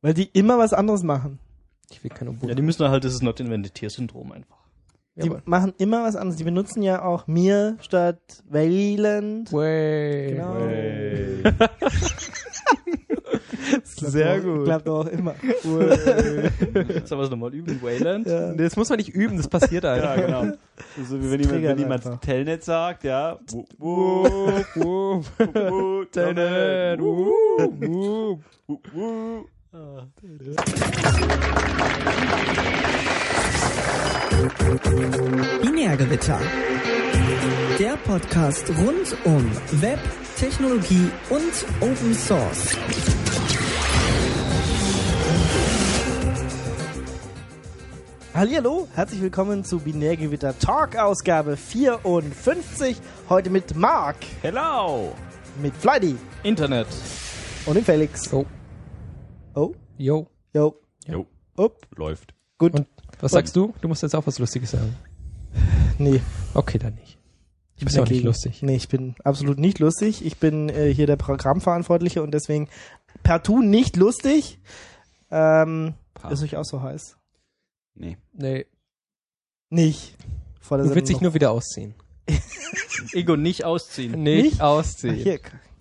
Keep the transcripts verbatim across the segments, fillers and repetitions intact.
Weil die immer was anderes machen. Ich will keine Ubuntu. Ja, die müssen halt, das ist Not Invented Here Syndrom einfach. Die Ja, machen immer was anderes. Die benutzen ja auch Mir statt Wayland. Way. Genau. Hey. Sehr gut. Klappt auch immer. Sollen wir es nochmal üben? Wayland? Ja. Das muss man nicht üben, das passiert einfach. Ja, genau. So wie wenn jemand, wenn jemand einfach. Telnet sagt, ja. Wup, wup, wup, wup, Telnet. wup, Wup. wup, wup. Binärgewitter. Der Podcast rund um Web, Technologie und Open Source. Hallihallo, herzlich willkommen zu Binärgewitter Talk Ausgabe vierundfünfzig. Heute mit Marc, Hello. mit Fleidy Internet. und dem Felix. Oh. Oh, Jo. jo, Jo, up, läuft. gut. Und was sagst du? Du musst jetzt auch was Lustiges sagen. Nee, Okay, dann nicht. ich bist ja auch nicht dagegen. lustig. Nee, ich bin absolut nicht lustig. Ich bin äh, hier der Programmverantwortliche und deswegen partout nicht lustig. Ähm, Pa. ist euch auch so heiß? Nee. Nee, Nicht. Vor der du willst dich Sendung nur wieder ausziehen. Ego nicht ausziehen. Nicht, Nicht? Ach, ausziehen. hier.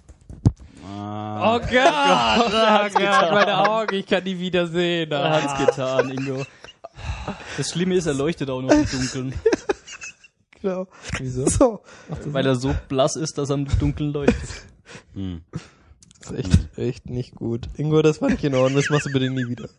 Ah. Oh Gott, oh Gott, meine Augen, ich kann die wieder sehen. Er hat's getan, Ingo. Das Schlimme ist, er leuchtet auch noch im Dunkeln. Genau. Wieso? So. Weil er so blass ist, dass er im Dunkeln leuchtet. Hm. Das ist echt, echt nicht gut. Ingo, das war nicht in Ordnung, das machst du bitte nie wieder.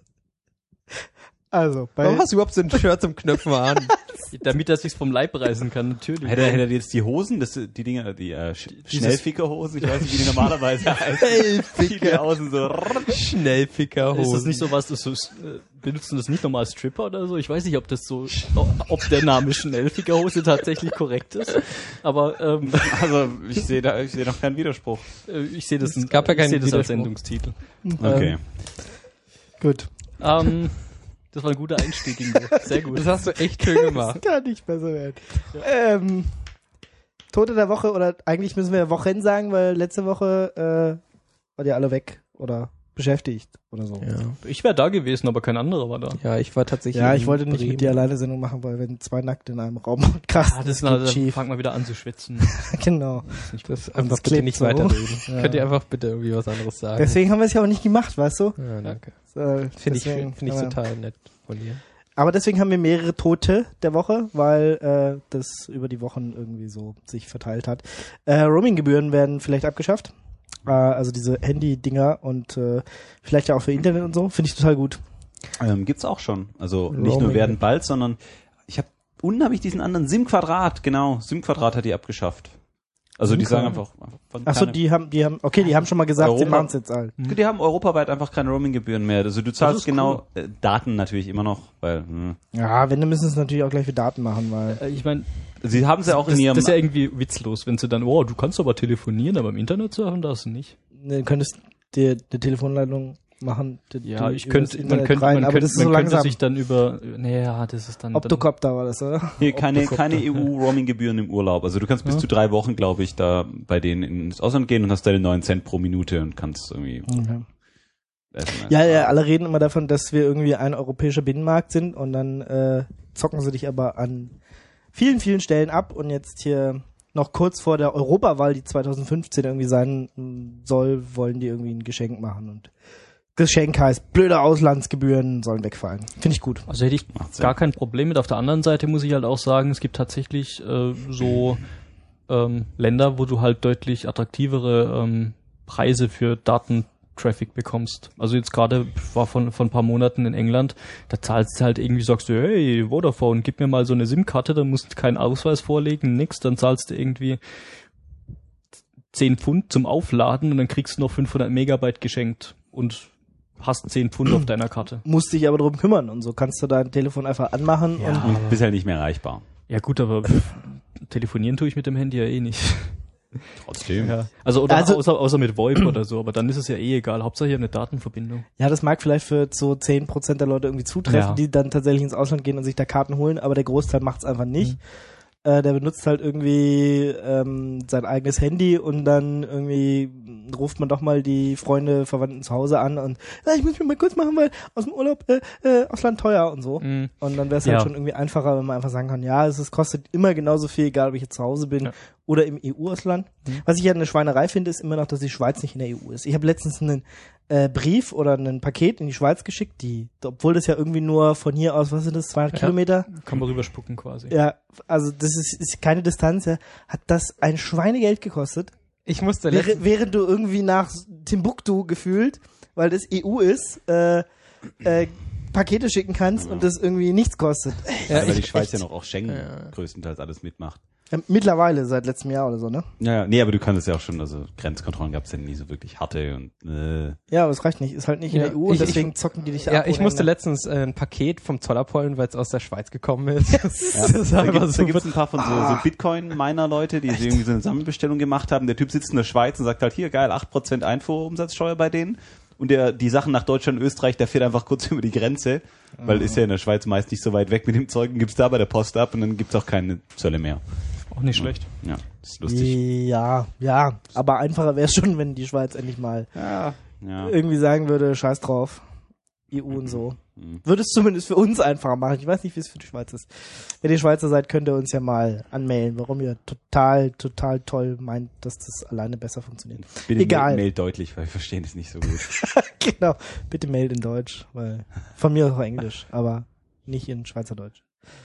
Also, bei Warum hast du überhaupt so ein Shirt zum Knöpfen an? Damit er sich's vom Leib reißen kann, natürlich. Hätte er, hätte er jetzt die Hosen, das, die Dinger, die äh, Sch- Schnellfickerhosen, ich weiß nicht, wie die normalerweise heißen. Die, die außen so. Schnellfickerhosen. Ist das nicht so was, das so, äh, benutzen das nicht nochmal als Stripper oder so? Ich weiß nicht, ob das so, ob der Name Schnellfickerhose tatsächlich korrekt ist. Aber ähm, Also ich sehe da, ich sehe noch keinen Widerspruch. äh, ich sehe das, Es gab ja ich keinen sehe das als Widerspruch. Sendungstitel. Okay. gut. Ähm, das war ein guter Einstieg, Ingo. Sehr gut. Das hast du echt schön gemacht. Kann nicht besser werden. Ähm, Tote der Woche, oder eigentlich müssen wir Wochen sagen, weil letzte Woche äh, wart ihr alle weg oder beschäftigt oder so. Ja. Ich wäre da gewesen, aber kein anderer war da. Ja, ich war tatsächlich. Ja, in ich wollte nicht Bremen. mit dir alleine Sendung machen, weil wenn zwei Nackt in einem Raum Podcast, Ah, das geht ist schief. fang mal wieder an zu schwitzen. Genau. Das Und einfach das bitte klebt nicht so. weiterreden. Ja. Könnt ihr einfach bitte irgendwie was anderes sagen? Deswegen haben wir es ja auch nicht gemacht, weißt du? Ja, danke. So, Finde ich, deswegen find ich haben wir- total nett von dir. Aber deswegen haben wir mehrere Tote der Woche, weil äh, das über die Wochen irgendwie so sich verteilt hat. Äh, Roaming-Gebühren werden vielleicht abgeschafft. Äh, also diese Handy-Dinger und äh, vielleicht ja auch für Internet und so. Finde ich total gut. Ähm, gibt's auch schon. Also nicht nur Roaming. werden bald, sondern ich habe unten habe ich diesen anderen SIM-Quadrat, genau, SIM-Quadrat hat die abgeschafft. Also die sagen einfach, einfach von Achso, keine- die haben, die haben, okay, die haben schon mal gesagt, sie Europa- machen es jetzt halt. die haben europaweit einfach keine Roaming-Gebühren mehr. Also du zahlst ist genau äh, Daten natürlich immer noch, weil hm. Ja, wenn, dann müssen sie es natürlich auch gleich für Daten machen, weil. Äh, Ich meine, sie haben sie auch das, in ihrem das ist ja irgendwie witzlos, wenn sie dann, oh, du kannst aber telefonieren, aber im Internet surfen darfst du nicht. Du könntest dir eine Telefonleitung machen. Die, Ja, die ich übers könnte, man Internet könnte, rein, man aber könnte, das ist man so könnte langsam. sich dann über, naja, das ist dann, dann Optocopter war das, oder? Nee, keine, Optocopter. keine E U-Roaming-Gebühren im Urlaub. Also du kannst bis Ja. zu drei Wochen, glaube ich, da bei denen ins Ausland gehen und hast deine neun Cent pro Minute und kannst irgendwie Okay. essen. Ja, ja, alle reden immer davon, dass wir irgendwie ein europäischer Binnenmarkt sind und dann äh, zocken sie dich aber an vielen, vielen Stellen ab und jetzt hier noch kurz vor der Europawahl, die zweitausendfünfzehn irgendwie sein soll, wollen die irgendwie ein Geschenk machen und Geschenk heißt, blöde Auslandsgebühren sollen wegfallen. Finde ich gut. Also hätte ich Macht Sinn. gar kein Problem mit. Auf der anderen Seite muss ich halt auch sagen, es gibt tatsächlich äh, so ähm, Länder, wo du halt deutlich attraktivere ähm, Preise für Datentraffic bekommst. Also jetzt gerade war von von ein paar Monaten in England, da zahlst du halt irgendwie, sagst du, hey Vodafone, gib mir mal so eine SIM-Karte, dann musst du keinen Ausweis vorlegen, nix, dann zahlst du irgendwie zehn Pfund zum Aufladen und dann kriegst du noch fünfhundert Megabyte geschenkt und hast zehn Pfund auf deiner Karte. Musst dich aber drum kümmern und so kannst du dein Telefon einfach anmachen und Und bist halt nicht mehr erreichbar. Ja gut, aber pff, telefonieren tue ich mit dem Handy ja eh nicht. Trotzdem. Ja. Also oder Also- außer, außer mit VoIP oder so, aber dann ist es ja eh egal. Hauptsache hier eine Datenverbindung. ja, das mag vielleicht für so zehn Prozent der Leute irgendwie zutreffen, Ja. die dann tatsächlich ins Ausland gehen und sich da Karten holen, aber der Großteil macht's einfach nicht. Mhm. äh, der benutzt halt irgendwie ähm, sein eigenes Handy und dann irgendwie ruft man doch mal die Freunde, Verwandten zu Hause an und ja, ich muss mich mal kurz machen, weil aus dem Urlaub äh, äh, Ausland teuer und so. Mhm. Und dann wäre es Ja. halt schon irgendwie einfacher, wenn man einfach sagen kann, ja, es ist, kostet immer genauso viel, egal ob ich jetzt zu Hause bin Ja. oder im E U-Ausland. Mhm. Was ich ja eine Schweinerei finde, ist immer noch, dass die Schweiz nicht in der E U ist. Ich habe letztens einen äh, Brief oder ein Paket in die Schweiz geschickt, die, obwohl das ja irgendwie nur von hier aus, was sind das, zweihundert Ja. Kilometer? Kann man rüberspucken quasi. Ja, also das ist, ist keine Distanz, ja. Hat das ein Schweinegeld gekostet, Ich musste wäre, letztens, während du irgendwie nach Timbuktu gefühlt, weil das E U ist, äh, äh, Pakete schicken kannst und das irgendwie nichts kostet. ja, weil die ich, Schweiz echt, ja noch auch Schengen Ja. größtenteils alles mitmacht. Ja, mittlerweile, seit letztem Jahr oder so, ne? Ja, ja, nee, aber du kannst ja auch schon, also Grenzkontrollen gab es ja nie so wirklich harte und äh, Ja, aber es reicht nicht. Ist halt nicht in Ja, der E U und ich- deswegen zocken die dich ja, ab. ich ohne musste Ende. letztens äh, ein Paket vom Zoll abholen, weil es aus der Schweiz gekommen ist. ja. Das Da war gibt's, da super. gibt's ein paar von so, so Bitcoin-Miner-Leute, die irgendwie so eine Sammelbestellung gemacht haben. Der Typ sitzt in der Schweiz und sagt halt, hier, geil, acht Prozent Einfuhrumsatzsteuer bei denen. Und der, die Sachen nach Deutschland, Österreich, der fährt einfach kurz über die Grenze, weil ist ja in der Schweiz meist nicht so weit weg mit dem Zeug und gibt's da bei der Post ab und dann gibt's auch keine Zölle mehr. Auch nicht schlecht. Ja, das ist lustig. Ja, ja, aber einfacher wäre es schon, wenn die Schweiz endlich mal Ja, ja. irgendwie sagen würde, scheiß drauf, E U und so. Mhm. Würde es zumindest für uns einfacher machen. Ich weiß nicht, wie es für die Schweiz ist. Wenn ihr Schweizer seid, könnt ihr uns ja mal anmelden, warum ihr total, total toll meint, dass das alleine besser funktioniert. Bitte Egal. Mail, mail deutlich, weil wir verstehen es nicht so gut. Genau. Bitte mailt in Deutsch, weil von mir auch Englisch, aber nicht in Schweizerdeutsch.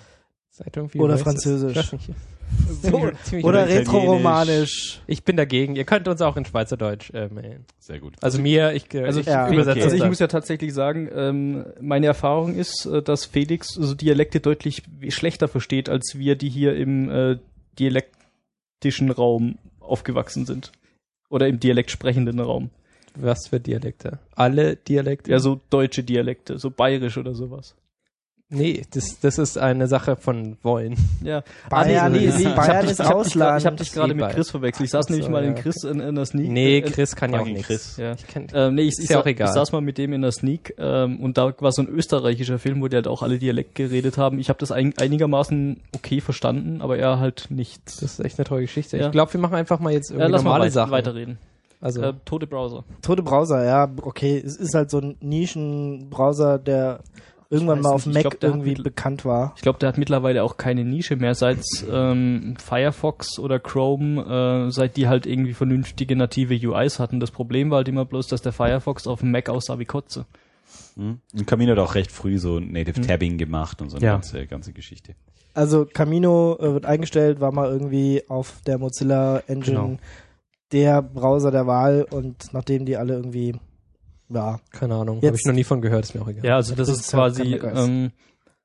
Seid irgendwie Oder racist. Französisch. Ich weiß nicht. Oder, Ziemlich oder Italienisch. Retroromanisch. Ich bin dagegen. Ihr könnt uns auch in Schweizerdeutsch äh, mailen. Sehr gut. Also mir, ich, Also ich ja, übersetze okay. Also ich das. muss ja tatsächlich sagen, ähm, meine Erfahrung ist, äh, dass Felix so Dialekte deutlich schlechter versteht, als wir, die hier im äh, dialektischen Raum aufgewachsen sind. Oder im Dialekt sprechenden Raum. Was für Dialekte? Alle Dialekte? Ja, so deutsche Dialekte, so bayerisch oder sowas. Nee, das, das ist eine Sache von Wollen. Ja. Bayern ist- ich hab Bayern dich- ist ich hab dich Ausland. grad- Ich habe dich gerade Nee, mit Bayern. Chris verwechselt. Ich saß Ach so, nämlich mal in ja. Chris in, in der Sneak. Nee, äh, Chris kann ja auch fucking nichts. Chris. Ja. Ich kenn, Ähm, nee, ich, Ist ich, ja sa- auch egal. ich saß mal mit dem in der Sneak ähm, und da war so ein österreichischer Film, wo die halt auch alle Dialekt geredet haben. Ich habe das ein, einigermaßen okay verstanden, aber er halt nicht. das ist echt eine tolle Geschichte. Ja. Ich glaube, wir machen einfach mal jetzt Ja, irgendwie lass mal normale weit, Sachen. weiterreden. Also, Äh, tote Browser. Tote Browser, ja, okay. Es ist halt so ein Nischen-Browser, der irgendwann weiß mal auf nicht, ich Mac glaub, der hat irgendwie mittel- bekannt war. Ich glaube, der hat mittlerweile auch keine Nische mehr, seit ähm, Firefox oder Chrome, äh, seit die halt irgendwie vernünftige native U Is hatten. Das Problem war halt immer bloß, dass der Firefox auf dem Mac aussah wie Kotze. Mhm. Und Camino hat auch recht früh so Native Mhm. Tabbing gemacht und so eine Ja. ganze, ganze Geschichte. Also Camino äh, wird eingestellt, war mal irgendwie auf der Mozilla Engine Genau. der Browser der Wahl und nachdem die alle irgendwie, ja, keine Ahnung, Jetzt- habe ich noch nie von gehört, ist mir auch egal. Ja, also das, Das ist ist halt quasi kein Mac O S. ähm,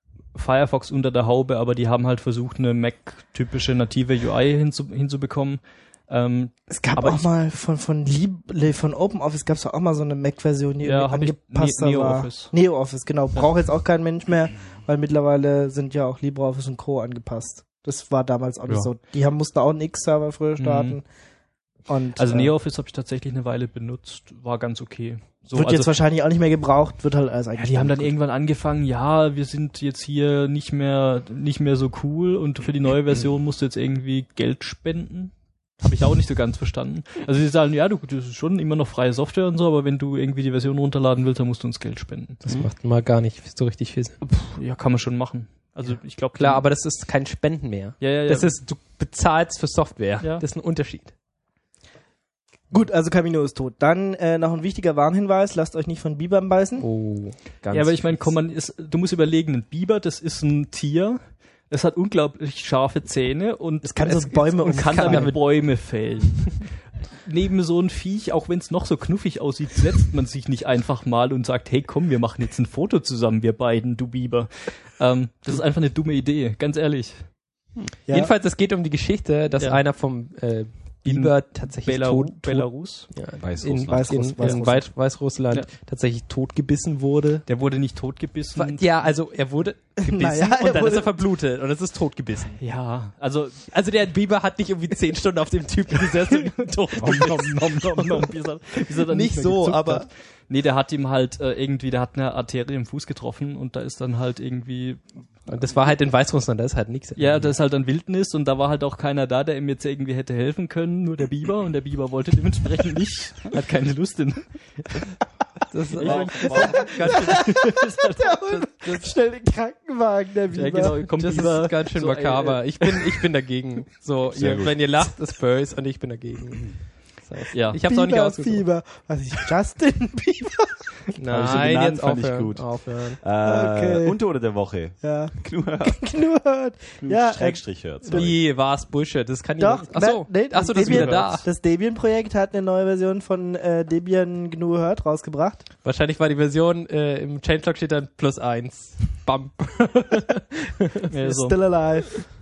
Firefox unter der Haube, aber die haben halt versucht, eine Mac-typische native U I hinzu, hinzubekommen. Ähm, es gab Aber auch ich- mal von von Lieb, von OpenOffice gab es auch mal so eine Mac-Version, die Ja, irgendwie hab ich- angepasster Ne- war. NeoOffice. NeoOffice, genau. Braucht jetzt auch kein Mensch mehr, weil mittlerweile sind ja auch LibreOffice und Co. angepasst. Das war damals auch nicht Ja. so. Die haben mussten auch einen X-Server früher starten. Und, also äh, NeoOffice habe ich tatsächlich eine Weile benutzt, war ganz okay. So, wird also, jetzt wahrscheinlich auch nicht mehr gebraucht, wird halt alles ja, eigentlich. die haben dann irgendwann angefangen, ja, wir sind jetzt hier nicht mehr nicht mehr so cool und für die neue Version musst du jetzt irgendwie Geld spenden. Habe ich auch nicht so ganz verstanden. Also die sagen, ja, du, das ist schon immer noch freie Software und so, aber wenn du irgendwie die Version runterladen willst, dann musst du uns Geld spenden. Das macht mal gar nicht so richtig viel Sinn. Puh, ja, kann man schon machen. Also ich glaube Klar, aber das ist kein Spenden mehr. ja, ja, ja. Das ist, du bezahlst für Software. Ja. Das ist ein Unterschied. Gut, also Camino ist tot. Dann äh, noch ein wichtiger Warnhinweis, lasst euch nicht von Bibern beißen. Oh, ganz ja, aber ich meine, fies. komm, man ist, du musst überlegen, ein Biber, das ist ein Tier, es hat unglaublich scharfe Zähne und Es kann so Bäume und kann kann damit damit- Bäume fällen. Neben so ein Viech, auch wenn es noch so knuffig aussieht, setzt man sich nicht einfach mal und sagt, hey komm, wir machen jetzt ein Foto zusammen, wir beiden, du Biber. Ähm, das ist einfach eine dumme Idee, ganz ehrlich. Ja. Jedenfalls, es geht um die Geschichte, dass Ja. einer vom äh, Biber tatsächlich Belaru tot, tot Belarus. ja, Weißrussland. in, Weißruss- in, in Weißrussland. Weiß, Weißrussland Ja. tatsächlich totgebissen wurde. Der wurde nicht totgebissen. Ja, also er wurde gebissen Naja, er und dann wurde- ist er verblutet und es ist totgebissen. Ja, also Also der Biber hat nicht irgendwie zehn Stunden auf dem Typen gesessen und tot nom, nom, nom, nom, nom, bis er, bis er dann Nicht mehr so, gezuckt aber hat. Nee, der hat ihm halt äh, irgendwie, der hat eine Arterie im Fuß getroffen und da ist dann halt irgendwie... Und das war halt in Weißrussland, da ist halt nichts. Ja, das ist halt dann Wildnis und da war halt auch keiner da, der ihm jetzt irgendwie hätte helfen können, nur der Biber und der Biber wollte dementsprechend nicht, hat keine Lust in... Das ist Ich auch mein, ganz schön, Der Hund stellt den Krankenwagen, der Biber. ja, genau, kommt das Biber, ist ganz schön so, makaber. Äh, Ich bin, ich bin dagegen. So, Sehr ihr, gut. wenn ihr lacht, ist böse und ich bin dagegen. Das heißt, ja. Ich hab's auch nicht Biber, ausgesucht. Fieber. Was ich, Justin Bieber? Nein, genannt, jetzt fand ich aufhören. gut. aufhören. Äh, Okay. Unter der Woche. Ja. Knurrt. Knurrt. Ja, äh, Schrägstrich hört. Wie war's Bullshit? Das kann Doch, nicht. Achso, na, nee, Achso, das ist wieder Debian, da. Das Debian-Projekt hat eine neue Version von äh, Debian G N U Hurt rausgebracht. Wahrscheinlich war die Version, äh, im Changelog steht dann plus eins. Bump. ja, so. Still alive.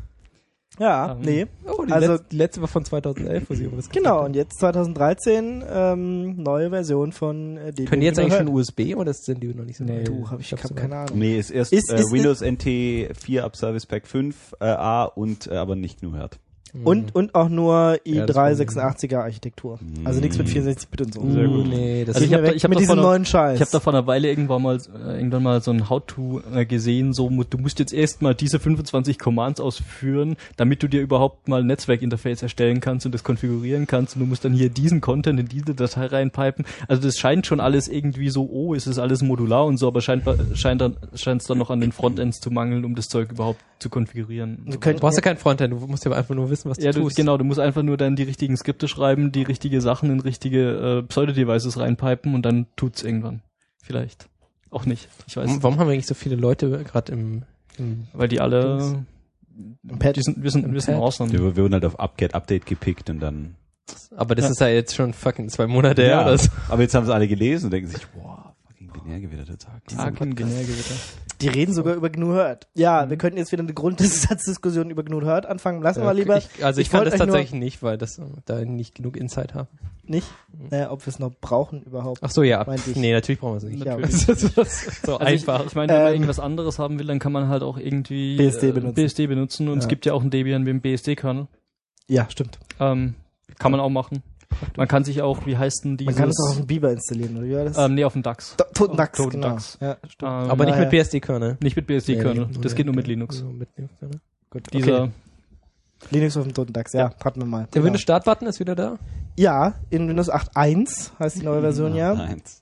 Ja, Ähm, nee. Oh, die, Also- letzte, die letzte war von zweitausendelf, wo sie über das gesagt Genau, haben. und jetzt zwanzig dreizehn ähm, neue Version von äh, Debian. Können die jetzt G N U eigentlich schon Hurt. U S B oder sind die noch nicht so Nee. weit? Du, hab ich, Ich hab's hab keine Ahnung. Nee, ist erst Ist- äh, ist- Windows N T vier ab Service Pack fünf äh, A und äh, aber nicht Knurrt. Und, und auch nur i Ja, das drei war- sechsundachtziger Architektur. Also nichts mit vierundsechzig Bit und so. Sehr gut. Nee, das Also Ich ich hab hab da- ich hab mit da diesem vor einer- neuen Scheiß. Ich habe da vor einer Weile irgendwann mal äh, irgendwann mal so ein How-to äh, gesehen, so mu- du musst jetzt erstmal diese fünfundzwanzig Commands ausführen, damit du dir überhaupt mal ein Netzwerkinterface erstellen kannst und das konfigurieren kannst und du musst dann hier diesen Content in diese Datei reinpipen. Also das scheint schon alles irgendwie so, oh, es ist alles modular und so, aber scheint scheint dann scheint es dann noch an den Frontends zu mangeln, um das Zeug überhaupt zu konfigurieren. Wir Du könnten brauchst ja kein Frontend, du musst ja einfach nur wissen, was Ja, du du, tust. genau, du musst einfach nur dann die richtigen Skripte schreiben, die richtige Sachen in richtige äh, Pseudo-Devices reinpipen und dann tut's irgendwann. Vielleicht. Auch nicht. Ich weiß. Warum, warum haben wir eigentlich so viele Leute gerade im, im Weil die alle, Im Pad. die sind, wir sind, Im wir sind Pad. awesome. Wir, wir wurden halt auf Upget Update gepickt und dann. aber das Ja. ist ja jetzt schon fucking zwei Monate her oder so. aber jetzt haben sie alle gelesen und denken sich, boah, fucking binärgewitterte Tag. Fucking Binärgewitter. Die reden sogar über G N U Hurt. Ja, wir könnten jetzt wieder eine Grundsatzdiskussion über G N U Hurt anfangen. Lassen wir mal lieber. Ich, also ich, Ich kann wollte das euch nur- tatsächlich nicht, weil das äh, da nicht genug Insight haben. Nicht? Naja, ob wir es noch brauchen überhaupt. Ach so, ja. Meinte ich. Nee, natürlich brauchen wir es nicht. Ja, Natürlich. Das ist, das ist so Also einfach. Ich, ich meine, wenn man Ähm, irgendwas anderes haben will, dann kann man halt auch irgendwie B S D äh, benutzen. B S D benutzen und Ja. es gibt ja auch ein Debian mit dem B S D-Kernel. Ja, stimmt. Ähm, kann man auch machen. Man kann sich auch, wie heißt denn dieses? Man kann es auch auf dem Biber installieren, oder wie war das? ähm, nee, auf dem DAX. Do- Toten Dachs, Toten genau. Dachs. Ja, stimmt. Ähm, aber nicht daher- mit B S D-Kernel. nicht mit B S D-Kernel. Nee, Das nee, geht nur mit nee. Linux. Nur mit Linux-Kernel. Gut, Dieser, okay. Linux auf dem Toten Dachs, ja, hatten wir mal. Der Genau. Windows-Start-Button ist wieder da. Ja, in Windows acht Punkt eins heißt die neue Version, ja. Eins.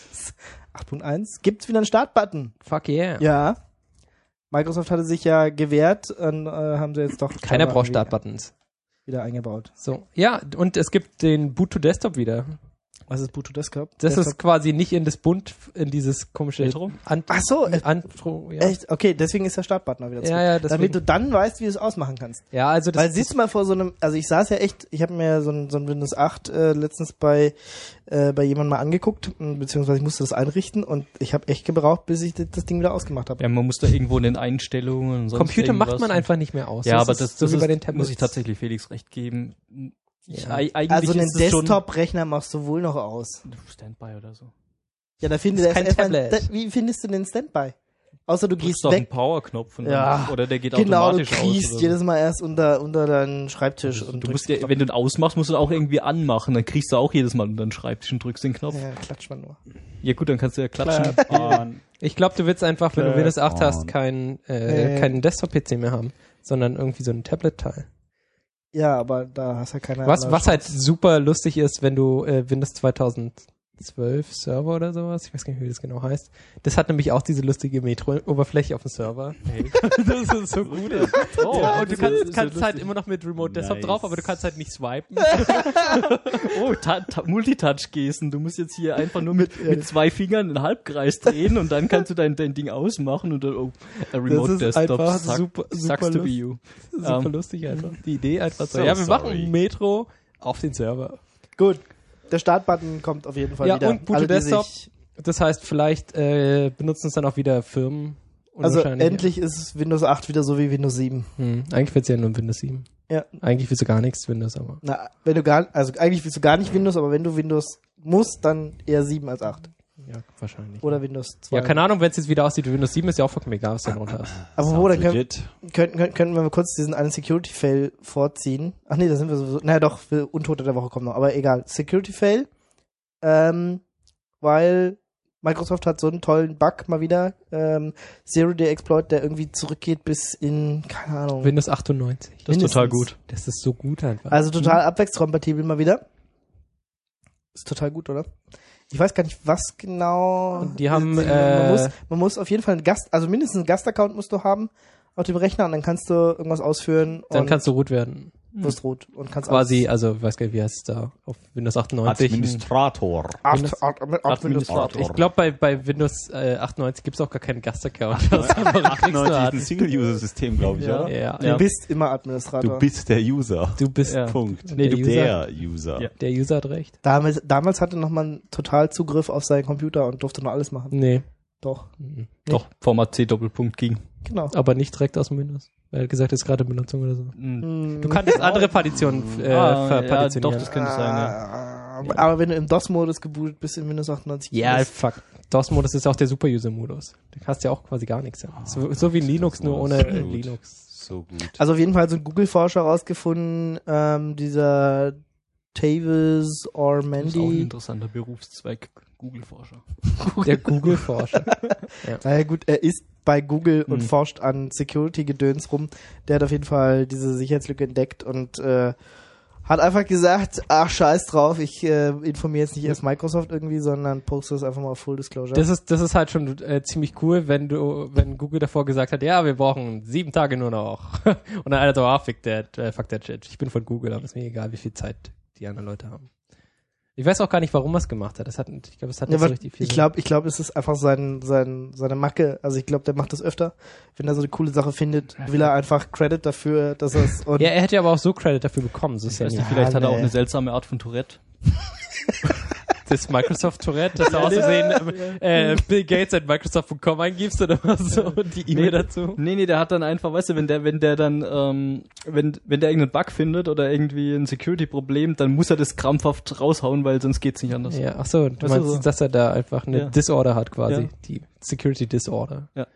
acht Punkt eins gibt's wieder einen Startbutton. Fuck yeah. Ja. Microsoft hatte sich ja gewehrt und äh, haben sie jetzt doch Keiner scheinbar braucht irgendwie Startbuttons. wieder eingebaut. So. Ja, und es gibt den Boot to Desktop wieder. Was ist Boot to Desktop? Das Desktop? ist quasi nicht in das Bunt, in dieses komische Retro? Ant Ach so, äh, Antro, ja. echt? Okay, deswegen ist der Startbutton auch wieder zurück. Ja, ja, deswegen. Damit du dann weißt, wie du es ausmachen kannst. Ja, also das Weil siehst du mal vor so einem, also ich saß ja echt, ich habe mir so ein, so ein Windows acht äh, letztens bei äh, bei jemandem mal angeguckt, m, beziehungsweise ich musste das einrichten und ich habe echt gebraucht, bis ich das, das Ding wieder ausgemacht habe. ja, man muss da irgendwo in den Einstellungen und sonst Computer macht irgendwas. man einfach nicht mehr aus. Ja, aber ist das, so das wie ist, bei den Tablets. muss ich tatsächlich Felix recht geben. Ich, Ja. ei- eigentlich Also einen ist es schon Desktop-Rechner machst du wohl noch aus. Standby oder so. Ja, da finde Das ich ist kein erstmal, Tablet. da, wie findest du den Standby? Außer du Du gehst drückst auf den weg. Power-Knopf und Ja, dann, oder der geht Genau, du automatisch aus. kriegst oder so. jedes Mal erst unter, unter deinen Schreibtisch und Du musst drückst ja, wenn du ihn ausmachst, musst du ihn auch irgendwie anmachen. Dann kriegst du auch jedes Mal unter den Schreibtisch und drückst den Knopf. ja, klatscht man nur. Ja gut, dann kannst du ja klatschen. Und Ich glaube, du willst einfach, wenn du Clap Windows acht hast, on. kein, äh, Nee. keinen Desktop-P C mehr haben, sondern irgendwie so ein Tablet-Teil. Ja, aber da hast du ja keine Was, andere was halt Chance. super lustig ist, wenn du äh, Windows zweitausendzwölf Server oder sowas, ich weiß gar nicht, wie das genau heißt, das hat nämlich auch diese lustige Metro-Oberfläche auf dem Server. Das ist so gut. Oh, Ja, und du das kannst, ist kannst so halt lustig. immer noch mit Remote Desktop Nice. drauf, aber du kannst halt nicht swipen. Oh, ta ta Multitouch-Gesten. Du musst jetzt hier einfach nur mit, mit zwei Fingern einen Halbkreis drehen und dann kannst du dein, dein Ding ausmachen und dann, oh, a Remote ist Desktop. einfach suck- super- super sucks to be lust- you. Super Ähm, lustig einfach. Die Idee einfach so. so Ja, wir sorry. machen Metro auf den Server. Gut. Der Startbutton kommt auf jeden Fall Ja, wieder. und Boot Alle, to die Desktop. sich- Das heißt, vielleicht äh, benutzen es dann auch wieder Firmen. Also Unwahrscheinlich, endlich ist Windows acht wieder so wie Windows sieben. Ja. Hm, eigentlich wird es ja nur Windows sieben. Ja. Eigentlich willst du gar nichts Windows, aber. Na, wenn du gar, also eigentlich willst du gar nicht Windows, aber wenn du Windows musst, dann eher sieben als acht. Ja, wahrscheinlich. Oder Windows zwei. Ja, keine Ahnung, wenn es jetzt wieder aussieht wie Windows sieben, ist ja auch vollkommen egal, was da drunter ist. Aber wo, dann können, legit. könnten, könnten, könnten wir mal kurz diesen einen Security-Fail vorziehen. Ach nee, da sind wir sowieso. Naja doch, für Untote der Woche kommen noch, aber egal. Security-Fail. Ähm, weil Microsoft hat so einen tollen Bug mal wieder, ähm, Zero-Day-Exploit, der irgendwie zurückgeht bis in, keine Ahnung. Windows achtundneunzig. Das ist mindestens. total gut. Das ist so gut einfach. Also total abwärtskompatibel mal wieder. Ist total gut, oder? Ich weiß gar nicht, was genau. Und die haben, man, äh, muss, man muss auf jeden Fall einen Gast, also mindestens einen Gastaccount musst du haben auf dem Rechner und dann kannst du irgendwas ausführen. Dann und kannst du root werden. wirst rot und kannst Quasi, also, ich weiß gar nicht, wie heißt es da, auf Windows achtundneunzig. Administrator. alles Windows- Art, Art, Art, Administrator. Ich glaube, bei, bei Windows äh, achtundneunzig gibt es auch gar keinen Gastaccount. Das ist einfach ein achtundneunzig ist ein Extra-Art. Single-User-System, glaube ich, Ja. oder? Ja, Du ja. bist immer Administrator. Du bist der User. Du bist, Ja. Punkt. Nee, du der der User. Ja. der User hat recht. Damals, damals hatte noch man total Zugriff auf seinen Computer und durfte noch alles machen. Nee. Doch, Mhm. Doch, Format C Doppelpunkt ging. genau. Aber nicht direkt aus dem Windows. Weil er gesagt, ist gerade in Benutzung oder so. Mhm. Hm. Du kannst andere Partitionen äh, Ah, ja, verpartitionieren. doch, das könnte sein, ja. Ah, aber wenn du im DOS-Modus gebootet bist in Windows achtundneunzig. Ja, bist, fuck. DOS-Modus ist auch der Super-User-Modus. Da hast du ja auch quasi gar nichts. Ja. So, so wie Linux, nur ohne So äh, gut. Linux. So gut. Also auf jeden Fall so ein Google-Forscher rausgefunden, ähm, dieser Tavis Das ist auch ein Ormandy. interessanter Berufszweig, Google-Forscher. Der Google-Forscher. Naja gut, er ist bei Google und Mhm. forscht an Security-Gedöns rum. Der hat auf jeden Fall diese Sicherheitslücke entdeckt und äh, hat einfach gesagt, ach scheiß drauf, ich äh, informiere jetzt nicht erst Microsoft irgendwie, sondern poste das einfach mal auf Full Disclosure. Das ist, das ist halt schon äh, ziemlich cool, wenn du, wenn Google davor gesagt hat, ja, wir brauchen sieben Tage nur noch. Und dann einer so, ah, fuck that, äh, fuck that shit. Ich bin von Google, aber ist mir egal, wie viel Zeit die anderen Leute haben. Ich weiß auch gar nicht, warum er es gemacht hat. Das hat, ich glaube, es hat Ja, nicht so aber richtig viel ich glaube, ich glaube, es ist einfach sein, sein, seine Macke. Also ich glaube, der macht das öfter. Wenn er so eine coole Sache findet, will er einfach Credit dafür, dass er es und Ja, er hätte ja aber auch so Credit dafür bekommen. So ist Ich ja weiß nicht. nicht, vielleicht hat er auch nee. eine seltsame Art von Tourette. Das Microsoft Tourette, dass du auszusehen äh, Bill Gates at Microsoft Punkt com eingibst oder was so und die E-Mail dazu. Nee, nee, der hat dann einfach, weißt du, wenn der, wenn der dann, ähm, wenn, wenn der irgendeinen Bug findet oder irgendwie ein Security-Problem, dann muss er das krampfhaft raushauen, weil sonst geht's nicht anders. Ja, ach so, du Weißt du, meinst, so. dass er da einfach eine Ja. Disorder hat quasi, Ja. die Security Disorder. Ja.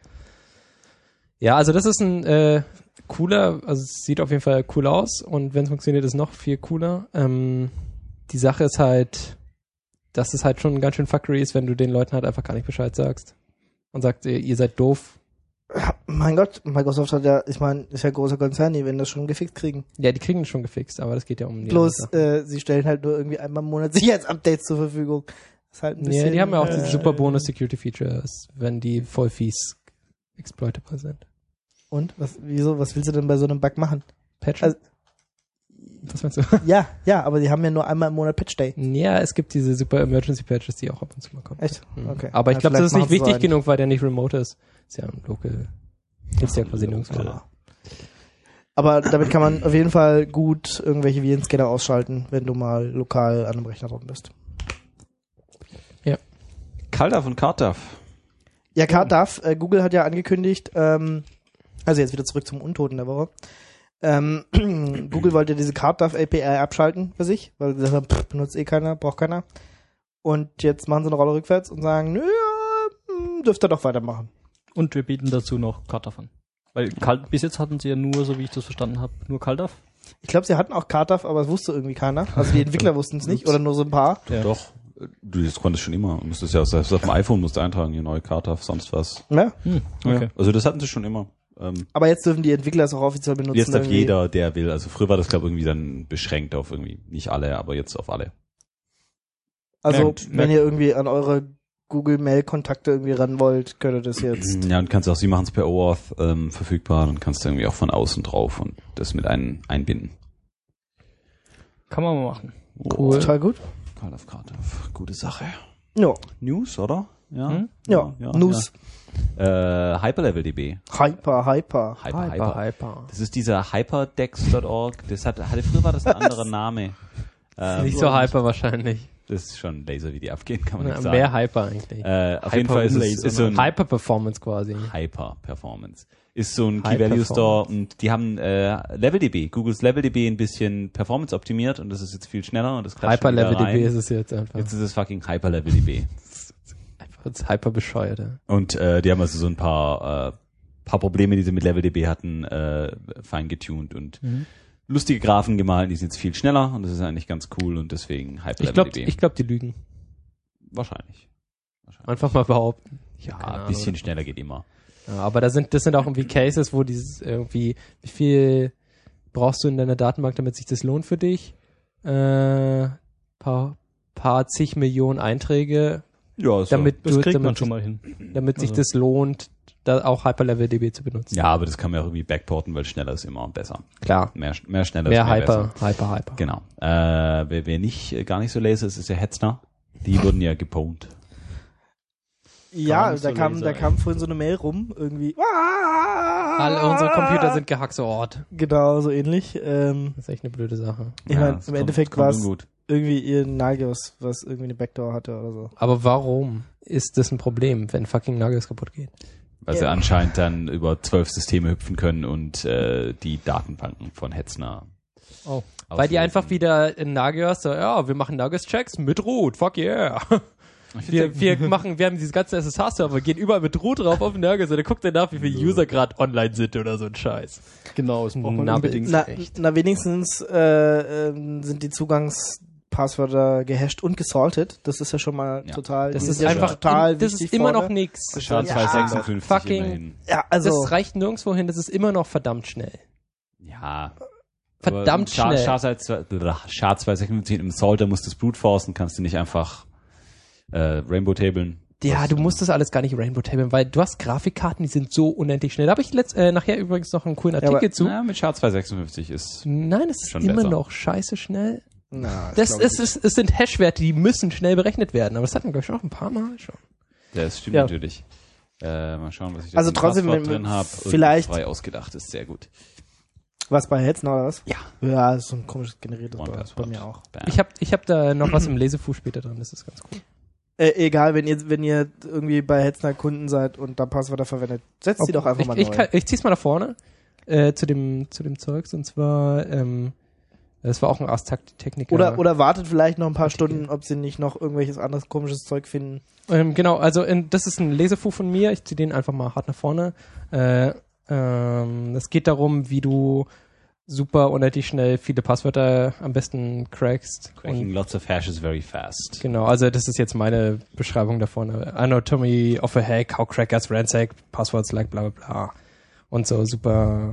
Ja, also das ist ein äh, cooler, also es sieht auf jeden Fall cool aus und wenn es funktioniert, ist es noch viel cooler. Ähm, die Sache ist halt, dass es halt schon ganz schön fuckery ist, wenn du den Leuten halt einfach gar nicht Bescheid sagst und sagst, ihr, ihr seid doof. mein Gott, Microsoft hat ja, ich meine, ist ja ein großer Konzern, die werden das schon gefixt kriegen. Ja, die kriegen es schon gefixt, aber das geht ja um die Bloß, andere Sache. äh, sie stellen halt nur irgendwie einmal im Monat Sicherheitsupdates zur Verfügung. Das ist halt ein bisschen, Ja, die haben ja auch diese äh, super Bonus-Security-Features, wenn die voll fies exploitable sind. Und? Was, wieso, was willst du denn bei so einem Bug machen? Patch? Also- Was meinst du? Ja, ja, aber die haben ja nur einmal im Monat Patch Day. Ja, es gibt diese super Emergency Patches, die auch ab und zu mal kommen. Echt? Mhm. Okay. Aber ich Ja, glaube, das ist vielleicht nicht wichtig machen sie genug, weil der nicht remote ist. Ist ja ein Local. Gibt's ja quasi nirgendwo. Ja. Aber damit kann man auf jeden Fall gut irgendwelche Virenscanner ausschalten, wenn du mal lokal an einem Rechner dran bist. Kaldaf und Kartaf. Ja, Kartaf, äh, Google hat ja angekündigt, ähm, also jetzt wieder zurück zum Untoten der Woche. Ähm, Google wollte diese Kartaf A P I abschalten für sich, weil sie gesagt haben, pff, benutzt eh keiner, braucht keiner. Und jetzt machen sie eine Rolle rückwärts und sagen, nö, ja, dürft ihr doch weitermachen. Und wir bieten dazu noch Kartaf an. Weil Kalt, bis jetzt hatten sie ja nur, so wie ich das verstanden habe, nur Kaldaf. Ich glaube, sie hatten auch Kartaf, aber es wusste irgendwie keiner. Also die Entwickler wussten es nicht oder nur so ein paar. Ja. Doch. Du, das konntest schon immer. Du musstest ja, selbst auf dem iPhone musst du eintragen, hier neue Kartaf, sonst was. Ne? Hm, okay. Ja. Also das hatten sie schon immer. Ähm, Aber jetzt dürfen die Entwickler es auch offiziell benutzen. jetzt darf irgendwie. jeder, der will. Also früher war das, glaube ich, irgendwie dann beschränkt auf irgendwie, nicht alle, aber jetzt auf alle. Also Merkt- wenn merkt- ihr irgendwie an eure Google-Mail-Kontakte irgendwie ran wollt, könnt ihr das jetzt. Ja, und kannst auch, sie machen es per OAuth ähm, verfügbar, dann kannst du irgendwie auch von außen drauf und das mit ein, einbinden. Kann man mal machen. Cool. Total gut. Kartaf, Kartaf, gute Sache. Ja, News, oder? Ja. Hm? ja. News. Ja. Äh, HyperLevelDB. Hyper, hyper. Hyper, Hyper, hyper. Das ist dieser hyperdex Punkt org. Das hat, hatte früher war das ein anderer Name. Ähm, Nicht so hyper wahrscheinlich. Das ist schon Laser, wie die abgehen, kann man Ja, nicht sagen. mehr hyper eigentlich. Äh, auf jeden Fall ist es ist so ein Hyper Performance quasi. Hyper Performance. Ist so ein High Key Value Store Performance. und die haben äh, LevelDB, Googles LevelDB ein bisschen Performance optimiert und das ist jetzt viel schneller und das klatscht Hyper wieder Level rein. D B ist es jetzt einfach. Jetzt ist es fucking Hyper LevelDB. Einfach jetzt hyper bescheuert. Ja. Und äh, die haben also so ein paar äh, paar Probleme, die sie mit LevelDB hatten, äh, fein getuned und Mhm. lustige Graphen gemalt, die sind jetzt viel schneller und das ist eigentlich ganz cool und deswegen Hyper Ich glaube, LevelDB. ich glaub, die lügen. Wahrscheinlich. Einfach mal behaupten. Ja, Keine ein bisschen Ahnung. schneller geht immer. Ja, aber da sind, das sind auch irgendwie Cases, wo dieses irgendwie, wie viel brauchst du in deiner Datenbank, damit sich das lohnt für dich? Äh, paar, paar zig Millionen Einträge, Ja, so. damit Das du, kriegt damit, man schon mal hin. damit sich Also. das lohnt, da auch Hyperlevel-D B zu benutzen. Ja, aber das kann man auch irgendwie backporten, weil schneller ist immer besser. Klar. Mehr, mehr schneller Mehr ist mehr Hyper, besser. Hyper, Hyper. Genau. Äh, wer, wer nicht, äh, gar nicht so laser ist, ist ja Hetzner. Die wurden ja gepwned. Ja, Gar nicht da so kam, laser, da ey. kam vorhin so eine Mail rum, irgendwie. Alle unsere Computer sind gehackt, so Ort. Genau, so ähnlich. Ähm, Das ist echt eine blöde Sache. ich meine, es im kommt- Endeffekt kommt war es ungut. irgendwie ihr Nagios, was irgendwie eine Backdoor hatte oder so. Aber warum ist das ein Problem, wenn fucking Nagios kaputt geht? Weil Ja. sie anscheinend dann über zwölf Systeme hüpfen können und äh, die Datenbanken von Hetzner. Oh. Weil die auslesen. einfach wieder in Nagios so, ja, wir machen Nagios-Checks mit Root, fuck yeah. Wir, wir machen, wir haben diese ganzen S S H-Server, gehen überall mit Root drauf auf den Nagios und dann guckt er nach, wie viele User gerade online sind oder so ein Scheiß. Genau, das braucht man Na, unbedingt. Na, echt. na wenigstens äh, ähm, sind die Zugangspasswörter gehasht und gesaltet. Das ist ja schon mal Ja. total. Das die ist sind ja einfach, total das ist wichtig immer vorne. noch nix. S H A Ja. zweihundertsechsundfünfzig Fucking- immerhin. Ja, also Das reicht nirgendwo hin, das ist immer noch verdammt schnell. Ja. Verdammt Aber schnell. S H A zweihundertsechsundfünfzig im Salter musst du es brute forcen, kannst du nicht einfach äh, Rainbow tablen. Ja, Was, du äh, musst das alles gar nicht Rainbow tablen, weil du hast Grafikkarten, die sind so unendlich schnell. Da habe ich letzt, äh, nachher übrigens noch einen coolen Ja, Artikel aber- zu. Na, mit S H A zweihundertsechsundfünfzig ist Nein, es ist schon immer besser. noch scheiße schnell. na, Das glaub ich ist, es, es sind Hashwerte, die müssen schnell berechnet werden. Aber das hatten wir, glaube ich, schon noch ein paar Mal schon. das stimmt Ja. natürlich. Äh, mal schauen, was ich da Also für ein trotzdem, Passwort wenn- drin habe. vielleicht- Frei ausgedacht ist sehr gut. Was bei Hetzner oder was? Ja. Ja, ist so ein komisches generiertes One bei, bei Password. mir auch. Bam. Ich habe ich hab da noch was im Lesefuß später drin, das ist ganz cool. Äh, egal, wenn ihr wenn ihr irgendwie bei Hetzner Kunden seid und da Passwörter verwendet, setzt die doch einfach ich, mal ich, neu. kann, ich zieh's mal nach vorne äh, zu dem zu dem Zeugs und zwar ähm, das war auch ein Ast-Techniker. Oder oder wartet vielleicht noch ein paar Artikel. Stunden, ob sie nicht noch irgendwelches anderes komisches Zeug finden. Ähm, genau, also in, das ist ein Lesefuß von mir. Ich ziehe den einfach mal hart nach vorne. Äh, ähm, es geht darum, wie du super unendlich schnell viele Passwörter am besten crackst. Cracking Und, lots of hashes very fast. genau, also das ist jetzt meine Beschreibung da vorne. Anatomy of a hack, how crackers ransack passwords like bla bla bla. Und so super.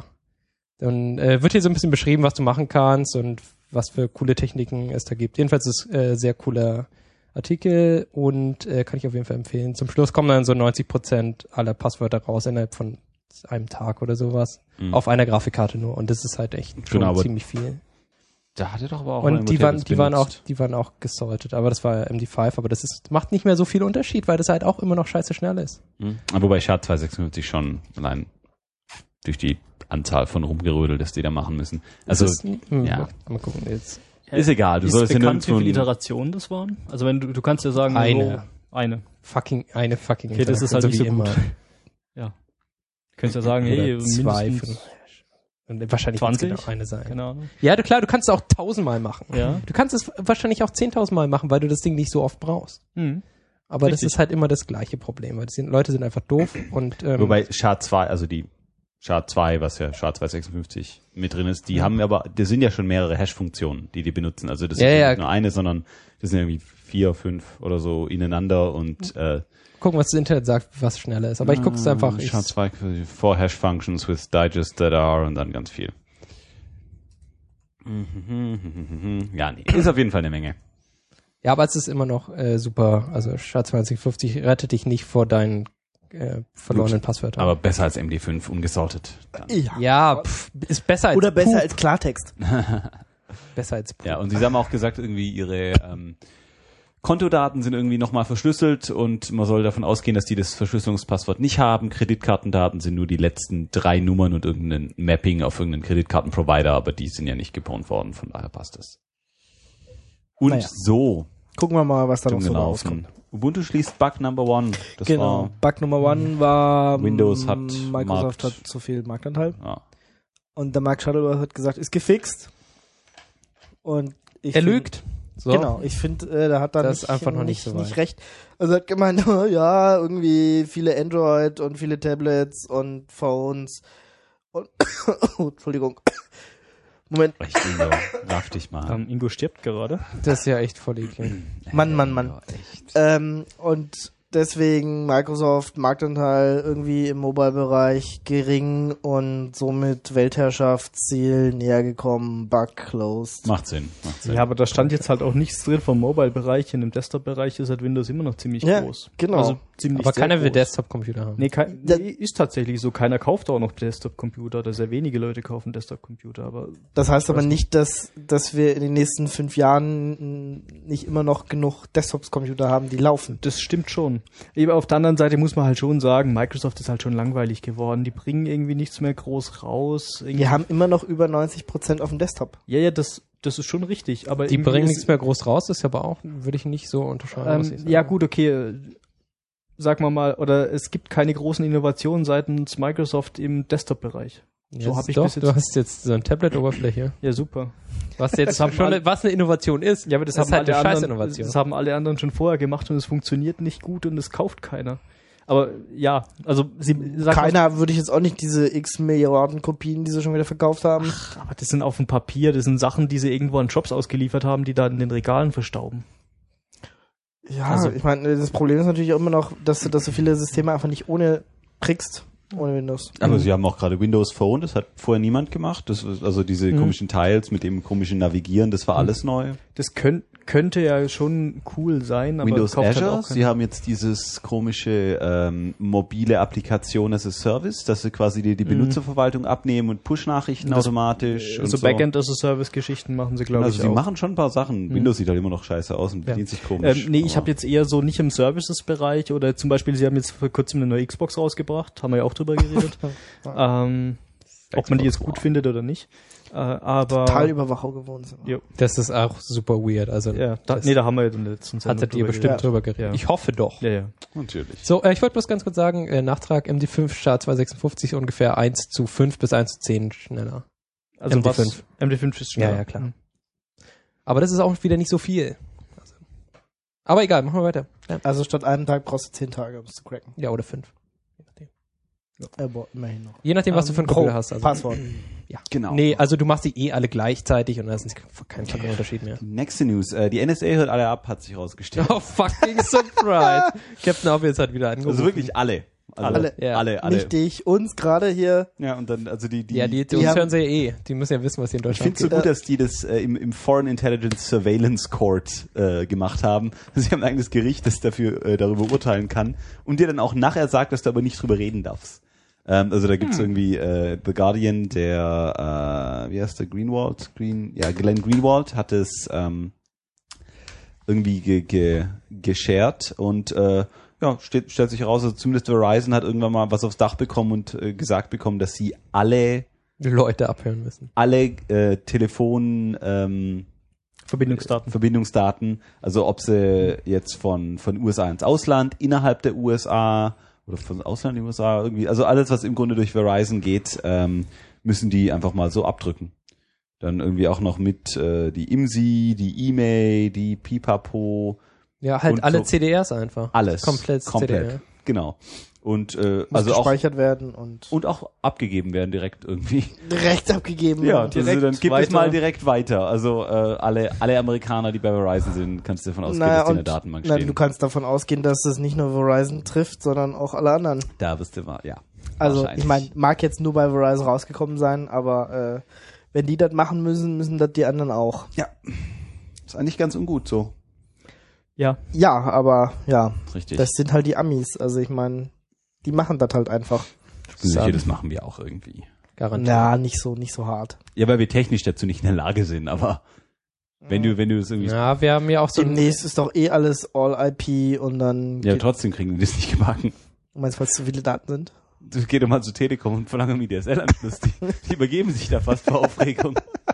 Dann äh, wird hier so ein bisschen beschrieben, was du machen kannst und was für coole Techniken es da gibt. Jedenfalls ist es äh, sehr cooler Artikel und äh, kann ich auf jeden Fall empfehlen. Zum Schluss kommen dann so neunzig Prozent aller Passwörter raus innerhalb von einem Tag oder sowas. Mhm. Auf einer Grafikkarte nur. Und das ist halt echt schon Genau, aber ziemlich viel. Da hat er doch aber auch Und Rainbow die waren, Tables die waren auch, benutzt. die waren auch gesaltet. Aber das war M D fünf, aber das ist, macht nicht mehr so viel Unterschied, weil das halt auch immer noch scheiße schnell ist. Mhm. Aber wobei S H A zweihundertsechsundfünfzig schon allein durch die Anzahl von Rumgerödel, das die da machen müssen. Also das ist, hm, ja. mal, mal gucken jetzt. ist egal, du Ist solltest ja bekannt, wie nirgendwo viele ein- Iterationen das waren? Also wenn du, du kannst ja sagen, Eine. So, eine. Fucking, eine fucking Okay, das ist Interaktion, halt nicht so wie gut. immer. Ja. Du könntest ja sagen, hey, Oder zwei, mindestens, fünf. Und wahrscheinlich wird es zwanzig? genau eine sein. keine Ahnung. Ja, du, klar, du kannst es auch tausendmal machen. Ja. Du kannst es wahrscheinlich auch zehntausendmal machen, weil du das Ding nicht so oft brauchst. Hm. Aber das Richtig. ist halt immer das gleiche Problem, weil die sind, Leute sind einfach doof und ähm, Wobei S H A zwei, also die S H A zwei, was ja S H A zweihundertsechsundfünfzig mit drin ist, die haben aber, das sind ja schon mehrere Hash-Funktionen, die die benutzen. Also das Ja, ist ja ja. nicht nur eine, sondern das sind irgendwie vier, fünf oder so ineinander und äh, gucken, was das Internet sagt, was schneller ist. Aber ich gucke es einfach. Ich, S H A zwei, four Hash-Functions with digest that are und dann ganz viel. Ja, nee, ist auf jeden Fall eine Menge. ja, aber es ist immer noch äh, super. Also S H A zweihundertfünfzig rettet dich nicht vor deinen äh, verlorenen Passwörtern. Aber besser als M D fünf, ungesortet. Dann. ja, pff, ist besser als Oder besser Pup. als Klartext. besser als Pup. Ja, und sie haben auch gesagt, irgendwie ihre ähm, Kontodaten sind irgendwie nochmal verschlüsselt und man soll davon ausgehen, dass die das Verschlüsselungspasswort nicht haben. Kreditkartendaten sind nur die letzten drei Nummern und irgendein Mapping auf irgendeinen Kreditkartenprovider, aber die sind ja nicht gepawnt worden, von daher passt das. Und Naja. so Gucken wir mal, was da noch dumm so gelaufen. rauskommt. Ubuntu schließt Bug Number One. Das Genau. Bug Nummer One war Windows hat Microsoft Markt- hat zu viel Marktanteil. war, ja. Und der Mark Shuttleworth hat gesagt, ist gefixt. Und ich er find- lügt. So. Genau, ich finde, äh, da hat er Das nicht, ist einfach noch nicht, nicht so nicht weit. recht. Also er hat gemeint, ja, irgendwie viele Android und viele Tablets und Phones und oh, Entschuldigung. Moment. Recht, Ingo. Raff dich mal. Ähm, Ingo stirbt gerade. Das ist ja echt voll eklig. Mann, Mann, Mann. Ja, echt. Ähm, und deswegen Microsoft Marktanteil irgendwie im Mobile-Bereich gering und somit Weltherrschaftsziel näher gekommen, Bug closed. Macht Sinn. Macht Sinn. Ja, aber da stand jetzt halt auch nichts drin vom Mobile-Bereich. In dem Desktop-Bereich ist halt Windows immer noch ziemlich Ja, groß. genau. Also ziemlich Aber sehr keiner will groß. Desktop-Computer haben. Nee, kein, Ja. nee, ist tatsächlich so. Keiner kauft auch noch Desktop-Computer. Oder sehr wenige Leute kaufen Desktop-Computer. Aber Das heißt aber weiß nicht, dass, dass wir in den nächsten fünf Jahren nicht immer noch genug Desktop-Computer haben, die laufen. das stimmt schon. Aber auf der anderen Seite muss man halt schon sagen, Microsoft ist halt schon langweilig geworden. Die bringen irgendwie nichts mehr groß raus. Irgendwie- Wir haben immer noch über neunzig Prozent auf dem Desktop. ja, ja, das, das ist schon richtig. Aber Die irgendwie bringen ist- nichts mehr groß raus, ist aber auch, würde ich nicht so unterscheiden. muss ich Ähm, sagen. ja, gut, okay. äh, Sag mal mal, oder es gibt keine großen Innovationen seitens Microsoft im Desktop-Bereich. So Jetzt hab ich doch, bis jetzt- du hast jetzt so eine Tablet-Oberfläche. Ja, super. Was jetzt haben schon, alle- was eine Innovation ist. Ja, aber das, das haben ist halt alle eine anderen, Scheiß-Innovation. das haben alle anderen schon vorher gemacht und es funktioniert nicht gut und es kauft keiner. Aber ja, also sie sagt Keiner würde ich jetzt auch nicht diese x Milliarden Kopien, die sie schon wieder verkauft haben. Ach, aber das sind auf dem Papier, das sind Sachen, die sie irgendwo an Shops ausgeliefert haben, die da in den Regalen verstauben. Ja, Also- ich meine, das Problem ist natürlich auch immer noch, dass du, dass du viele Systeme einfach nicht ohne kriegst, ohne Windows. Aber sie haben auch gerade Windows Phone, das hat vorher niemand gemacht. Das ist, also diese Mhm. komischen Tiles mit dem komischen Navigieren, das war alles neu. Das könnt, könnte ja schon cool sein, aber Windows kauft halt Azure, auch keiner. sie haben jetzt dieses komische ähm, mobile Applikation as a Service, dass sie quasi die, die Benutzerverwaltung abnehmen und Push-Nachrichten Das- automatisch und so so. Backend as a Service Geschichten machen sie, glaube Also ich, sie auch. machen schon ein paar Sachen. Mhm. Windows sieht halt immer noch scheiße aus und Ja. bedient sich komisch. Ähm, nee, ich aber- habe jetzt eher so nicht im Services-Bereich oder zum Beispiel, sie haben jetzt vor kurzem eine neue Xbox rausgebracht, haben wir ja auch drüber geredet. ähm, ob man die jetzt gut wow. findet oder nicht. Äh, aber Total Überwachung gewohnt sind. Jo. Das ist auch super weird. Also, ja, da, das nee, da haben wir ja in der letzten Sendung hattet ihr drüber bestimmt geredet. drüber geredet. Ja. Ich hoffe doch. Ja, ja. Natürlich. So, äh, ich wollte bloß ganz kurz sagen, äh, Nachtrag M D fünf Star zweihundertsechsundfünfzig ungefähr eins zu fünf bis eins zu zehn schneller. Also M D was? fünf. M D fünf ist schneller. Ja, ja, klar. Mhm. Aber das ist auch wieder nicht so viel. Also, aber egal, machen wir weiter. Ja, Also statt einem Tag brauchst du zehn Tage, um es zu cracken. ja oder fünf. Je nachdem, Äh, boah, immerhin noch. Je nachdem was Ähm, du für einen pro Computer hast. Also. Passwort. Genau. Nee, also du machst die eh alle gleichzeitig und da ist kein, kein Unterschied mehr. Nächste News. Äh, die N S A hört alle ab, hat sich rausgestellt. Oh, fucking surprise. Captain Obvious hat wieder angerufen. Also wirklich alle. Also Alle. Ja. alle, alle. Nicht dich, uns gerade hier. Ja, und dann, also die, die, ja, die, die, die uns haben- hören sie ja eh. Die müssen ja wissen, was hier in ich finde Deutschland es so geht. gut, dass die das äh, im, im Foreign Intelligence Surveillance Court äh, gemacht haben. Sie haben ein eigenes Gericht, das dafür äh, darüber urteilen kann und dir dann auch nachher sagt, dass du aber nicht drüber reden darfst. Ähm, also da gibt's irgendwie äh, The Guardian, der, äh, wie heißt der, Greenwald? Green, ja, Glenn Greenwald hat es ähm, irgendwie ge, ge, geshared und äh, ja, steht, stellt sich heraus, also zumindest Verizon hat irgendwann mal was aufs Dach bekommen und äh, gesagt bekommen, dass sie alle Leute abhören müssen. alle äh, Telefon ähm, Verbindungsdaten. Verbindungsdaten, also ob sie jetzt von von U S A ins Ausland, innerhalb der U S A oder von Ausland in die U S A irgendwie, also alles, was im Grunde durch Verizon geht, ähm, müssen die einfach mal so abdrücken. Dann irgendwie auch noch mit äh, die I M S I, die E-Mail, die Pipapo, Ja, halt Und alle so- C D Rs einfach. alles. Komplett, komplett. C D R. Genau. Und äh, Muss also auch gespeichert werden und und auch abgegeben werden direkt irgendwie. direkt abgegeben. Ja, und also direkt dann gib es weiter. mal direkt weiter. Also äh, alle alle Amerikaner, die bei Verizon sind, kannst du davon ausgehen, naja, dass die in und der Datenbank nein, stehen. du kannst davon ausgehen, dass es nicht nur Verizon trifft, sondern auch alle anderen. Da wirst du mal, ja. Also wahrscheinlich. ich meine, mag jetzt nur bei Verizon rausgekommen sein, aber äh, wenn die das machen müssen, müssen das die anderen auch. Ja. Ist eigentlich ganz ungut so. Ja. Ja, aber ja, Richtig. das sind halt die Amis. Also ich meine, die machen das halt einfach. Ich bin sicher, das machen wir auch irgendwie. Garantiert. Ja, nicht so, nicht so hart. Ja, weil wir technisch dazu nicht in der Lage sind, aber wenn du, wenn du es irgendwie, ja, Ja, wir haben ja auch so ein, Demnächst ist doch eh alles All I P und dann geht, trotzdem kriegen die das nicht gebacken. du meinst, weil es zu viele Daten sind? Das geht doch mal zu Telekom und verlangen mir D S L-Anschluss. Die, die übergeben sich da fast vor Aufregung.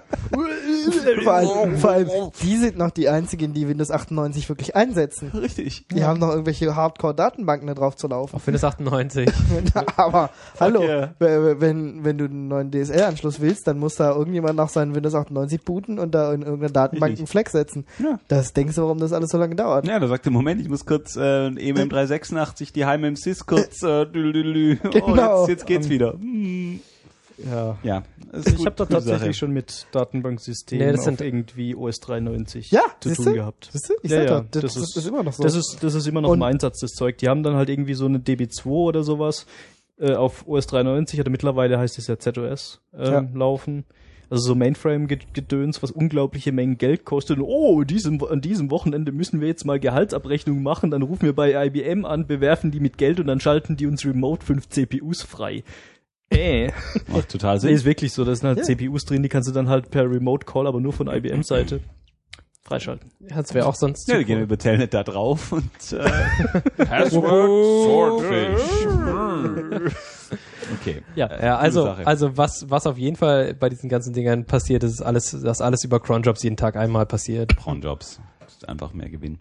vor, allem, vor allem, die sind noch die einzigen, die Windows achtundneunzig wirklich einsetzen. Richtig. Die haben noch irgendwelche Hardcore-Datenbanken da drauf zu laufen. auf Windows achtundneunzig. Aber hallo, yeah. w- wenn, wenn du einen neuen D S L-Anschluss willst, dann muss da irgendjemand noch seinen Windows achtundneunzig booten und da in irgendeiner Datenbank Richtig. einen Fleck setzen. Ja. Das denkst du, warum das alles so lange dauert? Ja, da sagt er, Moment, ich muss kurz äh, E M M drei sechsundachtzig, die Heim M Sys kurz äh, dü, dü, dü. Oh, Genau. jetzt, jetzt geht's wieder. Hm. Ja. Ja. Also ich habe da tatsächlich schon mit Datenbanksystemen Nee, das auf sind irgendwie O S drei neunzig Ja, zu siehste? tun gehabt. Siehst du? Ich Ja, sag ja, doch, das, das das, ist- ist immer noch so. Das ist, das ist immer noch Und- im Einsatz, das Zeug. Die haben dann halt irgendwie so eine D B zwei oder sowas äh, auf O S drei neunzig oder mittlerweile heißt es ja Z O S ähm, Ja. laufen. Also so Mainframe-Gedöns, was unglaubliche Mengen Geld kostet. Und, oh, diesem, an diesem Wochenende müssen wir jetzt mal Gehaltsabrechnung machen. Dann rufen wir bei I B M an, bewerfen die mit Geld und dann schalten die uns remote fünf C P Us frei. Äh. Macht total Nee, Sinn. ist wirklich so. Da sind halt Ja. C P Us drin, die kannst du dann halt per Remote Call, aber nur von I B M-Seite freischalten. Ja, das wäre auch sonst Ja, zu wir gehen cool. über Telnet da drauf und äh, Password Swordfish. Okay. Ja, ja also, Sache. also was, was auf jeden Fall bei diesen ganzen Dingern passiert, ist alles, dass alles über Cronjobs jeden Tag einmal passiert. Frauenjobs. Ist einfach mehr Gewinn.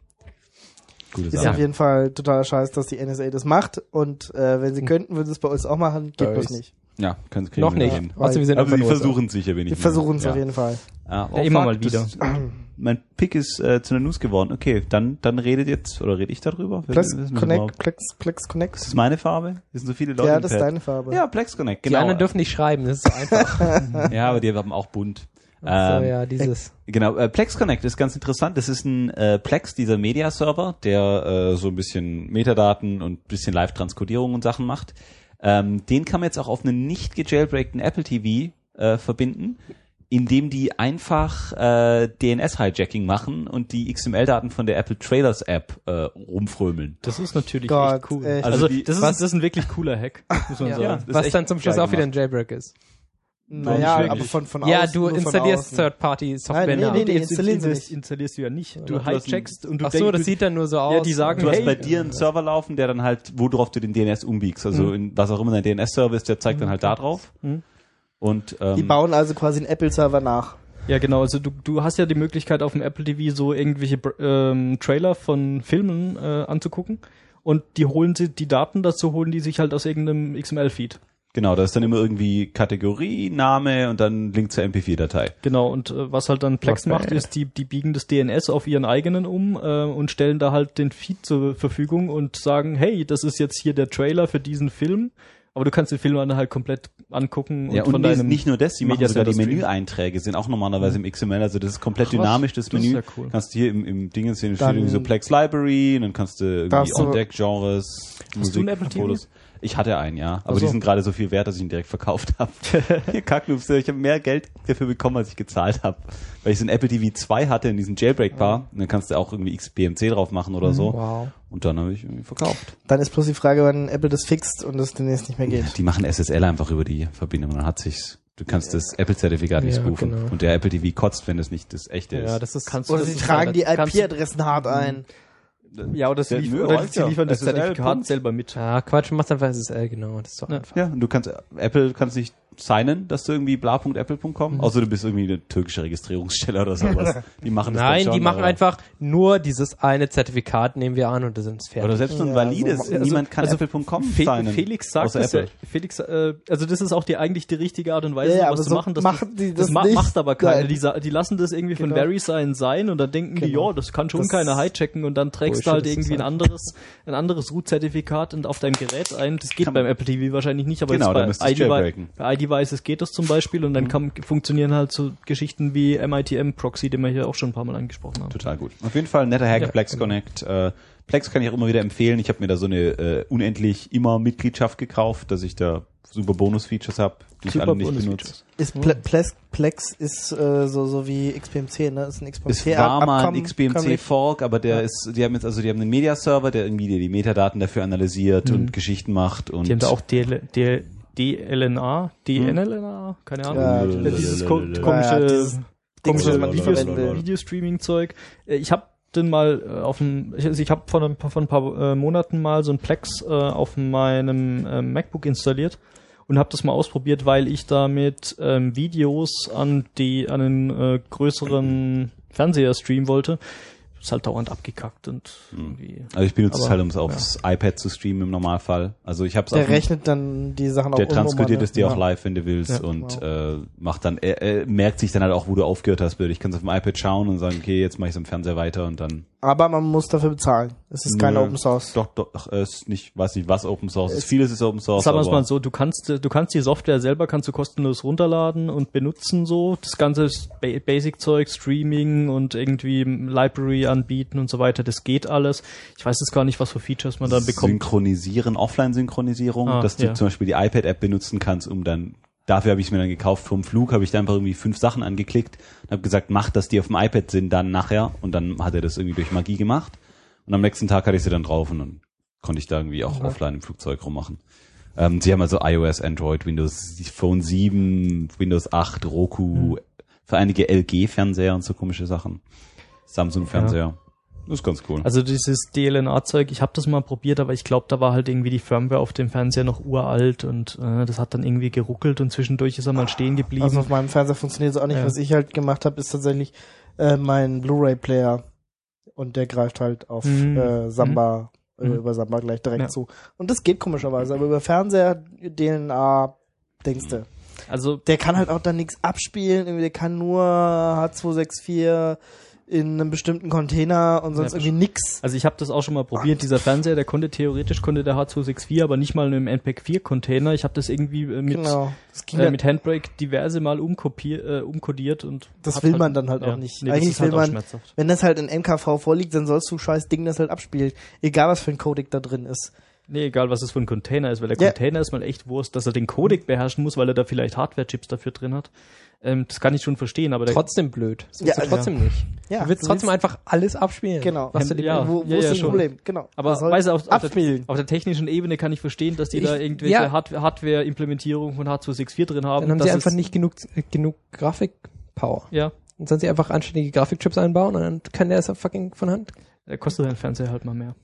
Gute Ist Sache. auf jeden Fall totaler Scheiß, dass die N S A das macht. Und äh, wenn sie könnten, würden sie es bei uns auch machen. Geht Da bloß ist- nicht. Ja, können Sie Noch nicht. Hin. Weißt du, wir sind Aber einfach sie nur versuchen es sicher Wir wenigstens. versuchen es ja. auf jeden Fall. Ja, Ja, immer mal das, mein Pick ist äh, zu einer News geworden. Okay, dann, dann redet jetzt, oder rede ich darüber? Plex Wissen wir Connect, überhaupt- Plex, Plex Ist Connect. das meine Farbe? Hier sind so viele Leute Ja, im das ist Pad. deine Farbe. Ja, Plex Connect, Die genau. anderen dürfen nicht schreiben, das ist so einfach. Ja, aber die haben auch bunt. so, Ähm, ja, dieses. Genau, äh, Plex Connect ist ganz interessant. Das ist ein äh, Plex, dieser Media-Server, der äh, so ein bisschen Metadaten und ein bisschen Live-Transkodierung und Sachen macht. Ähm, den kann man jetzt auch auf einen nicht gejailbreakten Apple T V äh, verbinden, indem die einfach äh, D N S-Hijacking machen und die X M L-Daten von der Apple Trailers App äh, rumfrömeln. Das ist natürlich Gott, echt cool. echt. Also, Also die- das, ist, was- das ist ein wirklich cooler Hack, muss man Ja. sagen. Ja, das ist Was echt dann zum Schluss geil auch wieder ein gemacht. Jailbreak ist. Naja, wirklich. aber von, von Ja, außen. du nur von installierst außen. Third-Party-Software Nein, nee, nach. nee, nee. Jetzt installieren sie installierst- nicht. installierst du ja nicht. Du du hast hijackst und du Ach so, denkst, das sieht dann nur so aus. Ja, die sagen, Du hast hey, bei dir einen Server laufen, der dann halt, worauf du den D N S umbiegst. Also in, was auch immer dein D N S-Server ist, der zeigt dann halt da drauf. Mhm. Und ähm, Die bauen also quasi einen Apple-Server nach. Ja, genau. Also du, du hast ja die Möglichkeit auf dem Apple T V so irgendwelche ähm, Trailer von Filmen äh, anzugucken und die holen sie die Daten dazu holen die sich halt aus irgendeinem X M L-Feed. Genau, da ist dann immer irgendwie Kategorie, Name und dann Link zur M P vier Datei. Genau. Und äh, was halt dann Plex Okay. macht, ist die die biegen das D N S auf ihren eigenen um äh, und stellen da halt den Feed zur Verfügung und sagen, hey, das ist jetzt hier der Trailer für diesen Film. Aber du kannst den Film dann halt komplett angucken und Ja, und von nicht, deinem nicht nur das, die machen Media sogar die Center Stream. Menüeinträge, sind auch normalerweise im X M L, also das ist komplett Krass, dynamisch, das das ist Menü. ja cool. Kannst du hier im, im Ding sehen, steht Dann- irgendwie so Plex Library, und dann kannst du irgendwie Darfst du- On-Deck-Genres, Musik, du einen Apple T V? Fotos. Ich hatte einen, ja, aber Ach so. die sind gerade so viel wert, dass ich ihn direkt verkauft habe. Kacknoobs, ich habe mehr Geld dafür bekommen, als ich gezahlt habe. Weil ich so ein Apple T V zwei hatte in diesem Jailbreak-Bar, und dann kannst du auch irgendwie X B M C drauf machen oder so. Wow. Und dann habe ich irgendwie verkauft. Dann ist bloß die Frage, wann Apple das fixt und das demnächst nicht mehr geht. Die machen S S L einfach über die Verbindung, dann hat sich's. Du kannst das Apple-Zertifikat nicht Ja, spoofen. genau. Und der Apple T V kotzt, wenn das nicht das echte Ja, ist. das ist. Kannst du Oder das sie ist tragen halt- die kannst- I P-Adressen hart ein. Ja, oder sie, Der- liefern, nö, oder reicht sie ja. liefern das S S L, Zertifikat Punkt. selber mit. Ja, Quatsch, machst einfach S S L, genau. Das ist so Ja. einfach. Ja, und du kannst, Apple kannst nicht signen, dass du irgendwie bla punkt apple punkt com, Mhm. außer du bist irgendwie eine türkische Registrierungsstelle oder sowas. Die machen das Nein, dann schon, die machen aber- einfach nur dieses eine Zertifikat, nehmen wir an und das ist fertig. Oder selbst nur ein Ja, valides, so- niemand kann also apple punkt com Fe signen. Felix sagt außer das ja, Apple. Felix, äh, also das ist auch die eigentlich die richtige Art und Weise, Ja, ja, was aber zu so machen. Das, machen die das ma nicht. macht aber keiner. Nein. Die, sa- die lassen das irgendwie von Genau. VeriSign sein und dann denken die, Genau. ja, das kann schon Das- keiner hijacken und dann trägst Bullshit du halt ist das irgendwie ein einfach. anderes, ein anderes Root-Zertifikat und auf deinem Gerät ein. Das geht Kann beim man- Apple T V wahrscheinlich nicht, aber Genau, jetzt da bei, müsstest du iDevice, jailbreaken. bei iDevices geht das zum Beispiel und dann Mhm. kann, funktionieren halt so Geschichten wie M I T M-Proxy, den wir hier auch schon ein paar Mal angesprochen haben. Total gut. Auf jeden Fall ein netter Hack, Ja, Plex genau. Connect. Äh, Plex kann ich auch immer wieder empfehlen. Ich habe mir da so eine äh, unendlich immer Mitgliedschaft gekauft, dass ich da super Bonus-Features habe, die ich Super alle nicht Bonus-Features. benutze. Ist Ple Plex, Plex ist äh, so so wie X B M C, ne? Ist ein X B M Es C war mal ein Abkommen- X B M C Fork, aber der Ja. ist, die haben jetzt, also die haben einen Media-Server, der irgendwie die, die Metadaten dafür analysiert Mhm. und Geschichten macht und Die haben da auch D L, D, D L N A, D N L N A, keine Ahnung. Ja, Äh, dieses ko Ja, komische, ja, dieses Ding, komische was man Videos, verwenden will. Videostreaming-Zeug. Äh, Ich habe den mal äh, auf dem, ich, also ich habe vor ein paar, vor ein paar äh, Monaten mal so ein Plex äh, auf meinem äh, MacBook installiert und habe das mal ausprobiert, weil ich damit ähm, Videos an die an einen äh, größeren Fernseher streamen wollte. Ist halt dauernd abgekackt und irgendwie. also ich benutze es Aber, halt, um es aufs iPad zu streamen im Normalfall. Also ich habe es Der auf dem- rechnet dann die Sachen auch der um, wo man- transkodiert es dir ja. auch live, wenn du willst, Ja, und äh, macht dann, er, er merkt sich dann halt auch, wo du aufgehört hast. Ich kann es auf dem iPad schauen und sagen, okay, jetzt mache ich es am Fernseher weiter und dann Aber man muss dafür bezahlen. Es ist kein Nö. Open Source. Doch, doch, es ist nicht, weiß nicht, was Open Source ist. Vieles ist Open Source. Sagen wir es aber mal so, du kannst, du kannst die Software selber kannst du kostenlos runterladen und benutzen so. Das ganze ba- Basic-Zeug, Streaming und irgendwie Library anbieten und so weiter, das geht alles. Ich weiß jetzt gar nicht, was für Features man dann bekommt. Synchronisieren, Offline-Synchronisierung, Ah, dass du ja. zum Beispiel die iPad-App benutzen kannst, um dann, dafür habe ich es mir dann gekauft, vom Flug habe ich da einfach irgendwie fünf Sachen angeklickt und habe gesagt, mach, dass die auf dem iPad sind dann nachher, und dann hat er das irgendwie durch Magie gemacht und am nächsten Tag hatte ich sie dann drauf und dann konnte ich da irgendwie auch Ja. offline im Flugzeug rummachen. Ähm, sie haben also iOS, Android, Windows Phone sieben, Windows acht, Roku, für einige L G-Fernseher und so komische Sachen. Samsung-Fernseher. Das ist ganz cool. Also dieses D L N A-Zeug, ich habe das mal probiert, aber ich glaube, da war halt irgendwie die Firmware auf dem Fernseher noch uralt und äh, das hat dann irgendwie geruckelt und zwischendurch ist er mal stehen geblieben. Also auf meinem Fernseher funktioniert es auch nicht. Ja. Was ich halt gemacht habe, ist tatsächlich äh, mein Blu-ray-Player und der greift halt auf Mhm. äh, Samba, Mhm. äh, über Samba gleich direkt Ja. zu. Und das geht komischerweise, aber über Fernseher, D L N A, denkst du. Also Der kann halt auch dann nichts abspielen, irgendwie, der kann nur H zwei sechs vier in einem bestimmten Container und sonst Ja, irgendwie nix. Also ich habe das auch schon mal probiert. Dieser Fernseher, der konnte theoretisch konnte der H zwei sechs vier, aber nicht mal in einem N P E G vier Container. Ich habe das irgendwie äh, mit Genau. Das, ging äh, halt- mit Handbrake diverse Mal umkopier, äh, umkodiert und Das hat will halt, man dann halt ja, auch nicht. Nee, das Eigentlich ist halt will auch man, schmerzhaft. wenn das halt in M K V vorliegt, dann sollst du scheiß Ding das halt abspielen. Egal was für ein Codec da drin ist. Nee, egal was das für ein Container ist, weil der Ja. Container ist mal echt Wurst, dass er den Codec beherrschen muss, weil er da vielleicht Hardware-Chips dafür drin hat. Ähm, das kann ich schon verstehen, aber der Trotzdem blöd. Das Ja, willst du also- trotzdem nicht. Ja, Du willst trotzdem einfach alles abspielen. Genau. Was du dir Ja. Wo, wo ja, ist ja, das schon. Problem? Genau. Aber Das soll weißt du, auf, auf, abspielen. der, auf der technischen Ebene kann ich verstehen, dass die Ich- da irgendwelche ja. Hard Hardware-Implementierung von H zwei sechs vier drin haben. Dann haben dass sie einfach es- nicht genug, äh, genug Grafik-Power. Ja, Dann sollen sie einfach anständige Grafikchips einbauen und dann kann der es fucking von Hand. da kostet dein Fernseher halt mal mehr.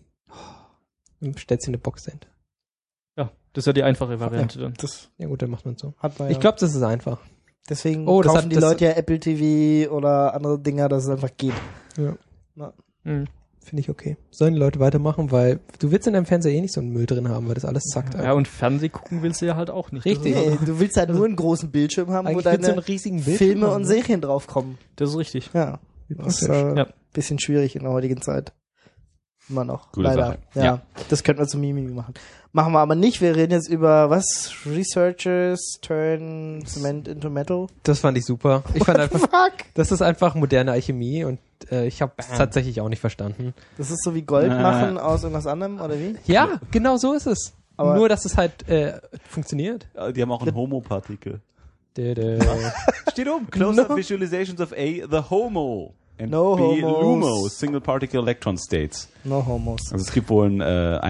Und stellt sie in eine Box hin. Ja, das ist ja die einfache Variante dann. Das Ja gut, dann macht man so. hat man ja. Ich glaube, das ist einfach. Deswegen Oh, das kaufen hat- die das- Leute ja Apple T V oder andere Dinger, dass es einfach geht. Mhm. Finde ich okay. Sollen die Leute weitermachen, weil du willst in deinem Fernseher eh nicht so einen Müll drin haben, weil das alles zackt. Ja, und Fernseh gucken willst du ja halt auch nicht. Richtig. Das ist, Nee, du willst halt nur einen großen Bildschirm haben, wo Eigentlich willst du einen deine riesigen Bildschirm Filme haben, und ne? Serien draufkommen. das ist richtig. Ja, das ist praktisch. äh, Ja. bisschen schwierig in der heutigen Zeit. Immer noch. Gute Leider. Sache. Ja, Ja. das könnten wir zu Mimi machen. Machen wir aber nicht. Wir reden jetzt über was? Researchers turn Cement into Metal. Das fand ich super. Ich fand einfach, Fuck! das ist einfach moderne Alchemie und äh, ich habe es tatsächlich auch nicht verstanden. Das ist so wie Gold Äh. machen aus irgendwas anderem, oder wie? Ja, genau so ist es. Aber- Nur, dass es halt äh, funktioniert. Ja, die haben auch einen Homo-Partikel. Dä, dä. Steht oben. Close-up Visualizations of A, the Homo. And No B, homos. LUMO, Single Particle Electron States. No homos. Also es gibt wohl eine äh,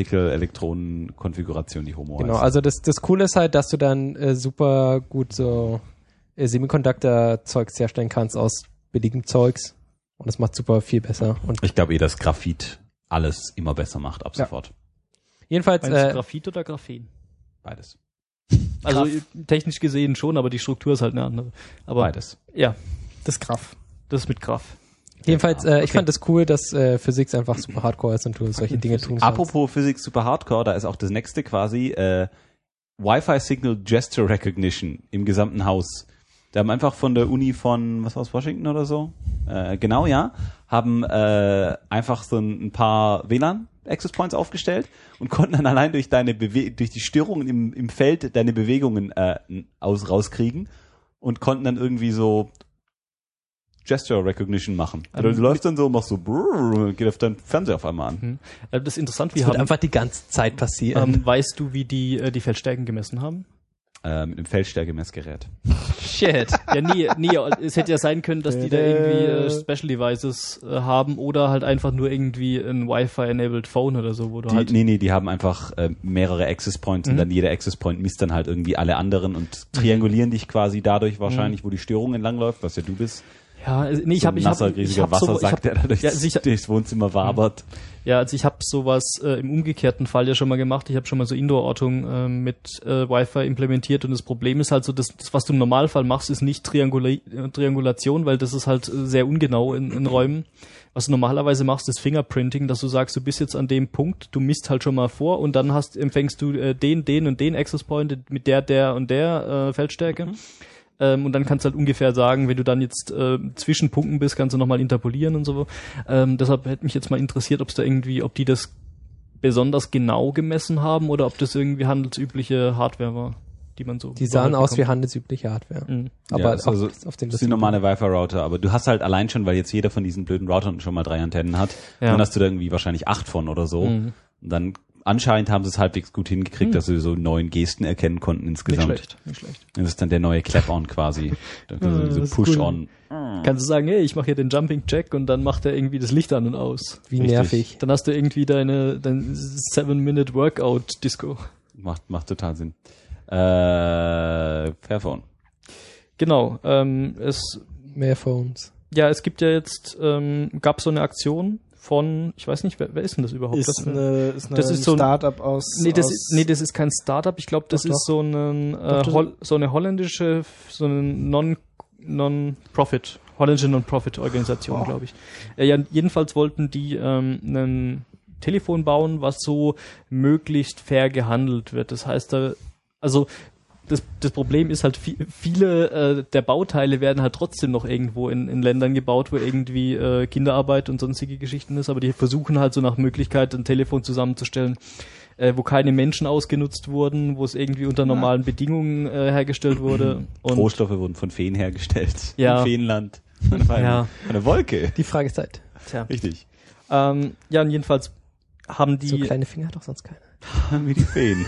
Einzelpartikel-Elektronen-Konfiguration, die Homo Genau, heißt. also das, das Coole ist halt, dass du dann äh, super gut so äh, Semiconductor-Zeugs herstellen kannst aus billigem Zeugs. Und das macht super viel besser. Und Ich glaube eh, dass Graphit alles immer besser macht, ab Ja. sofort. jedenfalls, Meinst du äh, Graphit oder Graphen? Beides. Also technisch gesehen schon, aber die Struktur ist halt eine andere. Aber Beides. ja, Das Graph. das ist mit Graph. jedenfalls, äh, ich Okay. fand es cool, dass äh, Physik einfach super hardcore ist und du solche Dinge tun kannst. Apropos Physik super Hardcore, da ist auch das nächste quasi äh, Wi-Fi Signal Gesture Recognition im gesamten Haus. Da haben einfach von der Uni von, was war's, Washington oder so? Äh, genau, ja. Haben äh, einfach so ein, ein paar W L A N Access Points aufgestellt und konnten dann allein durch deine Bewe durch die Störungen im, im Feld deine Bewegungen äh, aus rauskriegen und konnten dann irgendwie so Gesture Recognition machen. Also Ähm, du läufst dann so, machst so brrr, geht auf deinen Fernseher auf einmal an. Äh, Das ist interessant, Das wir wird haben, einfach die ganze Zeit passieren. ähm, weißt du, wie die äh, die Feldstärken gemessen haben? Äh, mit einem Feldstärkemessgerät. Shit. Ja, nie, nie. Es hätte ja sein können, dass die da irgendwie äh, Special Devices äh, haben oder halt einfach nur irgendwie ein Wi-Fi-enabled Phone oder so, wo du Die, halt. nee, nee, die haben einfach äh, mehrere Access Points und Mhm. dann jeder Access Point misst dann halt irgendwie alle anderen und triangulieren dich quasi dadurch wahrscheinlich, wo die Störung entlangläuft, was ja du bist. Ja, also, nee, ich so habe ein ich habe nasser, ich riesiger hab so, ich Wassersack, hab, der da durchs, ja, sicher- durchs Wohnzimmer wabert. ja, also ich habe sowas äh, im umgekehrten Fall ja schon mal gemacht. Ich habe schon mal so Indoor-Ortung äh, mit äh, Wi-Fi implementiert und das Problem ist halt so, dass das, was du im Normalfall machst, ist nicht Triangula äh, Triangulation, weil das ist halt äh, sehr ungenau in, in Räumen. Was du normalerweise machst, ist Fingerprinting, dass du sagst, du bist jetzt an dem Punkt, du misst halt schon mal vor und dann hast empfängst du äh, den, den und den Access Point mit der, der und der äh, Feldstärke. Ähm, und dann kannst du halt ungefähr sagen, wenn du dann jetzt äh, zwischen Punkten bist, kannst du nochmal interpolieren und so. Ähm, deshalb hätte mich jetzt mal interessiert, ob es da irgendwie, ob die das besonders genau gemessen haben oder ob das irgendwie handelsübliche Hardware war, die man so. Die sahen überhaupt aus wie bekommt. handelsübliche Hardware. Mhm. Aber Ja, auf, also auf den Das sind normale Wi-Fi-Router, aber du hast halt allein schon, weil jetzt jeder von diesen blöden Routern schon mal drei Antennen hat, Ja. dann hast du da irgendwie wahrscheinlich acht von oder so. Mhm. Und dann anscheinend haben sie es halbwegs gut hingekriegt, Mhm. dass sie so neun Gesten erkennen konnten Nicht insgesamt. schlecht, nicht schlecht. Das ist dann der neue Clap-On quasi. Das ist Ja, so das ist Push-On. Kannst du sagen, hey, ich mache hier den Jumping Jack und dann macht er irgendwie das Licht an und aus. Wie Richtig. nervig. Dann hast du irgendwie deine dein seven-Minute Workout Disco. Macht, macht total Sinn. Äh, Fairphone. Genau. Ähm, es Mehr Phones. ja, es gibt ja jetzt ähm, gab so eine Aktion von, ich weiß nicht, wer, wer ist denn das überhaupt? Ist das, eine, ist eine das ist so ein- Startup aus. nee, das aus ist, nee, das ist kein Startup. Ich glaube, das Doch, ist so ein äh, Doch, das- Hol so eine holländische, so eine non Non-Profit, holländische Non-Profit-Organisation, Oh. glaube ich. Äh, ja, jedenfalls wollten die ähm, ein Telefon bauen, was so möglichst fair gehandelt wird. Das heißt, da, also das, das Problem ist halt, vi- viele äh, der Bauteile werden halt trotzdem noch irgendwo in, in Ländern gebaut, wo irgendwie äh, Kinderarbeit und sonstige Geschichten ist, aber die versuchen halt so nach Möglichkeit ein Telefon zusammenzustellen, äh, wo keine Menschen ausgenutzt wurden, wo es irgendwie unter normalen Bedingungen äh, hergestellt wurde. Und Rohstoffe wurden von Feen hergestellt. Ja. Im Feenland. Von einer, Ja. einer Wolke. Die Frage ist halt, tja. Richtig. Ähm, ja, und jedenfalls haben die so kleine Finger hat doch sonst keiner. Wie die Feen.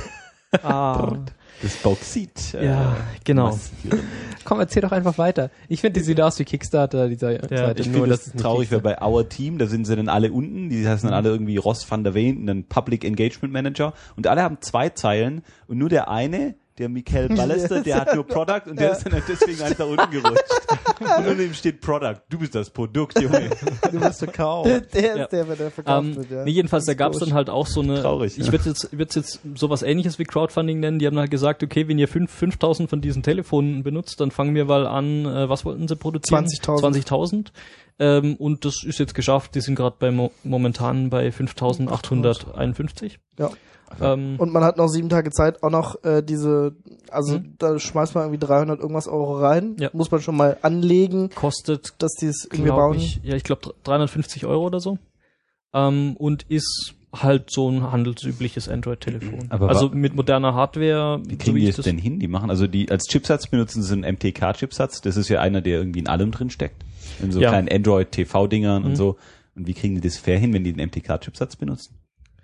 ah, Das Bauxit. äh, ja, genau. massieren. Komm, erzähl doch einfach weiter. Ich finde, die sieht aus wie Kickstarter, dieser Seite. Ich nur, finde dass das es nicht traurig, weil Kickstarter- bei Our Team, da sind sie dann alle unten, die heißen dann alle irgendwie Ross van der Veen und dann Public Engagement Manager und alle haben zwei Zeilen und nur der eine, der Michael Ballester, der hat nur Product und der ist dann halt deswegen eins nach unten gerutscht. Und unter ihm steht Product. Du bist das Produkt, Junge. Du bist verkauft. Der, der ist Ja. der, wenn der verkauft Ähm, wird, ja. nee, jedenfalls, da Das ist gab es dann komisch. halt auch so eine, Traurig, ich ja. würde jetzt, würd's jetzt sowas ähnliches wie Crowdfunding nennen, die haben halt gesagt, okay, wenn ihr fünf, fünftausend von diesen Telefonen benutzt, dann fangen wir mal an, äh, was wollten sie produzieren? zwanzigtausend. zwanzigtausend. Ähm, und das ist jetzt geschafft, die sind gerade bei mo momentan bei fünftausendachthunderteinundfünfzig. Ja. Ähm, Und man hat noch sieben Tage Zeit, auch noch äh, diese, also Mhm. da schmeißt man irgendwie dreihundert irgendwas Euro rein. Ja. Muss man schon mal anlegen, kostet, dass die es irgendwie glaube bauen. ich, ja, ich glaube dreihundertfünfzig Euro oder so. Ähm, und ist halt so ein handelsübliches Android-Telefon. Aber also wa- mit moderner Hardware. Wie kriegen wie die ich das denn hin? Die machen, also die, als Chipsatz benutzen sie einen M T K-Chipsatz. Das ist ja einer, der irgendwie in allem drin steckt. In so Ja. kleinen Android-T V-Dingern Mhm. und so. Und wie kriegen die das fair hin, wenn die den M T K-Chipsatz benutzen?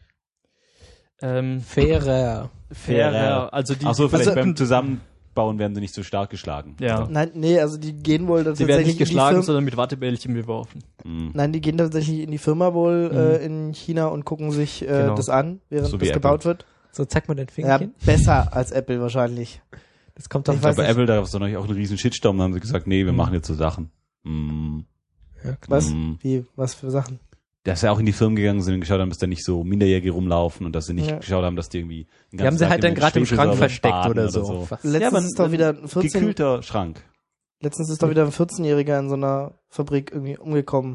Ähm, Fairer. fairer. Also die, Ach so, vielleicht also- beim Zusammenbauen werden sie nicht so stark geschlagen. ja. Nein, nee, also die gehen wohl Sie werden tatsächlich nicht in die geschlagen, Firma. sondern mit Wattebällchen beworfen. Mhm. Nein, die gehen tatsächlich in die Firma wohl Mhm. äh, in China und gucken sich äh, Genau. das an, während So wie das gebaut wird. So, zeig mal dein Ja, Fingerchen. besser als Apple wahrscheinlich. Das kommt doch Ich Ich weiß glaube, bei nicht. Apple, da gab es doch neulich auch einen riesen Shitstorm, da haben sie gesagt, nee, wir Mhm. machen jetzt so Sachen. Mhm. Ja, klar. Was? Mhm. Wie? Was für Sachen? Dass sie auch in die Firmen gegangen sind und geschaut haben, dass da nicht so Minderjährige rumlaufen und dass sie nicht Ja. geschaut haben, dass die irgendwie den Die haben sie Tag halt dann gerade im Schrank Schwefelsäure versteckt baden oder so. Was? Letztens aber ist doch ein- wieder ein vierzehn, Gekühlter Schrank. letztens ist doch wieder ein vierzehnjähriger in so einer Fabrik irgendwie umgekommen.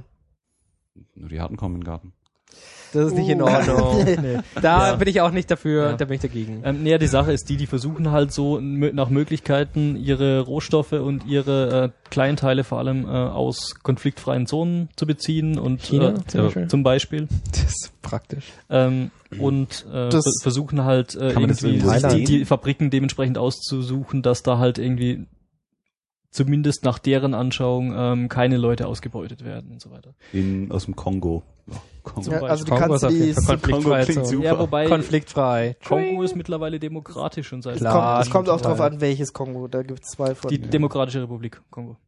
Nur die harten kommen in den Garten. Das ist nicht in Uh. Ordnung. Nee. Da Ja. bin ich auch nicht dafür, Ja. da bin ich dagegen. Ähm, nee, die Sache ist die, die versuchen halt so mö- nach Möglichkeiten ihre Rohstoffe und ihre äh, Kleinteile vor allem äh, aus konfliktfreien Zonen zu beziehen und China äh, zum Beispiel? zum Beispiel Das ist praktisch. ähm, und äh, Das- ver- versuchen halt äh, Kann man das irgendwie irgendwo sich die, sehen? die Fabriken dementsprechend auszusuchen, dass da halt irgendwie zumindest nach deren Anschauung ähm, keine Leute ausgebeutet werden und so weiter. In, aus dem Kongo. Ja, Kongo. Ja, also du Kongo kannst ist auf die, jeden Fall es konfliktfrei. klingt so. super. Ja, wobei Konfliktfrei. Kongo ist mittlerweile demokratisch und seit Klar. kommt, es kommt auch total. drauf an, welches Kongo. Da gibt es zwei von. die Demokratische Republik Kongo.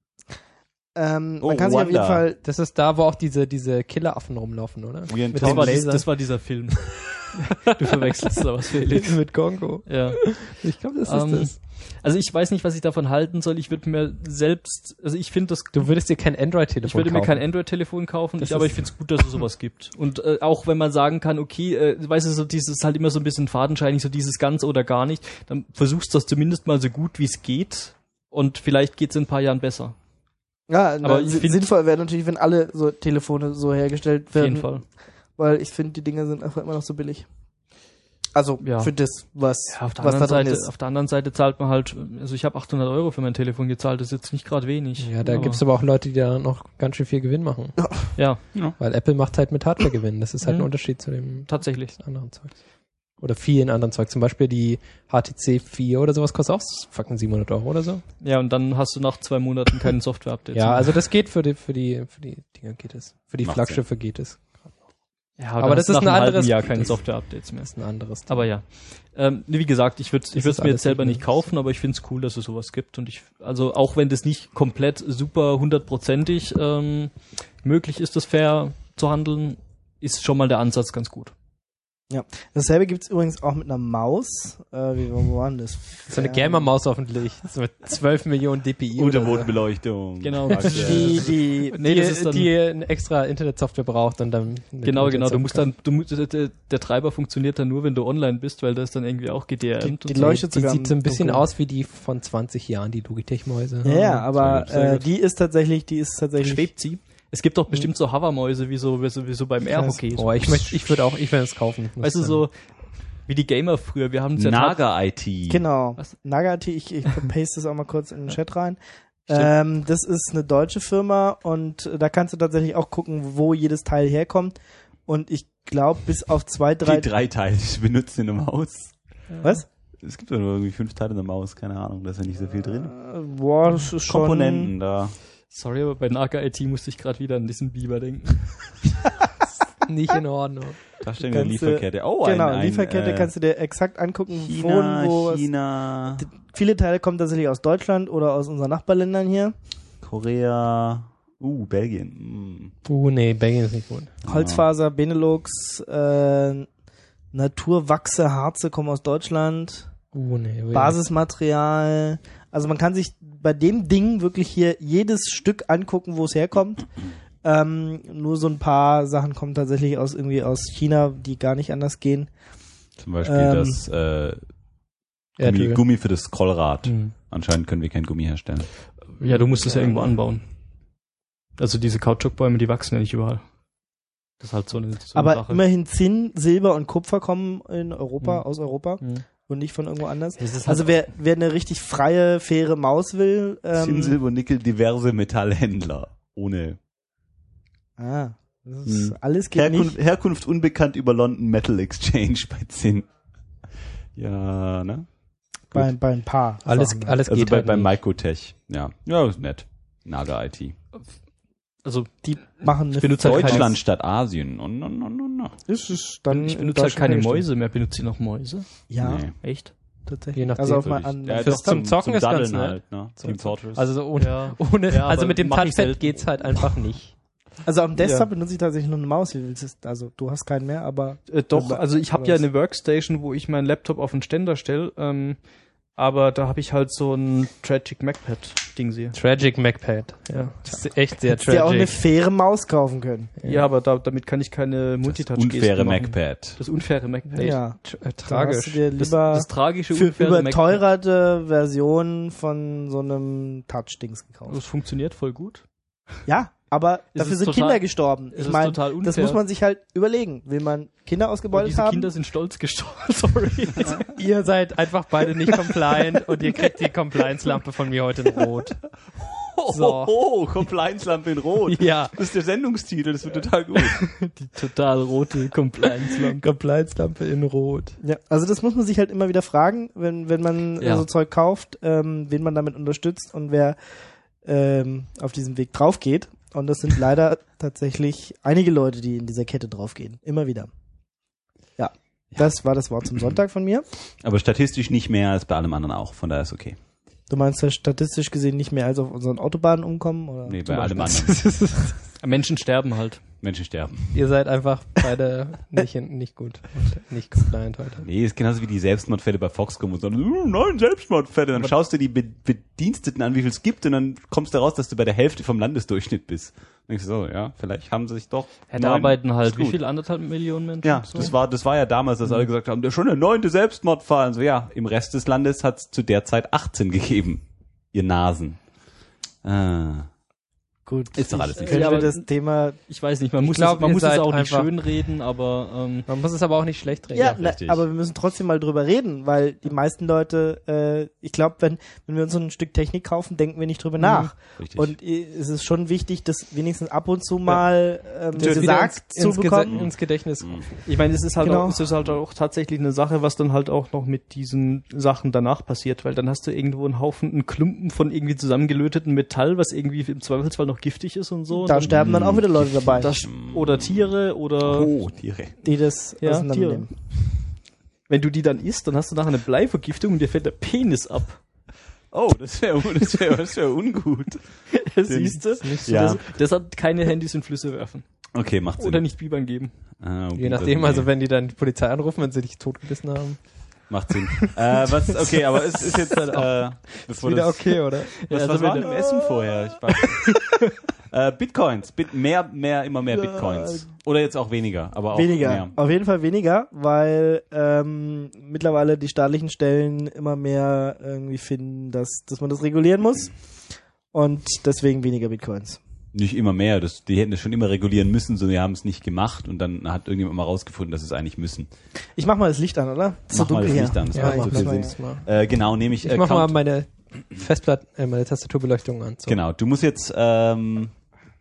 ähm, Oh, man kann sich auf jeden Ruanda. Fall. Das ist da, wo auch diese, diese Killeraffen rumlaufen, oder? Wie ein Mit Das den war, Lasern. dies, das war dieser Film. Du verwechselst da was, Felix. Mit Kongo. Ja. Ich glaube, das ist Ähm, das. Also ich weiß nicht, was ich davon halten soll. Ich würde mir selbst, also ich finde das, Du würdest dir kein Android-Telefon ich würde kaufen. mir kein Android-Telefon kaufen, Das ich, aber ist- ich finde es gut, dass es sowas gibt. Und äh, auch wenn man sagen kann, okay, äh, weißt du, so dieses halt immer so ein bisschen fadenscheinig, so dieses ganz oder gar nicht, dann versuchst du das zumindest mal so gut wie es geht und vielleicht geht es in ein paar Jahren besser. Ja, Aber na, ich si- find- sinnvoll wäre natürlich, wenn alle so Telefone so hergestellt Auf jeden werden. Fall. Weil ich finde, die Dinge sind einfach immer noch so billig. Also Ja. für das, was, Ja, auf der was da anderen drin Seite, ist. auf der anderen Seite zahlt man halt, also ich habe achthundert Euro für mein Telefon gezahlt, das ist jetzt nicht gerade wenig. Ja, da gibt's aber auch Leute, die da noch ganz schön viel Gewinn machen. Ja, Weil Apple macht halt mit Hardware Gewinn. Das ist halt Mhm. ein Unterschied zu dem tatsächlich. anderen Zeug. Oder vielen anderen Zeug. Zum Beispiel die H T C vier oder sowas kostet auch fucking siebenhundert Euro oder so. Ja, und dann hast du nach zwei Monaten keinen Software-Update. Ja, also das geht für die, für die, für die Dinger geht es. Für die Macht Flaggschiffe geht es. ja, aber das ist nach ein einem halben anderes- Jahr keine das- Software-Updates mehr. Das ist ein anderes. Aber ja. Ähm, wie gesagt, ich würde ich Das würde ist es mir alles jetzt selber nicht nicht kaufen, aber ich finde es cool, dass es sowas gibt. Und ich, also auch wenn das nicht komplett super hundertprozentig ähm, möglich ist, das fair zu handeln, ist schon mal der Ansatz ganz gut. Dasselbe gibt's übrigens auch mit einer Maus. Äh, wie wo war denn das? So eine Gamer-Maus hoffentlich. So mit zwölf Millionen D P I. oder so. Unterbodenbeleuchtung. Genau. Die, die, Nee, die, das ist dann- die eine extra Internetsoftware braucht und dann Genau, genau. Du musst dann, du musst, der, der Treiber funktioniert dann nur, wenn du online bist, weil das dann irgendwie auch G D R M. Die- die leuchtet die sogar sieht so ein im bisschen Dunkeln. aus wie die von zwanzig Jahren, die Logitech-Mäuse. Ja, ja, aber Sehr gut, sehr äh, gut. die ist tatsächlich, die ist tatsächlich. Schwebt sie. Es gibt doch bestimmt so Hovermäuse, wie so, wie so, wie so beim Airhockey. Oh, ich möchte, ich würde auch, ich werde es kaufen. muss Weißt du, ich so, wie die Gamer früher, wir haben es ja Naga I T. Genau. Was? Nagati, ich, ich paste das auch mal kurz in den Chat rein. Stimmt. Ähm, das ist eine deutsche Firma und da kannst du tatsächlich auch gucken, wo jedes Teil herkommt. Und ich glaube, bis auf zwei, drei. Die drei Teile, die ich benutze in der Maus. Was? Es gibt doch nur irgendwie fünf Teile in der Maus, keine Ahnung, da ist ja nicht so viel drin. Äh, boah, das ist schon. Komponenten da. Sorry, aber bei Naga I T musste ich gerade wieder an diesen Biber denken. nicht in Ordnung. Da steht eine Kannst du- Lieferkette. Oh, Genau, ein, ein, Lieferkette äh, kannst du dir exakt angucken, China, von wo. es- China, Viele Teile kommen tatsächlich aus Deutschland oder aus unseren Nachbarländern hier. Korea, uh, Belgien. Uh, nee, Belgien ist nicht gut. Mm. Holzfaser, Benelux, äh, Naturwachse, Harze kommen aus Deutschland. Uh, nee. ui. Basismaterial. Also man kann sich bei dem Ding wirklich hier jedes Stück angucken, wo es herkommt. Ähm, nur so ein paar Sachen kommen tatsächlich aus irgendwie aus China, die gar nicht anders gehen. Zum Beispiel Ähm, das äh, Gummi, Erdöl. Gummi für das Scrollrad. Hm. Anscheinend können wir kein Gummi herstellen. Ja, du musst es ja irgendwo anbauen. Also diese Kautschukbäume, die wachsen ja nicht überall. Das ist halt so eine, so eine Aber Sache. immerhin Zinn, Silber und Kupfer kommen in Europa, Mhm. aus Europa Hm. und nicht von irgendwo anders. Das ist halt Also wer, wer eine richtig freie, faire Maus will, Zinn, ähm, Silber, Nickel, diverse Metallhändler. Ohne ah, das ist, Hm. alles geht Herkunft, nicht. Herkunft unbekannt über London Metal Exchange bei Zinn. Ja, ne? Bei, bei ein paar. Alles, Sachen. alles Also geht bei, halt bei nicht. Microtech. Ja, ja, ist nett. Naga I T. Also Die machen eine benutze halt Deutschland keine- statt Asien. Oh, no, no, no, no. Das ist dann ich in benutze halt Deutschland keine hergestellt. Mäuse mehr. Benutze ich noch Mäuse? Ja, Nee. Echt? tatsächlich. Je nachdem, also auf Würde mein, ich- an, ja, Fürs doch, zum Zocken ist Daddeln ganz nett. halt, ne? Team Fortress. Also so ohne, Ja. ohne Ja, also aber mit dem mach ich Touchpad selten. geht's halt einfach nicht. also am Desktop Ja. benutze ich tatsächlich nur eine Maus. Wie willst du- Also du hast keinen mehr, aber Äh, doch, Aber- also ich habe aber ja was? eine Workstation, wo ich meinen Laptop auf den Ständer stelle, ähm, aber da habe ich halt so ein Tragic MacPad-Ding sehe. Tragic MacPad. Ja. Das ist echt sehr hättest dir auch eine tragic. faire Maus kaufen können. Ja, aber da, damit kann ich keine Multitouch-Gesten Unfaire machen. MacPad. Das unfaire MacPad. Ja, Tr- äh, da hast du tragisch. dir Das, lieber das tragische, für unfaire überteuerte Version von so einem Touch-Dings MacPad. gekauft. Das funktioniert voll gut. Ja, aber Es dafür ist sind total- Kinder gestorben. es Ich ist meine, total das unfair. muss man sich halt überlegen. Will man Kinder Und ausgebeutet diese haben? Kinder sind stolz gestorben. Sorry. Ihr seid einfach beide nicht compliant und ihr kriegt die Compliance-Lampe von mir heute in Rot. Oh, So. oh, Compliance-Lampe in Rot. Ja. Das ist der Sendungstitel, das wird total gut. Die total rote Compliance-Lampe. Compliance-Lampe in Rot. Ja, also das muss man sich halt immer wieder fragen, wenn, wenn man Ja. so Zeug kauft, ähm, wen man damit unterstützt und wer ähm, auf diesem Weg drauf geht. Und das sind leider tatsächlich einige Leute, die in dieser Kette draufgehen. Immer wieder. Ja, das war das Wort zum Sonntag von mir. Aber statistisch nicht mehr als bei allem anderen auch, von daher ist okay. Du meinst ja statistisch gesehen nicht mehr als auf unseren Autobahnen umkommen? Oder? Nee, Zum bei allem Beispiel. anderen. Menschen sterben halt. Menschen sterben. Ihr seid einfach beide nicht, nicht gut. Nicht compliant heute. Nee, ist genauso wie die Selbstmordfälle bei Foxcom und sagen, oh, nein, Selbstmordfälle. Dann schaust du die Be- Bediensteten an, wie viel es gibt und dann kommst du raus, dass du bei der Hälfte vom Landesdurchschnitt bist. Dann denkst du so, ja, vielleicht haben sie sich doch... Ja, da neun- arbeiten halt, ist wie gut. viel? Anderthalb Millionen Menschen? Ja, So? das war, das war ja damals, dass alle gesagt haben, der schon der neunte Selbstmordfall. Und so, ja, im Rest des Landes hat es zu der Zeit achtzehn gegeben. Ihr Nasen. Ah. Gut. Ist doch alles nicht Können Ja, wir aber- das Thema... Ich weiß nicht, man Ich muss, glaub, es, man ihr muss es seid auch nicht einfach- schön reden, aber ähm, Man muss es aber auch nicht schlecht reden. Ja, na, richtig. aber wir müssen trotzdem mal drüber reden, weil die meisten Leute, äh, ich glaube, wenn, wenn wir uns so ein Stück Technik kaufen, denken wir nicht drüber nach. Richtig. Und äh, es ist schon wichtig, das wenigstens ab und zu mal ähm, Wieder gesagt ins, zu ins, bekommen. Gese- ins Gedächtnis. ich meine, es ist halt Genau. auch, es ist halt auch tatsächlich eine Sache, was dann halt auch noch mit diesen Sachen danach passiert, weil dann hast du irgendwo einen Haufen, einen Klumpen von irgendwie zusammengelöteten Metall, was irgendwie im Zweifelsfall noch giftig ist und so. Da und sterben dann auch wieder Leute dabei, das, oder Tiere oder Oh, Tiere. die das Ja, auseinandernehmen. wenn du die dann isst, dann hast du nachher eine Bleivergiftung und dir fällt der Penis ab. Oh, das wäre das wär, das wär ungut. Siehst du? Ja. Das, deshalb keine Handys in Flüsse werfen. Okay, macht Sinn. Oder nicht Bibern geben. Ah, okay, Je nachdem, das- also wenn die dann die Polizei anrufen, wenn sie dich totgebissen haben. Macht Sinn. äh, was, okay, aber es ist jetzt, äh, bevor Wieder das, okay, oder? was, Ja, was also war wenn denn du- im Essen vorher? Ich weiß. äh, Bitcoins, Bit, mehr, mehr, immer mehr Bitcoins. Oder jetzt auch weniger, aber auch Weniger, mehr. auf jeden Fall weniger, weil ähm, mittlerweile die staatlichen Stellen immer mehr irgendwie finden, dass, dass man das regulieren muss und deswegen weniger Bitcoins. Nicht immer mehr, das, die hätten das schon immer regulieren müssen, so die haben es nicht gemacht und dann hat irgendjemand mal rausgefunden, dass sie es eigentlich müssen. Ich mach mal das Licht an, oder? Ist so Mach mal das dunkel Licht hier. an, das Ja, macht ich so mach viel mal Sinn. das mal. Äh, genau, nämlich Ich äh, mach mal Count- meine Festplatte, äh, meine Tastaturbeleuchtung an. So. Genau, du musst jetzt ähm,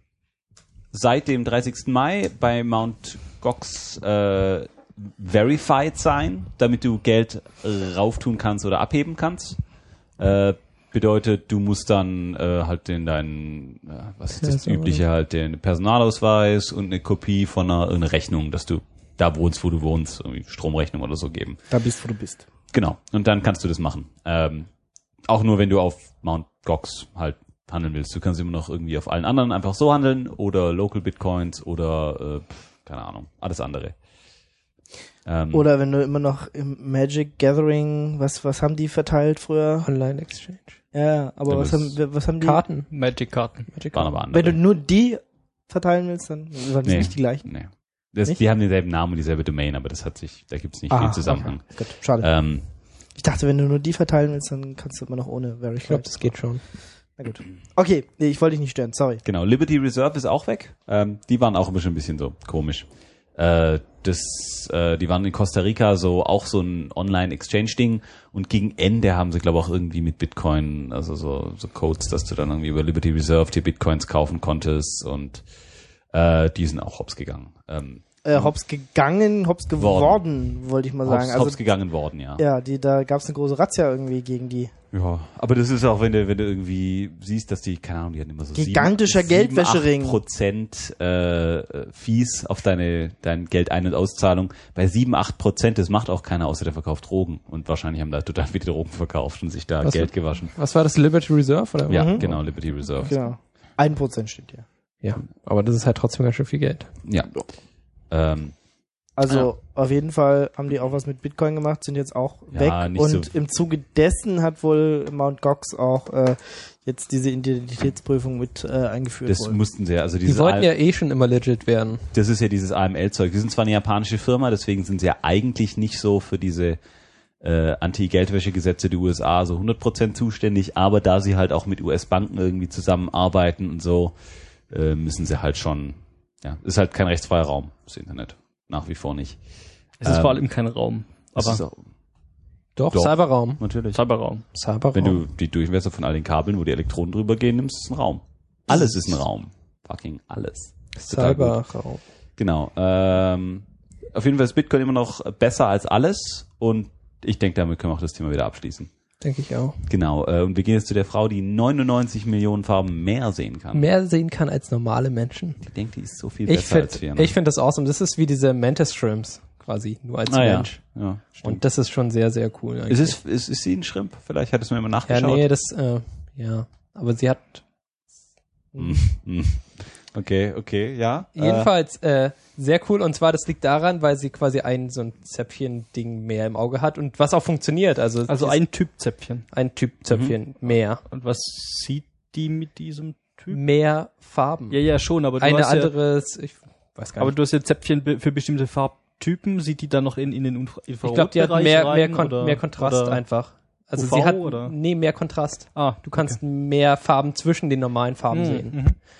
seit dem dreißigsten Mai bei Mount Gox äh, verified sein, damit du Geld äh, rauftun kannst oder abheben kannst. Äh, bedeutet, du musst dann äh, halt den deinen, äh, was ist das Ja, so, übliche, halt den Personalausweis und eine Kopie von einer, einer Rechnung, dass du da wohnst, wo du wohnst, irgendwie Stromrechnung oder so geben. Da bist, wo du bist. Genau, und dann kannst du das machen. Ähm, auch nur, wenn du auf Mount Gox halt handeln willst. Du kannst immer noch irgendwie auf allen anderen einfach so handeln oder Local Bitcoins oder, äh, pf, keine Ahnung, alles andere. Ähm, Oder wenn du immer noch im Magic Gathering, was, was haben die verteilt früher? Online Exchange. Ja, aber Ja, was das- haben, was haben die? Karten. Magic-Karten. Magic waren Karten. aber andere. Wenn du nur die verteilen willst, dann waren das Nee. nicht die gleichen. Nee. Das, Nicht? die haben denselben Namen und dieselbe Domain, aber das hat sich, da gibt's nicht Ah, viel Zusammenhang. okay. Gut, schade. Ähm, Ich dachte, wenn du nur die verteilen willst, dann kannst du immer noch ohne Ich glaube, Verified. das geht schon. Na gut. Okay, nee, ich wollte dich nicht stören, sorry. Genau, Liberty Reserve ist auch weg. Ähm, die waren auch immer schon ein bisschen so komisch. Äh, das, äh, die waren in Costa Rica so auch so ein Online-Exchange-Ding und gegen Ende haben sie, glaube ich, auch irgendwie mit Bitcoin, also so, so Codes, dass du dann irgendwie über Liberty Reserve dir Bitcoins kaufen konntest und äh, die sind auch hops gegangen. Ähm, Äh, hops gegangen, hops geworden, wollte ich mal sagen. hops, Also, hops gegangen worden, ja. ja, die, da gab's eine große Razzia irgendwie gegen die. Ja, aber das ist auch, wenn du, wenn du irgendwie siehst, dass die, keine Ahnung, die hatten immer so Gigantischer sieben, Geldwäschering. sieben, acht Prozent äh, Fees auf deine dein Geld Ein- und Auszahlung. Bei sieben, acht Prozent, das macht auch keiner, außer der verkauft Drogen. Und wahrscheinlich haben da total viele Drogen verkauft und sich da Was Geld für- gewaschen. Was war das? Liberty Reserve? Oder? Ja, Mhm. genau, Liberty Reserve. Genau. Ein Prozent steht hier. Ja, aber das ist halt trotzdem ganz schön viel Geld. Ja. Ähm, Also auf jeden Fall haben die auch was mit Bitcoin gemacht, sind jetzt auch Ja, weg. nicht Und so- im Zuge dessen hat wohl Mount Gox auch äh, jetzt diese Identitätsprüfung mit äh, eingeführt. das wohl. mussten sie ja, also Die dieses wollten A- ja eh schon immer legit werden. das ist ja dieses A M L-Zeug. Die sind zwar eine japanische Firma, deswegen sind sie ja eigentlich nicht so für diese äh, Anti-Geldwäsche-Gesetze der U S A so hundert Prozent zuständig, aber da sie halt auch mit U S-Banken irgendwie zusammenarbeiten und so, äh, müssen sie halt schon, ja, ist halt kein rechtsfreier Raum, das Internet. Nach wie vor nicht. Es ist Ähm, vor allem kein Raum. Das Aber ist auch, Doch, Doch. Cyberraum. natürlich. Cyberraum. Cyberraum. Wenn du die Durchmesser von all den Kabeln, wo die Elektronen drüber gehen, nimmst, ist ein Raum. Alles ist ein Raum. Fucking alles. Ist total gut. Cyberraum. Genau. Ähm, auf jeden Fall ist Bitcoin immer noch besser als alles und ich denke, damit können wir auch das Thema wieder abschließen. Denke ich auch. Genau. Äh, und wir gehen jetzt zu der Frau, die neunundneunzig Millionen Farben mehr sehen kann. Mehr sehen kann als normale Menschen. Die denkt, die ist so viel Ich besser finde als wir. Ne? ich find das awesome. Das ist wie diese Mantis Shrimps quasi, nur als ah, ja. Mensch. Ja, stimmt. Und das ist schon sehr, sehr cool. Ist, eigentlich. es, ist, ist sie ein Shrimp? Vielleicht hat es mir immer ja, nachgeschaut. nee, das, äh, ja. Aber sie hat Hm, hm. Okay, okay, ja. jedenfalls äh, sehr cool. Und zwar, das liegt daran, weil sie quasi ein so ein Zäpfchen-Ding mehr im Auge hat und was auch funktioniert. Also, Also dies- ein Typ Zäpfchen. ein Typ Zäpfchen mehr. Und was sieht die mit diesem Typ? Mehr Farben. Ja, ja, schon, aber du Eine hast ja, andere, ich weiß gar aber nicht. du hast ja Zäpfchen be- für bestimmte Farbtypen. Sieht die dann noch in, in den Infra- Ich glaube, die hat Infrarotbereich mehr, mehr, rein Kon oder, mehr Kontrast oder, einfach. Also U V sie hat, oder? nee, mehr Kontrast. Ah, Du kannst mehr Farben zwischen den normalen Farben Mhm, sehen. mhm.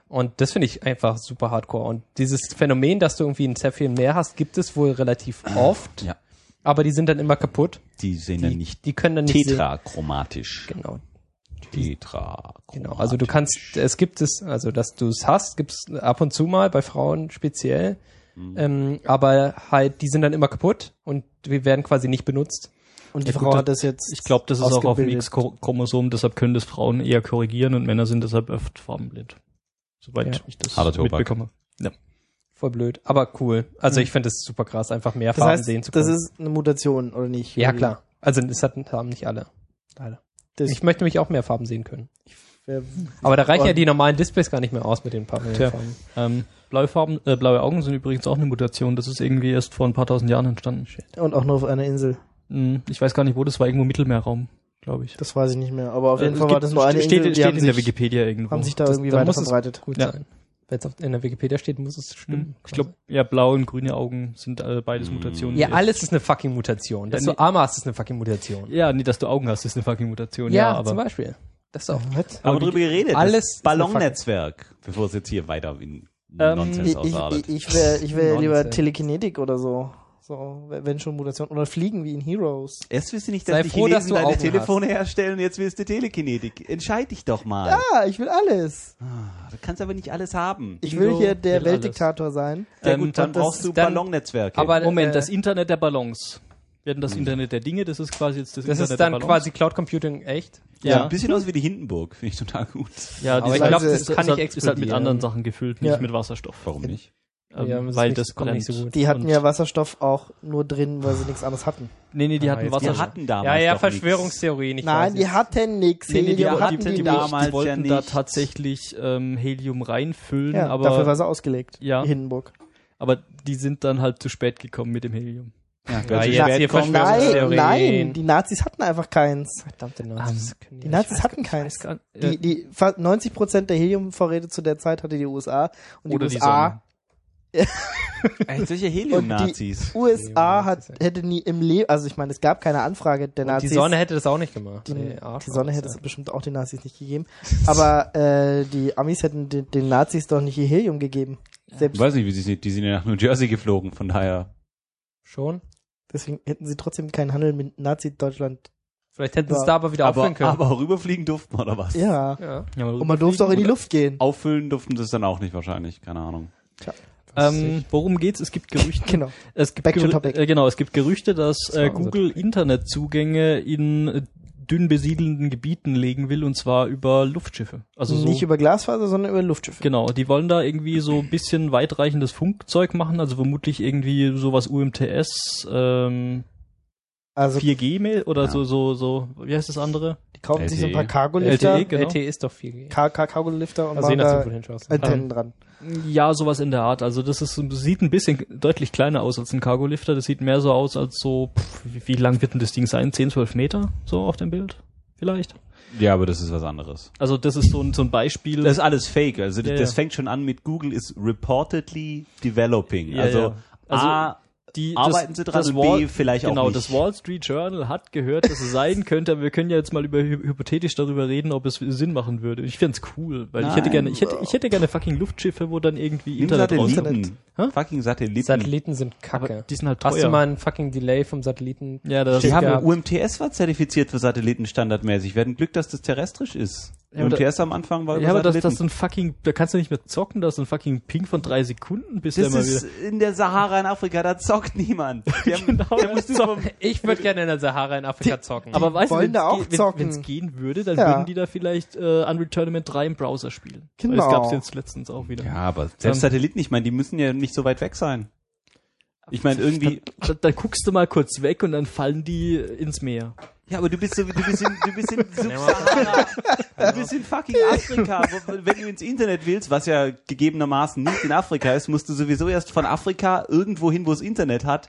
Und das finde ich einfach super hardcore. Und dieses Phänomen, dass du irgendwie ein sehr viel mehr hast, gibt es wohl relativ oft. Ja. Aber die sind dann immer kaputt. Die sehen Die, dann nicht die können dann nicht tetrachromatisch. sehen. Genau. Tetrachromatisch. Genau. Also du kannst, es gibt es, also dass du es hast, gibt es ab und zu mal bei Frauen speziell. Mhm. Ähm, aber halt, die sind dann immer kaputt und wir werden quasi nicht benutzt. Und die Ja, Frau gut, hat das jetzt Ich glaube, das ist auch auf dem ausgebildet. X-Chromosom, deshalb können das Frauen eher korrigieren und Männer sind deshalb oft farbenblind. Soweit Ja. ich das Harter Tobak. mitbekomme. Ja. Voll blöd. Aber cool. Also ich finde es super krass, einfach mehr Das Farben heißt, sehen zu das können. ist eine Mutation, oder nicht? Ja, klar. Also das hat, haben nicht alle. Leider. Das Ich möchte mich auch mehr Farben sehen können. wär, Aber da reichen Und- ja die normalen Displays gar nicht mehr aus mit den paar mehr Tja. Farben. Ähm, blaue Farben, äh, blaue Augen sind übrigens auch eine Mutation. Das ist irgendwie erst vor ein paar tausend Jahren entstanden. und auch nur auf einer Insel. Hm, ich weiß gar nicht, wo das war. Irgendwo Mittelmeerraum, glaube ich. Das weiß ich nicht mehr. Aber auf jeden Äh, Fall es war gibt- das nur eine steht, Insel. die steht haben in der sich, Wikipedia irgendwo. haben sich da Das- irgendwie dann weiter muss es verbreitet. Gut Ja. sein. Wenn es in der Wikipedia steht, muss es stimmen. Ich glaube, ja, blaue und grüne Augen sind äh, beides Mutationen. Ja, die- alles ist eine fucking Mutation. Dass Ja, du Arme hast, ist eine fucking Mutation. Ja, nicht, dass du Augen hast, ist eine fucking Mutation. Ja, Ja, aber zum Beispiel. Das ist auch. Was? Haben wir drüber geredet. alles das ist eine Ballonnetzwerk. Bevor es jetzt hier weiter in Ähm, Nonsens Ich, ich, ausartet. ich, ich wäre ich wär lieber Nonsens. Telekinetik oder so. So, wenn schon Mutation. Oder Fliegen wie in Heroes. Erst willst du nicht, Sei dass die froh, dass Chinesen du deine Augen Telefone herstellen und jetzt willst du Telekinetik. Entscheid dich doch mal. Ah, ich will alles. Du kannst aber nicht alles haben. Ich will Bingo, hier der will alles. Weltdiktator sein. Ja Ähm, gut, dann und das- brauchst du dann- Ballonnetzwerke. aber- Moment, äh, das Internet der Ballons. Wir hatten das Internet der Dinge, das ist quasi jetzt das, Das Internet ist dann der Ballons. quasi Cloud Computing echt. ja, ja. ein bisschen aus wie die Hindenburg. Finde ich total gut. Ja, Aber die ich ist glaub, halt- das ist, kann ist, nicht halt- ist halt mit explodieren. anderen Sachen gefüllt, nicht Ja. mit Wasserstoff. Warum nicht? Ähm, Ja, das weil nicht- das kommt brennt. nicht so gut. Die hatten Und- ja Wasserstoff auch nur drin, weil sie nichts anderes hatten. Nee, nee, die Ah, hatten jetzt- Wir Wasserstoff. hatten damals Ja, ja, doch nichts. Verschwörungstheorien. Ich Nein, weiß die nicht. hatten nichts. Nee, nee, die, Helium hatten, hatten die, die damals nicht. die wollten ja da nicht. tatsächlich ähm, Helium reinfüllen, Ja, aber, dafür war sie ausgelegt. Ja. Die Hindenburg. aber die sind dann halt zu spät gekommen mit dem Helium. Ja, Ja, zu jetzt spät hier kommen. Nein, Verschwörungstheorien. nein, die Nazis hatten einfach keins. Verdammte Nazis. können Die ja Nazis nicht- hatten keins. Gar- Die, äh, die fast neunzig Prozent der Heliumvorräte zu der Zeit hatte die U S A und die oder die U S A Sonne. Echt, solche und Helium-Nazis. die U S A Helium, hat, das ist hätte nie im Leben, also ich meine, es gab keine Anfrage der Und Nazis. die Sonne hätte das auch nicht gemacht. die, Ey, Arschloch, die Sonne hätte es ja. bestimmt auch den Nazis nicht gegeben. Aber äh, die Amis hätten den, den Nazis doch nicht ihr Helium gegeben. Ich Selbst weiß nicht, wie sie sind. Die sind ja nach New Jersey geflogen, von daher. Schon. deswegen hätten sie trotzdem keinen Handel mit Nazi-Deutschland. Vielleicht hätten sie Ja. es da aber wieder Aber, auffüllen können. aber rüberfliegen durften wir, oder was? Ja. ja. Ja, Und man durfte auch in die Luft gehen. Auffüllen durften sie es dann auch nicht wahrscheinlich. Keine Ahnung. Ähm, worum geht's? Es gibt Gerüchte. Genau. Es gibt Back to Gerü- topic. äh, genau, es gibt Gerüchte, dass Das äh, war unser Google Internetzugänge in äh, dünn besiedelnden Gebieten legen will, und zwar über Luftschiffe. Also so, Nicht über Glasfaser, sondern über Luftschiffe. genau, die wollen da irgendwie so ein bisschen weitreichendes Funkzeug machen, also vermutlich irgendwie sowas U M T S, ähm, Also vier G -Mail oder Ja. so, so, so, wie heißt das andere? die kaufen sich so ein paar L T E. Cargo-Lifter, L T E, genau. L T E ist doch vier G. K- K- Cargo-Lifter und Also je machen nachdem, wo da du hinschaust. Antennen Ähm, dran. Ja, sowas in der Art. Also das ist, sieht ein bisschen deutlich kleiner aus als ein Cargo-Lifter. Das sieht mehr so aus als so, pff, wie, wie lang wird denn das Ding sein? zehn, zwölf Meter? So auf dem Bild? Vielleicht? Ja, aber das ist was anderes. Also das ist so ein, so ein Beispiel. Das ist alles fake. Also das, Ja, das ja. fängt schon an mit Google is reportedly developing. Ja, also, ja. Also, A, die, arbeiten das, sie dran das und Wall, B, vielleicht auch genau, nicht. das Wall Street Journal hat gehört, dass es sein könnte, aber wir können ja jetzt mal über hy- hypothetisch darüber reden, ob es Sinn machen würde. Ich find's cool, weil ich hätte Nein. gerne, ich hätte, ich hätte gerne fucking Luftschiffe, wo dann irgendwie Nimm Internet raus. Satelliten. Hä? Fucking Satelliten. Satelliten sind kacke. Aber die sind halt Hast teuer. du mal einen fucking Delay vom Satelliten? Ja, das Die haben gehabt. U M T S war zertifiziert für Satelliten standardmäßig. Wir hatten Glück, dass das terrestrisch ist. Ja, U M aber T S am Anfang war ja, über aber das, Satelliten. das ist ein fucking, da kannst du nicht mehr zocken, das ist ein fucking Ping von drei Sekunden, bis der Das mal ist wieder. in der Sahara in Afrika, da zockt niemand. Die haben, Genau, der muss über, Ich würde gerne in der Sahara in Afrika zocken. Aber weißt du, wollen wenn da auch zocken. es gehen würde, dann Ja. würden die da vielleicht äh, Unreal Tournament drei im Browser spielen. Weil Genau. das gab's jetzt letztens auch wieder. ja, aber selbst Ähm, Satelliten, ich meine, die müssen ja nicht so weit weg sein. Ich meine, irgendwie, Da, da guckst du mal kurz weg und dann fallen die ins Meer. ja, aber du bist so, du bist in, du bist in Subsahara, du bist in fucking Afrika. Wo- Wenn du ins Internet willst, was ja gegebenermaßen nicht in Afrika ist, musst du sowieso erst von Afrika irgendwo hin, wo es Internet hat,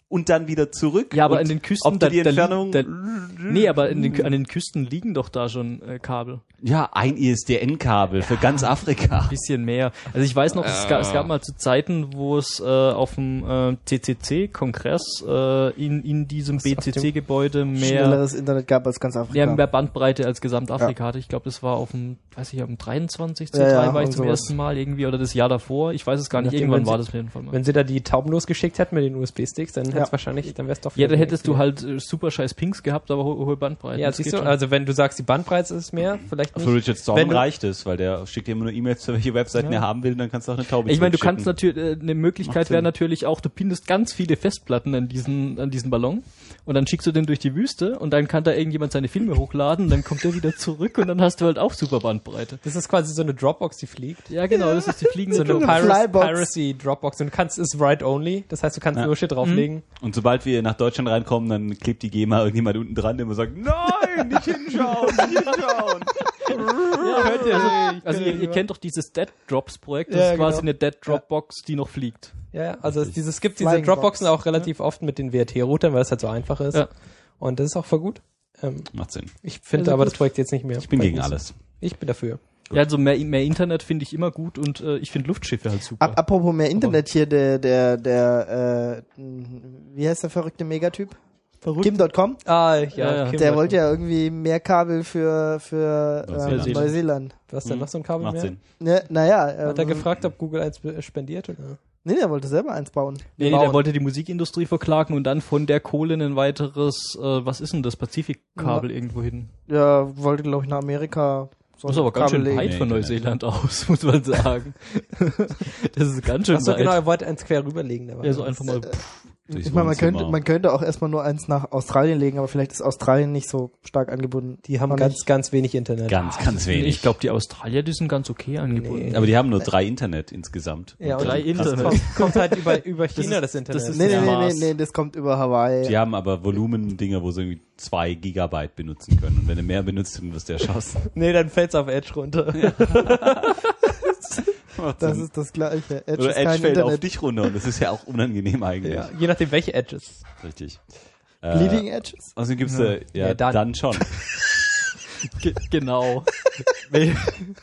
und dann wieder zurück. Ja, aber und an den Küsten, ob du da, die da Entfernung... liegen, da, nee, aber in den, an den Küsten liegen doch da schon äh, Kabel. ja, ein I S D N-Kabel für ganz Afrika. Ein bisschen mehr. Also ich weiß noch, es, gab, es gab mal zu Zeiten, wo es äh, auf dem äh, C C C-Kongress äh, in, in diesem B C C-Gebäude mehr, Schnelleres Internet gab als ganz Afrika. mehr, mehr Bandbreite als Gesamtafrika hatte. Ich glaube, das war auf dem, weiß ich, auf dem dreiundzwanzigsten Ja, C drei ja, war ich und zum sowas. ersten Mal irgendwie oder das Jahr davor. Ich weiß es gar nicht. Nachdem, Irgendwann wenn war sie- das auf jeden Fall mal. Wenn sie da die Tauben losgeschickt hätten mit den U S B-Sticks, dann hätte es wahrscheinlich, dann wär's doch Ja, dann viel hättest du halt äh, super scheiß Pings gehabt, aber ho hohe Bandbreite. Ja, Das siehst geht du, schon. also wenn du sagst, die Bandbreite ist mehr, vielleicht nicht. Für Richard Stallman Wenn du- reicht es, weil der schickt dir immer nur E-Mails, zu welche Webseiten Ja. er haben will, dann kannst du auch eine Taube Ich meine, du zurückschicken. kannst natürlich, äh, eine Macht Möglichkeit Sinn. wäre natürlich auch, du pindest ganz viele Festplatten an diesen, an diesen Ballon und dann schickst du den durch die Wüste und dann kann da irgendjemand seine Filme hochladen, dann kommt der wieder zurück und dann hast du halt auch super Bandbreite. Das ist quasi so eine Dropbox, die fliegt. Ja, genau, das ist die fliegende So eine Eine Piracy, Flybox. Piracy Dropbox. Und du kannst, ist write-only. Das heißt, du kannst Ja. nur Shit drauflegen. Und sobald wir nach Deutschland reinkommen, dann klebt die GEMA irgendjemand unten dran, der immer sagt, nein, nicht hinschauen, nicht hinschauen. Ja, hört ihr, also, also ihr, ihr kennt doch dieses Dead Drops Projekt, das Ja, ist quasi genau. eine Dead Dropbox, die noch fliegt. Ja, ja, also es, dieses, es gibt diese Flying Dropboxen Box. auch relativ oft mit den W R T-Routern, weil es halt so einfach ist. Ja. Und das ist auch voll gut. Ähm, Macht Sinn. ich finde Also aber gut. das Projekt jetzt nicht mehr. Ich bin Weil gegen ich- alles. Ich bin dafür. Ja, also mehr, mehr Internet finde ich immer gut und äh, ich finde Luftschiffe halt super. Ap apropos mehr Internet hier, der, der, der, äh, wie heißt der verrückte Megatyp? Kim Punkt com. Ah, ja, Ja, ja. Kim Der sagt- wollte ja irgendwie mehr Kabel für, für äh, Neuseeland. Neuseeland. Was denn noch so ein Kabel Macht mehr? Sinn. Ne, naja. äh, Hat er gefragt, ob Google eins be- spendiert oder? Nee, der wollte selber eins bauen. Nee, nee, bauen. der wollte die Musikindustrie verklagen und dann von der Kohle ein weiteres, äh, was ist denn das, Pazifikkabel irgendwo hin. Der wollte, glaube ich, nach Amerika so Das ist aber ganz schön Kabel weit legen. von Nee, Neuseeland aus, muss man sagen. Das ist ganz schön Achso, weit. genau, er wollte eins quer rüberlegen. Der war Ja, so das. einfach mal. Ich meine, man könnte, man könnte auch erstmal nur eins nach Australien legen, aber vielleicht ist Australien nicht so stark angebunden. Die haben Auch ganz, nicht. ganz wenig Internet. Ganz, ganz wenig. Ich glaube, die Australier, die sind ganz okay angebunden. Nee. Aber die haben nur drei Internet insgesamt. Ja, Und und drei das Internet. Kommt, kommt halt über, über China das, ist- Internet. das ist- Nee, nee, Ja. nee, nee, Maß. nee, das kommt über Hawaii. Die haben aber Volumendinger, wo sie irgendwie zwei Gigabyte benutzen können. Und wenn du mehr benutzt, dann wirst du erschossen. nee, dann fällt's auf Edge runter. Das ist das Gleiche. Edge Oder ist Edge kein fällt auf Internet. dich runter und das ist ja auch unangenehm eigentlich. Ja, je nachdem, welche Edges. Richtig. Bleeding Äh, Edges? also gibt's ja, ja, Ja, dann. dann. schon. Ge genau. wenn,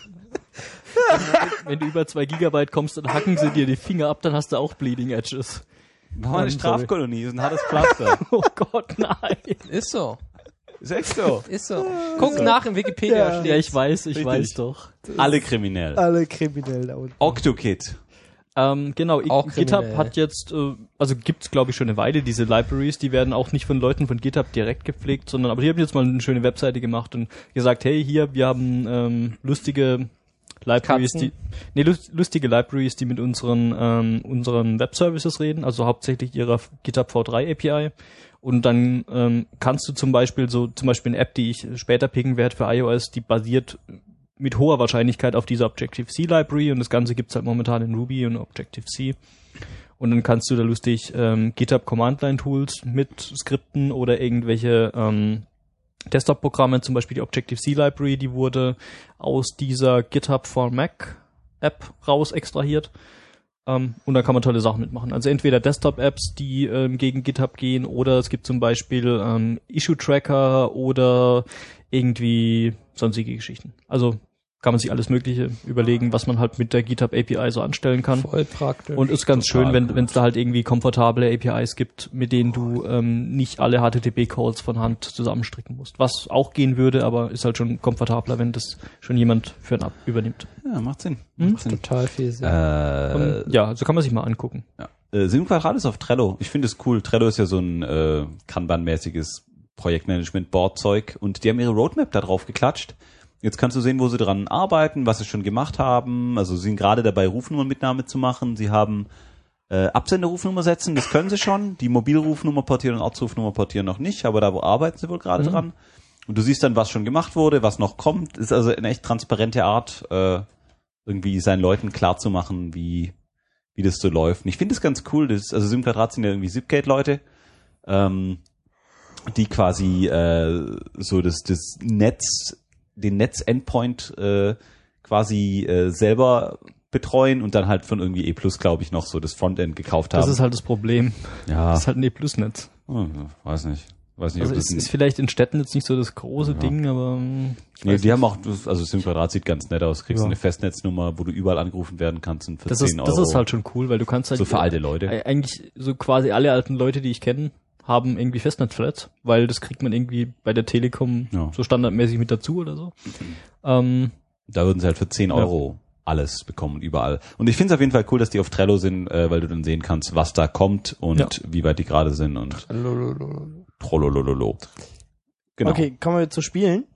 wenn du über zwei Gigabyte kommst, dann hacken sie dir die Finger ab, dann hast du auch Bleeding Edges. Machen wir eine sorry. Strafkolonie, ist ein hartes Pflaster. Oh Gott, nein. Ist so. Ist echt so. Ist so. Guck nach im Wikipedia. Ja. steht's. Ja, ich weiß, ich Richtig. weiß doch. Alle kriminell. Alle kriminell da unten. OctoKit. Ähm, genau, I- Auch GitHub kriminell. hat jetzt, äh, also gibt's glaube ich schon eine Weile, diese Libraries, die werden auch nicht von Leuten von GitHub direkt gepflegt, sondern aber die haben jetzt mal eine schöne Webseite gemacht und gesagt, hey, hier, wir haben ähm, lustige Libraries, Katzen? die nee, lust, lustige Libraries, die mit unseren ähm, unseren Web-Services reden, also hauptsächlich ihrer GitHub V drei A P I. Und dann ähm, kannst du zum Beispiel so, zum Beispiel eine App, die ich später picken werde für iOS, die basiert mit hoher Wahrscheinlichkeit auf dieser Objective-C-Library und das Ganze gibt's halt momentan in Ruby und Objective-C. Und dann kannst du da lustig ähm, GitHub Command-Line-Tools mit Skripten oder irgendwelche ähm, Desktop-Programme, zum Beispiel die Objective-C-Library, die wurde aus dieser GitHub for Mac App raus extrahiert. Um, und da kann man tolle Sachen mitmachen. Also entweder Desktop-Apps, die ähm, gegen GitHub gehen, oder es gibt zum Beispiel ähm, Issue-Tracker oder irgendwie sonstige Geschichten. Also kann man sich alles Mögliche überlegen, was man halt mit der GitHub A P I so anstellen kann. Voll praktisch. Und ist ganz Total schön, wenn gut. wenn es da halt irgendwie komfortable A P Is gibt, mit denen du ähm, nicht alle H T T P-Calls von Hand zusammenstricken musst. Was auch gehen würde, aber ist halt schon komfortabler, wenn das schon jemand für einen Ab übernimmt. Ja, macht Sinn. Hm? Macht Sinn. total viel Sinn. Äh, Und, ja, so kann man sich mal angucken. Ja. Äh, Sim Quadrat ist auf Trello. Ich finde es cool. Trello ist ja so ein äh, Kanban-mäßiges Projektmanagement-Board-Zeug und die haben ihre Roadmap da drauf geklatscht. Jetzt kannst du sehen, wo sie dran arbeiten, was sie schon gemacht haben. Also sie sind gerade dabei, Rufnummernmitnahme zu machen. Sie haben äh, Absenderrufnummer setzen, das können sie schon. Die Mobilrufnummer portieren und Ortsrufnummer portieren noch nicht, aber da arbeiten sie wohl gerade Mhm. dran. Und du siehst dann, was schon gemacht wurde, was noch kommt. Ist also eine echt transparente Art, äh, irgendwie seinen Leuten klarzumachen, wie wie das so läuft. Und ich finde das ganz cool. Das, also Sim Quadrat sind ja irgendwie Zipgate-Leute, ähm, die quasi äh, so das, das Netz, den Netz-Endpoint äh, quasi äh, selber betreuen und dann halt von irgendwie E Plus, glaube ich, noch so das Frontend gekauft haben. Das ist halt das Problem. ja, Das ist halt ein E Plus Netz. oh, weiß nicht. Weiß nicht, Also ob das es ein, ist vielleicht in Städten jetzt nicht so das große Ja. Ding, aber ähm, ich nee, weiß die nicht. haben auch, also SIM-Quadrat sieht ganz nett aus. Kriegst Ja. eine Festnetznummer, wo du überall angerufen werden kannst und für das zehn ist, Euro. das ist halt schon cool, weil du kannst halt so für alte Leute. Äh, Eigentlich so quasi alle alten Leute, die ich kenne, haben irgendwie Festnetzflats, weil das kriegt man irgendwie bei der Telekom Ja. so standardmäßig mit dazu oder so. Ähm, Da würden sie halt für zehn Euro alles bekommen, überall. Und ich finde es auf jeden Fall cool, dass die auf Trello sind, äh, weil du dann sehen kannst, was da kommt und Ja. wie weit die gerade sind und trollolololo. Genau. Okay, kommen wir zu Spielen.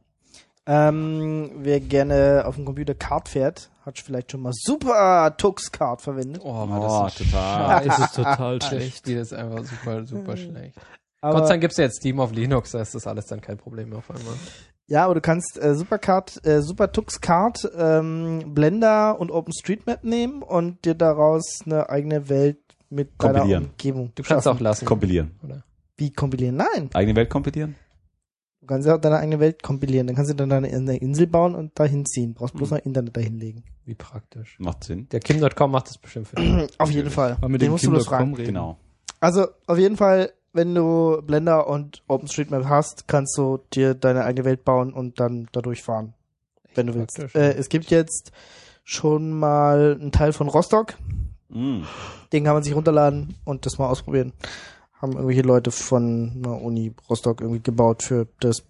Ähm, wer gerne auf dem Computer Kart fährt, hat vielleicht schon mal Super Tux Kart verwendet. Oh, Oh, das ist total. das ist total Das schlecht. Spiel ist einfach super, super schlecht. Aber, Gott sei Dank gibt's ja jetzt Steam auf Linux, da ist das alles dann kein Problem mehr auf einmal. ja, aber du kannst äh, Supercard, äh, Super Tux Kart, ähm, Blender und OpenStreetMap nehmen und dir daraus eine eigene Welt mit deiner Kompilieren. Umgebung Du kannst schaffen. auch lassen. Kompilieren. Oder? Wie kompilieren? Nein. Eigene Welt kompilieren? Du kannst ja auch deine eigene Welt kompilieren. Dann kannst du dann deine eine Insel bauen und dahin ziehen. Brauchst bloß noch Internet dahinlegen. Wie praktisch. Macht Sinn. Der Kim Punkt com macht das bestimmt für dich. Auf jeden Fall. Mal mit Den dem musst du bloß fragen. Kim Punkt com reden. Genau. Also auf jeden Fall, wenn du Blender und OpenStreetMap hast, kannst du dir deine eigene Welt bauen und dann dadurch fahren, wenn du willst. praktisch, Äh, ja. es gibt jetzt schon mal einen Teil von Rostock, Mm. den kann man sich runterladen und das mal ausprobieren. Haben irgendwelche Leute von einer Uni Rostock irgendwie gebaut für das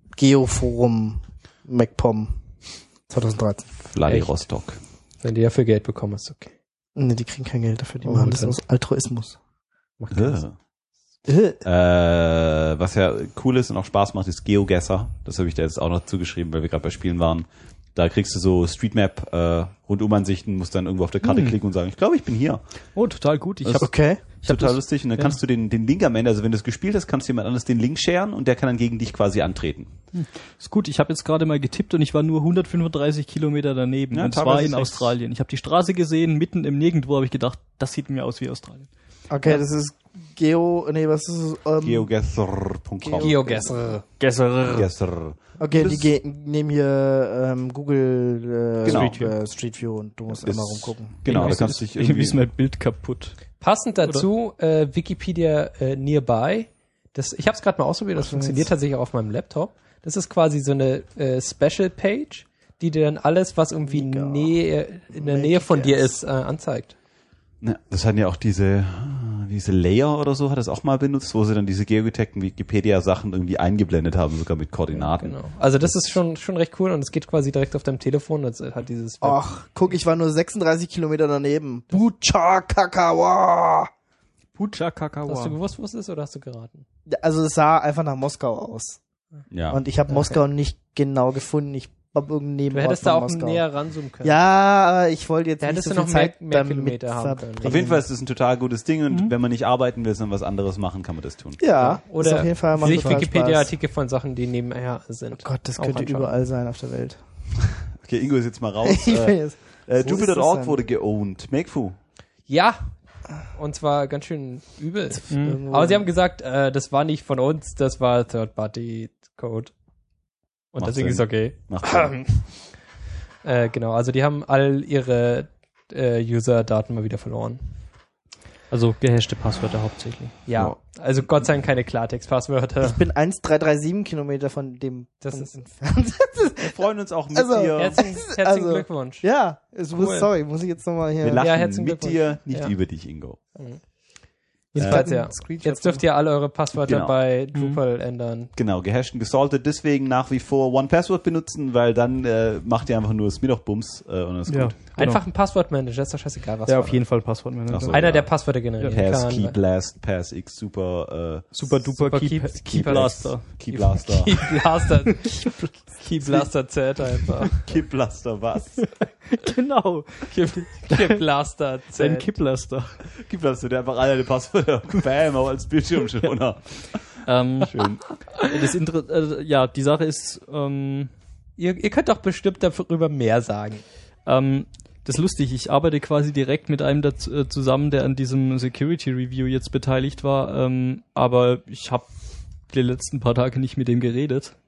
Geoforum MacPom zwanzig dreizehn. Vladivostok. Wenn die dafür Geld bekommen, ist okay. Ne, die kriegen kein Geld dafür, die Oh, machen das dann- aus Altruismus. Macht keinen Sinn. Äh, Äh, was ja cool ist und auch Spaß macht, ist GeoGuessr. Das habe ich da jetzt auch noch zugeschrieben, weil wir gerade bei Spielen waren. Da kriegst du so Streetmap äh, Rundumansichten, musst dann irgendwo auf der Karte Hm. klicken und sagen, ich glaube, ich bin hier. Oh, total gut. Ich Das- habe Okay. ich hab Total das, lustig. Und dann ja. kannst du den, den Link am Ende, also wenn du es gespielt hast, kannst du jemand anderes den Link sharen und der kann dann gegen dich quasi antreten. ist gut. Ich habe jetzt gerade mal getippt und ich war nur hundertfünfunddreißig Kilometer daneben. Ja, und zwar teilweise in sechs. Australien. Ich habe die Straße gesehen, mitten im Nirgendwo habe ich gedacht, das sieht mir aus wie Australien. Okay, das ist Geo, nee, was ist es? Ähm, GeoGuessr Punkt com. GeoGuessr. Gesser. Guessr. Okay, Das- die ge- nehmen hier ähm, Google äh, Genau. Street, View. Äh, Street View und du musst Das- einmal rumgucken. Genau, da Irgendwie kannst du ist- dich irgendwie ist irgendwie... mein Bild kaputt. Passend dazu, äh, Wikipedia äh, Nearby. Das, ich habe es gerade mal ausprobiert, das funktioniert tatsächlich auch auf meinem Laptop. Das ist quasi so eine äh, Special Page, die dir dann alles, was irgendwie Mega. Nähe, in der Make Nähe von dir guess. ist, äh, anzeigt. Ja, das hatten ja auch diese, diese Layer oder so, hat das auch mal benutzt, wo sie dann diese geogetagten Wikipedia-Sachen irgendwie eingeblendet haben, sogar mit Koordinaten. Genau. Also das ist schon schon recht cool und es geht quasi direkt auf deinem Telefon. Das hat dieses. Ach, guck, ich war nur sechsunddreißig Kilometer daneben. Bucha Kakawa. Pucha Hast du Kakawa. gewusst, wo es ist, oder hast du geraten? Also es sah einfach nach Moskau aus. Ja. Und ich habe Okay. Moskau nicht genau gefunden. Ich hab irgendeinen Du Nebenort hättest da von auch Moskau. näher ranzoomen können. Ja, aber ich wollte jetzt Da nicht hättest so du viel noch mehr- Zeit mehr damit Kilometer haben können. verbringen. Auf jeden Fall ist das ein total gutes Ding und Mhm. wenn man nicht arbeiten will, sondern was anderes machen, kann man das tun. Ja, Oder ist auf jeden Fall macht sich total Spaß. Wikipedia-Artikel von Sachen, die nebenher sind. Oh Gott, das Auch könnte anschauen. überall sein auf der Welt. Okay, Ingo ist jetzt mal raus. Ich will äh, jetzt- äh, Wo ist Jupiter das Punkt org denn? wurde geowned. Makefu. Ja, und zwar ganz schön übel. Irgendwo- Aber sie haben gesagt, äh, das war nicht von uns, das war Third-Party-Code. Und Macht deswegen Sinn. ist okay. Macht Sinn. Äh, genau, also die haben all ihre äh, User-Daten mal wieder verloren. Also gehashte Passwörter hauptsächlich. Ja, also Gott sei Dank keine Klartext-Passwörter. Ich bin eins Komma dreihundertdreiundsiebzig Kilometer von dem Das Punkt ist- entfernt. Wir freuen uns auch mit Also- dir. Herzlichen, herzlichen Also- Glückwunsch. Ja, es muss, Cool. sorry, muss ich jetzt nochmal hier. Wir lachen Ja, herzlichen mit Glückwunsch. dir, nicht Ja. über dich, Ingo. Jedenfalls, Äh, ja. Screenshot Jetzt dürft ihr alle eure Passwörter Genau. bei Drupal ändern. Genau, gehasht und gesaltet. Deswegen nach wie vor OnePassword benutzen, weil dann äh, macht ihr einfach nur das Mittwochbums äh, und das ist Ja. gut. Einfach ein Passwortmanager, ist doch scheißegal, was Ja, war auf das. jeden Fall Passwortmanager. Ach so. Einer, Ja. der Passwörter generieren Pass, kann. Key Blast, Pass X, Super, äh, Super duper Super Key, Key- Key, Key Blaster. Key Blaster. Key Blaster. Key Blaster Z einfach. Key Blaster, was? Genau. Key, Key Blaster Ein Z. Key Blaster. Key Blaster, der einfach alle deine Passwörter bam, auch als Bildschirmschoner. Ähm, Schön. das Inter äh, ja, die Sache ist, ähm, Ihr, ihr könnt doch bestimmt darüber mehr sagen. ähm, das ist lustig, ich arbeite quasi direkt mit einem dazu, äh, zusammen, der an diesem Security Review jetzt beteiligt war, ähm, aber ich habe die letzten paar Tage nicht mit dem geredet.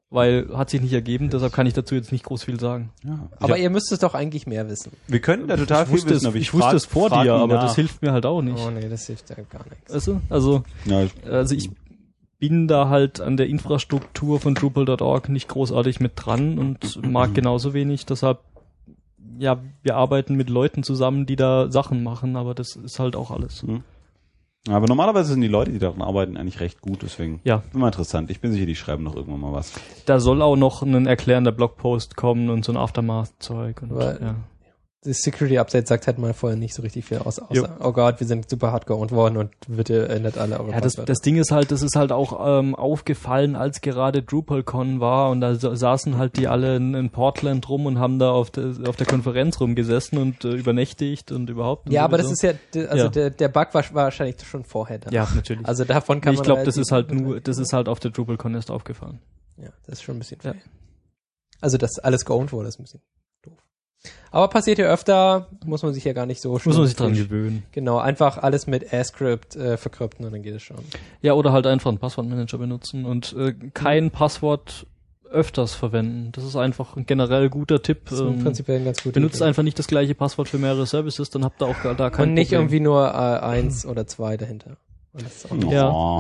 weil hat sich nicht ergeben, deshalb kann ich dazu jetzt nicht groß viel sagen. Ja. Aber Ich ihr müsst es doch eigentlich mehr wissen. hab, wir könnten da total ich viel wusste wissen, es, aber ich ich wusste frag, es vor frag dir, ihn aber nach. das hilft mir halt auch nicht. Oh nee, das hilft ja gar nichts. Weißt du? Also, Ja, ich, also ich bin da halt an der Infrastruktur von Drupal Punkt org nicht großartig mit dran und mag genauso wenig, deshalb ja, wir arbeiten mit Leuten zusammen, die da Sachen machen, aber das ist halt auch alles. Hm. Aber normalerweise sind die Leute, die daran arbeiten, eigentlich recht gut, deswegen Ja. immer interessant. Ich bin sicher, die schreiben noch irgendwann mal was. Da soll auch noch ein erklärender Blogpost kommen und so ein Aftermath-Zeug. Und, Aber- ja. Das Security-Update sagt halt mal vorher nicht so richtig viel aus, Jo. außer, oh Gott, wir sind super hart geowned worden und bitte ändert alle eure Ja, das, Passwörter. das Ding ist halt, das ist halt auch ähm, aufgefallen, als gerade DrupalCon war und da sa- saßen halt die alle in, in Portland rum und haben da auf der, auf der Konferenz rumgesessen und äh, übernächtigt und überhaupt. Und Ja, aber das sowieso. ist ja, d- also Ja. Der, der Bug war wahrscheinlich schon vorher da. Ja, natürlich. Also davon kann ich man glaube, das relativ- ist halt nur, das ist halt auf der DrupalCon erst aufgefallen. Ja, das ist schon ein bisschen Ja. fail. Also, dass alles geowned wurde, ist ein bisschen doof. Aber passiert ja öfter, muss man sich ja gar nicht so Muss man sich dran schlimm- gewöhnen. Genau, einfach alles mit AirScript äh, verkrypten und dann geht es schon. Ja, oder halt einfach einen Passwortmanager benutzen und äh, kein Passwort öfters verwenden. Das ist einfach ein generell guter Tipp. Das ist Ähm, prinzipiell ein ganz guter benutzt Idee. einfach nicht das gleiche Passwort für mehrere Services, dann habt ihr auch da kein Und nicht Problem. irgendwie nur äh, eins oder zwei dahinter. Und das ist auch Ja. Oh.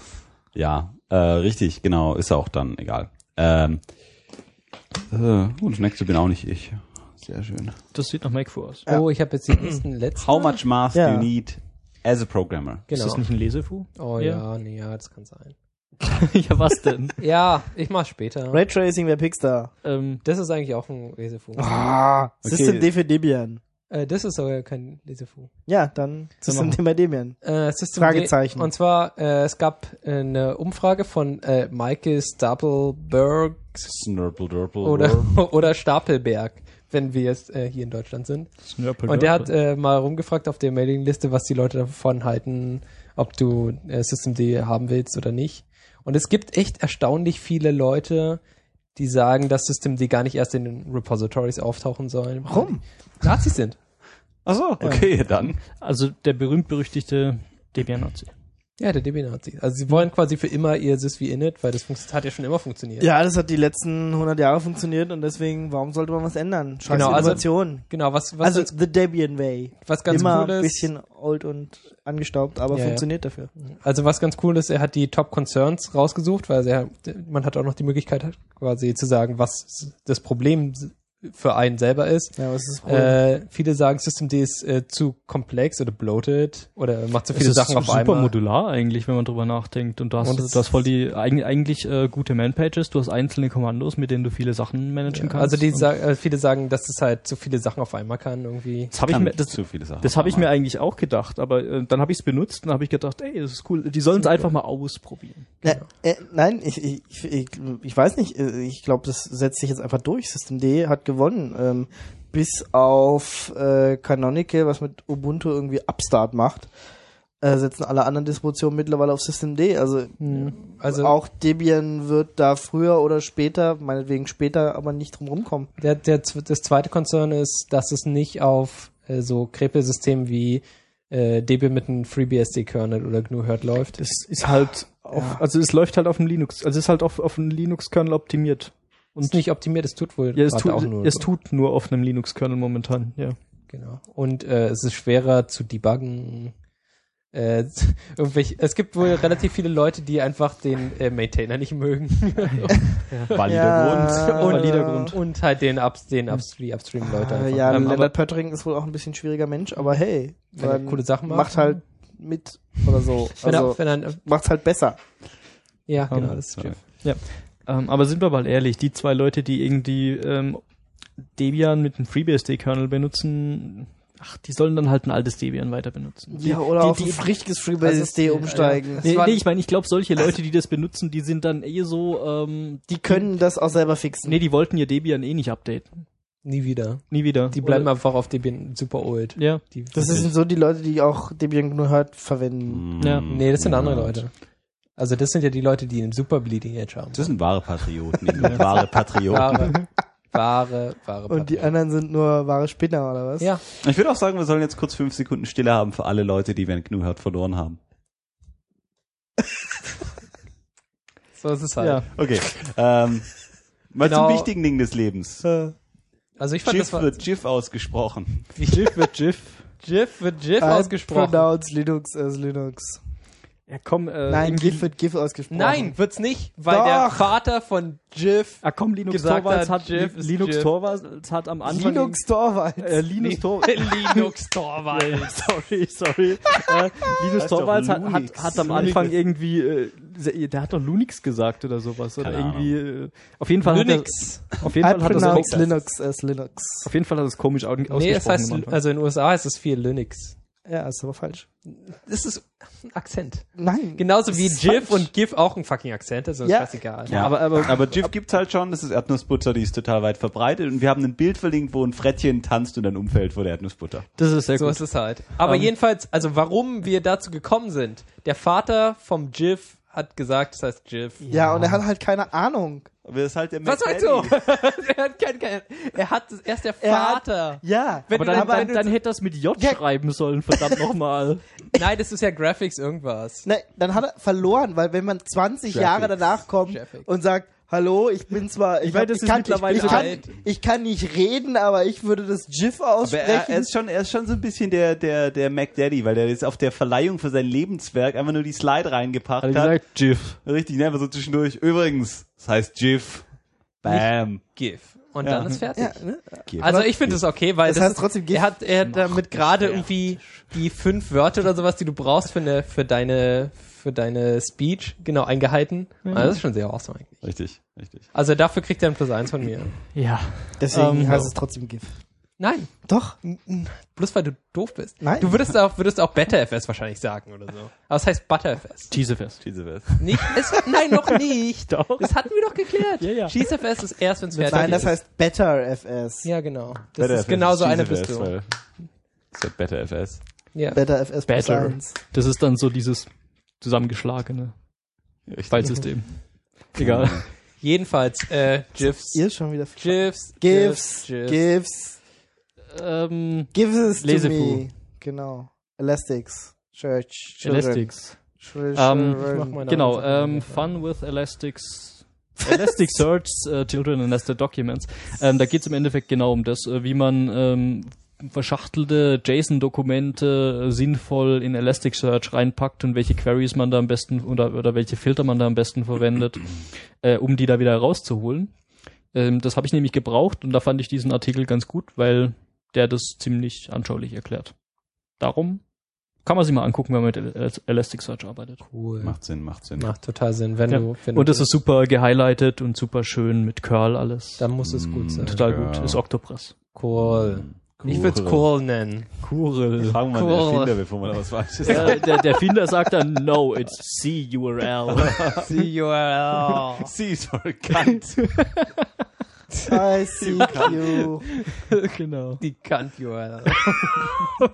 Ja, äh, richtig, genau, ist auch dann egal. Ähm, äh, und das nächste bin auch nicht ich. Sehr schön. Das sieht nach Make aus. Oh, ich habe jetzt die nächsten letzten. How much math Ja. do you need as a programmer? Genau. Ist das nicht ein Lesefu? Oh Ja. ja, nee, ja, das kann sein. Ja, was denn? Ja, ich mach's später. Raytracing wäre Pixar. ähm, Das ist eigentlich auch ein Lesefu. Ah, Okay. Systemd für Debian. Äh, das ist aber kein Lesefu. Ja, dann Systemd bei Debian. Äh, System Fragezeichen. Und zwar, äh, es gab äh, eine Umfrage von äh, Michael Stapelberg Snurple, Durple, oder, oder Stapelberg, wenn wir jetzt äh, hier in Deutschland sind. Snurple Und der hat Durple. äh, mal rumgefragt auf der Mailingliste, was die Leute davon halten, ob du äh, Systemd haben willst oder nicht. Und es gibt echt erstaunlich viele Leute, die sagen, dass Systemd gar nicht erst in den Repositories auftauchen sollen. Warum? Nazis sind. Ach so, okay, dann. Also der berühmt-berüchtigte Debian-Nazi. Ja, der D B-Nazi. Also sie wollen quasi für immer ihr Sys wie init, weil das funkt- hat ja schon immer funktioniert. Ja, das hat die letzten hundert Jahre funktioniert und deswegen, warum sollte man was ändern? Scheiß Genau, also- Innovation. Genau, was, was, Also, ganz, the Debian way. was ganz Immer cool ein ist. bisschen old und angestaubt, aber Ja, ja. funktioniert dafür. Also was ganz cool ist, er hat die Top Concerns rausgesucht, weil er, man hat auch noch die Möglichkeit quasi zu sagen, was das Problem für einen selber ist. Ja, was ist das Problem? Äh, viele sagen, Systemd ist äh, zu komplex oder bloated oder macht zu viele Es ist Sachen auf super einmal. modular eigentlich, wenn man drüber nachdenkt. Und du hast, Und es- du hast voll die eigentlich, eigentlich äh, gute Man-Pages, du hast einzelne Kommandos, mit denen du viele Sachen managen Ja, kannst. also die Und sa äh, viele sagen, dass es halt zu viele Sachen auf einmal kann irgendwie. das habe ich Kann mir, das, zu viele Sachen. das habe ich machen. mir eigentlich auch gedacht, aber äh, dann habe ich es benutzt und habe ich gedacht, ey, das ist cool. Die sollen es einfach mal ausprobieren. Na, äh, nein, ich, ich, ich, ich weiß nicht. äh, Ich glaube, das setzt sich jetzt einfach durch. Systemd hat gewonnen. Ähm, bis auf äh, Canonical, was mit Ubuntu irgendwie Upstart macht, äh, setzen alle anderen Distributionen mittlerweile auf Systemd. Also, Also auch Debian wird da früher oder später, meinetwegen später, aber nicht drum rumkommen. Der, der, das zweite Concern ist, dass es nicht auf äh, so Krepelsystemen wie äh, Debian mit einem FreeBSD-Kernel oder G N U-Hurt läuft. Das ist halt, auf, also es läuft halt auf dem Linux, also es ist halt auf, auf einem Linux-Kernel optimiert. Und ist nicht optimiert, es tut wohl Ja, es gerade tut, auch nur. es tut nur auf einem Linux-Kernel momentan, ja. Genau. Und äh, es ist schwerer zu debuggen. Äh, irgendwelche, es gibt wohl relativ viele Leute, die einfach den äh, Maintainer nicht mögen. Valider Ja. Grund. und, valider Grund. und halt den, Ups, den Upstream, Upstream-Leute Äh, einfach. ja, Ähm, Lennart aber- Pöttering ist wohl auch ein bisschen schwieriger Mensch, aber hey, Wenn er dann coole Sachen macht. macht halt mit oder so. Wenn Also, er, wenn er, macht's halt besser. ja, genau, Ähm, das ist Jeff. Ähm, aber sind wir mal ehrlich, die zwei Leute, die irgendwie ähm, Debian mit einem FreeBSD-Kernel benutzen, ach, die sollen dann halt ein altes Debian weiter benutzen. Ja, oder die- auf die- ein richtiges Also FreeBSD es- umsteigen. ja, Nee, war- nee, ich meine, ich glaube, solche Leute, die das benutzen, die sind dann eh so, ähm, Die können das auch selber fixen. nee, die wollten ihr Debian eh nicht updaten. Nie wieder. Nie wieder. Die bleiben Oder- einfach auf Debian super old. Ja. Die, Das sind so die Leute, die auch Debian G N U-Hurt verwenden. Ja. nee, das sind andere Leute. Also das sind ja die Leute, die einen super Bleeding Edge haben. Das sind wahre Patrioten, die sind wahre Patrioten. Wahre, wahre, wahre Und die Patrioten. anderen sind nur wahre Spinner, oder was? Ja, Ich würde auch sagen, wir sollen jetzt kurz fünf Sekunden Stille haben für alle Leute, die während G N U-Hurt verloren haben. So ist es halt. Ja. Okay. Ähm, mal Genau. zum wichtigen Ding des Lebens. Also ich fand, GIF das war... wird GIF ausgesprochen. GIF wird GIF. GIF wird GIF I ausgesprochen. pronounce Linux as Linux. Ja, komm, äh, Nein, irgendwie- GIF wird GIF ausgesprochen. Nein, wird's nicht, weil Doch. der Vater von GIF Ah, komm, Linux gesagt Torvalds hat, hat, GIF ist Linux GIF. Torvalds hat am Anfang Linux Torvalds. äh, Linux Torvalds Linux Torvalds. sorry, sorry. äh, Linus Heißt doch Torvalds hat, hat, Lunix. hat am Lunix. Anfang irgendwie, äh, der hat doch Lunix gesagt oder sowas. Oder Keine irgendwie, äh, auf jeden Fall Linux. hat er, auf jeden I Fall hat er pronounce so, Linux as Linux. auf jeden Fall hat er es komisch au- ausgesprochen. Nee, es heißt, am Anfang. also in den U S A heißt es viel Linux. Ja, ist aber falsch. Das ist ein Akzent. Nein. Genauso wie Das ist GIF falsch. und GIF auch ein fucking Akzent ist, also Ja. scheißegal. Ja, aber, aber, aber GIF gibt's halt schon, das ist Erdnussbutter, die ist total weit verbreitet und wir haben ein Bild verlinkt, wo ein Frettchen tanzt und dann umfällt vor der Erdnussbutter. Das ist sehr So gut. ist es halt. Aber Ähm, jedenfalls, also warum wir dazu gekommen sind. Der Vater vom GIF hat gesagt, das heißt GIF. Ja, und er hat halt keine Ahnung. Aber das ist halt der Was Mac sagst du? Daddy. er hat kein, kein, er hat, er ist der Er hat- Vater. Ja. Wenn aber du dann, aber dann, wenn dann du- hätte er es mit J Ja. schreiben sollen, verdammt nochmal. Nein, das ist ja Graphics irgendwas. Ne, dann hat er verloren, weil wenn man zwanzig Graphics. Jahre danach kommt Graphics. und sagt, hallo, ich bin zwar, ich, meine, hab, das ich, ist kann, mittlerweile ich, ich, kann, alt. ich kann nicht reden, aber ich würde das GIF Aber aussprechen. er, er ist schon, er ist schon so ein bisschen der, der, der Mac Daddy, weil der jetzt auf der Verleihung für sein Lebenswerk einfach nur die Slide reingepackt Hat hat. er gesagt, GIF. Richtig, ne, einfach so zwischendurch. Übrigens, das heißt GIF. Bam. GIF. Und Ja. dann ist fertig. ja, ne? GIF. Also ich finde es okay, weil Das das, heißt ist, trotzdem GIF. er hat, er hat damit gerade irgendwie die fünf Wörter oder sowas, die du brauchst für, eine, für deine für deine Speech genau eingehalten. Also das ist schon sehr awesome eigentlich. Richtig, richtig. Also dafür kriegt er ein Plus eins von mir. Ja. Deswegen Ähm, heißt es trotzdem GIF. Nein, Doch. bloß weil du doof bist. Nein. Du würdest auch würdest auch BetterFS wahrscheinlich sagen oder so. Aber es heißt ButterFS. Cheesefest. Jesus. Nicht? Es, nein, noch nicht. Doch. Das hatten wir doch geklärt. Ja, ja. CheeseFS ist erst, wenn es fertig Nein, das ist. heißt Better F S. Ja, genau. Das Better ist F S genauso eine Jesus, bist du. weil- Das ist Better F S. Ja. Better F S plus Better. eins. Das ist dann so dieses zusammengeschlagene Filesystem. Egal. Jedenfalls, äh, GIFs. Ihr schon wieder GIFs. GIFs, GIFs. GIFs, ähm, Give es to Lesefu. me. Genau. Elastics. Church. Children. Elastics. Children. Ähm, Ich mach meine Genau, anderen ähm, Sachen. Fun with Elastics. Elasticsearch uh, Children and Nested Documents. Ähm, da geht es im Endeffekt genau um das, äh, wie man ähm, verschachtelte JSON-Dokumente äh, sinnvoll in Elasticsearch reinpackt und welche Queries man da am besten oder, oder welche Filter man da am besten verwendet, äh, um die da wieder rauszuholen. Ähm, das habe ich nämlich gebraucht und da fand ich diesen Artikel ganz gut, weil der das ziemlich anschaulich erklärt. Darum kann man sich mal angucken, wenn man mit El- Elasticsearch arbeitet. Cool. Macht Sinn, macht Sinn. Macht total Sinn, wenn Ja. du, wenn Und du es ist super gehighlightet und super schön mit Curl alles. dann muss es gut sein. Total Ja. gut. Ist Octopress. Cool. Cool. Ich würde es cool nennen. Cool. Fragen wir mal Cool. den Erfinder, bevor man da was Falsches sagt. äh, der, der Finder sagt dann, no, it's C U R L. C U R L. Sie ist voll kant. I see you. Genau. Die Kant-U R L.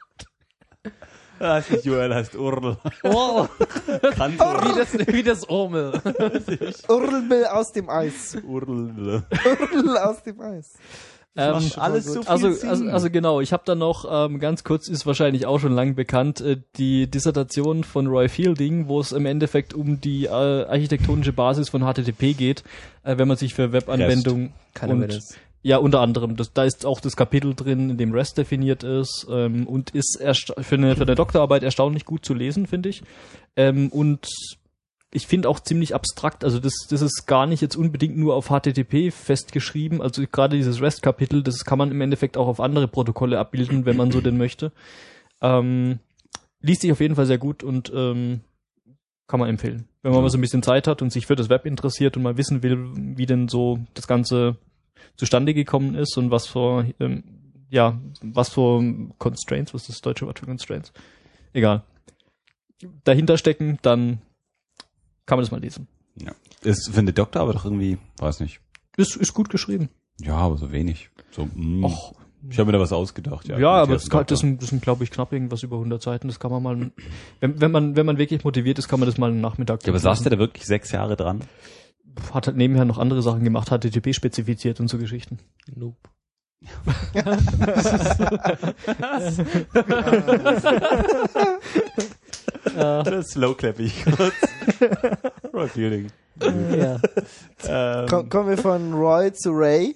Ah, die U R L heißt Url. Oh, Kant. wie das, wie das Urmel. Url aus dem Eis. Url. Url aus dem Eis. Ähm, macht alles so viel also, Sinn. also, also genau, ich habe da noch, ähm, ganz kurz, ist wahrscheinlich auch schon lang bekannt, äh, die Dissertation von Roy Fielding, wo es im Endeffekt um die äh, architektonische Basis von H T T P geht, äh, wenn man sich für Webanwendungen Keiner und will das. ja, unter anderem. Das, da ist auch das Kapitel drin, in dem REST definiert ist ähm, und ist ersta- für eine, für eine Doktorarbeit erstaunlich gut zu lesen, finde ich. Ähm, und ich finde auch ziemlich abstrakt, also das, das ist gar nicht jetzt unbedingt nur auf H T T P festgeschrieben, also gerade dieses REST-Kapitel, das kann man im Endeffekt auch auf andere Protokolle abbilden, wenn man so denn möchte. Ähm, liest sich auf jeden Fall sehr gut und ähm, kann man empfehlen. Wenn man mal so ein bisschen Zeit hat und sich für das Web interessiert und mal wissen will, wie denn so das Ganze zustande gekommen ist und was für, ähm, ja, was für Constraints, was ist das deutsche Wort für Constraints? Egal. Dahinter stecken, dann kann man das mal lesen. Ja. Ist für eine Doktorarbeit doch irgendwie, weiß nicht. Ist, ist gut geschrieben. Ja, aber so wenig. So, mh. Och, Ich habe mir da was ausgedacht. ja, Ja, aber das, kann, das sind, das sind glaube ich, knapp irgendwas über hundert Seiten. Das kann man mal, wenn, wenn man wenn man wirklich motiviert ist, kann man das mal einen Nachmittag Ja, aber saß der lesen. da wirklich sechs Jahre dran? Hat halt nebenher noch andere Sachen gemacht, H T T P spezifiziert und so Geschichten. Nope. Ja. Das slow clap ich kurz. Roy Fielding. Ja. Ähm, Komm, kommen wir von Roy zu Ray.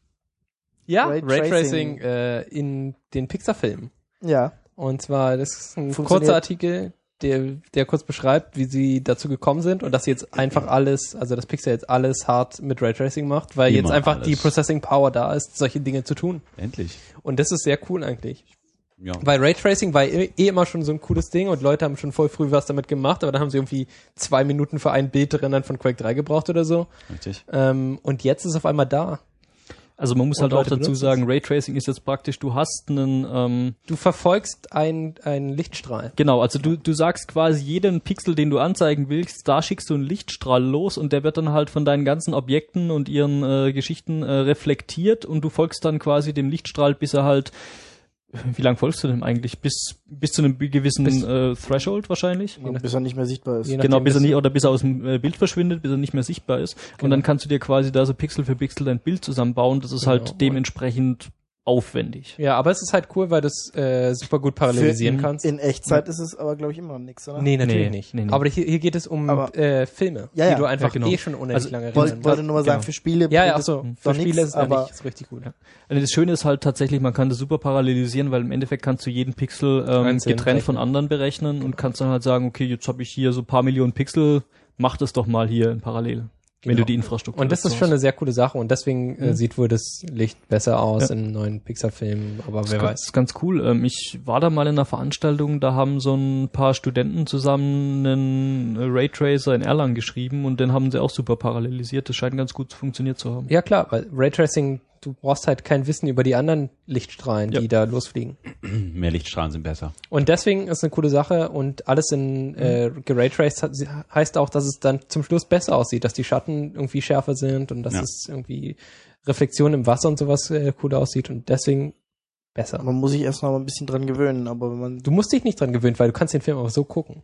Ja, Raytracing. Raytracing äh, in den Pixar-Filmen. Ja. Und zwar, das ist ein Funktioniert. kurzer Artikel, der, der kurz beschreibt, wie sie dazu gekommen sind und dass sie jetzt einfach alles, also dass Pixar jetzt alles hart mit Raytracing macht, weil Immer jetzt einfach alles. die Processing Power da ist, solche Dinge zu tun. Endlich. Und das ist sehr cool eigentlich. Ja. Weil Raytracing war eh eh immer schon so ein cooles Ding und Leute haben schon voll früh was damit gemacht, aber dann haben sie irgendwie zwei Minuten für ein Bild drin dann von Quake drei gebraucht oder so. Richtig. Ähm, und jetzt ist es auf einmal da. Also man muss Und halt auch Leute dazu benutzen sagen, Raytracing ist jetzt praktisch, du hast einen, ähm, Du verfolgst einen, einen Lichtstrahl. genau, also du, du sagst quasi jeden Pixel, den du anzeigen willst, da schickst du einen Lichtstrahl los und der wird dann halt von deinen ganzen Objekten und ihren äh, Geschichten äh, reflektiert und du folgst dann quasi dem Lichtstrahl, bis er halt, wie lang folgst du dem eigentlich? Bis, bis zu einem gewissen Bis- äh, Threshold wahrscheinlich? Bis er nicht mehr sichtbar ist. Je Genau, nachdem, bis er bis- nicht, oder bis er aus dem äh, Bild verschwindet, bis er nicht mehr sichtbar ist. Und dann kannst du dir quasi da so Pixel für Pixel dein Bild zusammenbauen. Das ist Genau. halt dementsprechend aufwendig. Ja, aber es ist halt cool, weil du es äh, super gut parallelisieren Für- kannst. In Echtzeit ist es aber, glaube ich, immer noch nichts, oder? Nee, natürlich Nee, nicht. nee, nee. Aber hier, hier geht es um Aber- äh, Filme, Ja, ja. die du einfach Ja, genau. eh schon unendlich Also, lange Wollte rendern wollte kannst. nur mal sagen, Genau. für Spiele Ja, ja, bringt ach es so. noch Für nichts, Spiele ist aber eigentlich ist richtig gut. Ja. Also das Schöne ist halt tatsächlich, man kann das super parallelisieren, weil im Endeffekt kannst du jeden Pixel ähm, Einzeln getrennt von berechnen. anderen berechnen und kannst dann halt sagen, okay, jetzt habe ich hier so ein paar Millionen Pixel, mach das doch mal hier in parallel, wenn du die Infrastruktur Und das dazu ist schon hast. eine sehr coole Sache und deswegen äh, Mhm. sieht wohl das Licht besser aus Ja. in neuen Pixar-Filmen, aber Das wer ist ganz, weiß. ist ganz cool. Ähm, ich war da mal in einer Veranstaltung, da haben so ein paar Studenten zusammen einen Raytracer in Erlang geschrieben und den haben sie auch super parallelisiert. Das scheint ganz gut funktioniert zu haben. Ja klar, weil Raytracing, du brauchst halt kein Wissen über die anderen Lichtstrahlen, Ja. die da losfliegen. Mehr Lichtstrahlen sind besser. Und deswegen ist eine coole Sache und alles in äh, geraytraced hat, heißt auch, dass es dann zum Schluss besser aussieht, dass die Schatten irgendwie schärfer sind und dass Ja. es irgendwie Reflexion im Wasser und sowas äh, cooler aussieht und deswegen besser. man muss sich erst noch mal ein bisschen dran gewöhnen, aber wenn man Du musst dich nicht dran gewöhnen, weil du kannst den Film auch so gucken.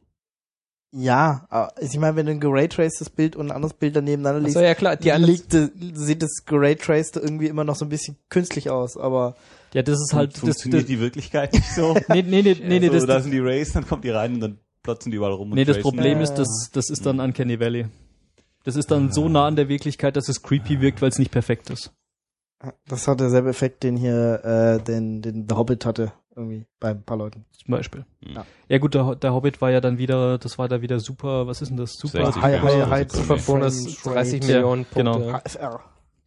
ja, aber ich meine, wenn du ein geraytracedes Bild und ein anderes Bild daneben Ach liegst, so, ja klar, die anderen, liegt, sieht das geraytraced irgendwie immer noch so ein bisschen künstlich aus, aber Ja, das ist halt das, Funktioniert das, die Wirklichkeit nicht so? nee, nee, nee, nee, nee, so, das, da sind die Rays, dann kommt die rein und dann plotzen die überall rum. nee, und das tracen. Problem Ja, ist, ja. das, das ist dann Uncanny Valley. Das ist dann so nah an der Wirklichkeit, dass es creepy wirkt, weil es nicht perfekt ist. das hat derselbe Effekt, den hier äh, den, den The Hobbit hatte, irgendwie bei ein paar Leuten. Zum Beispiel. Ja. Ja gut, der, der Hobbit war ja dann wieder, das war da wieder super, was ist denn das? Super. sechzig Hi- hi- hi- Super Bonus, Frame dreißig Rate. Millionen genau. Punkte. H F R.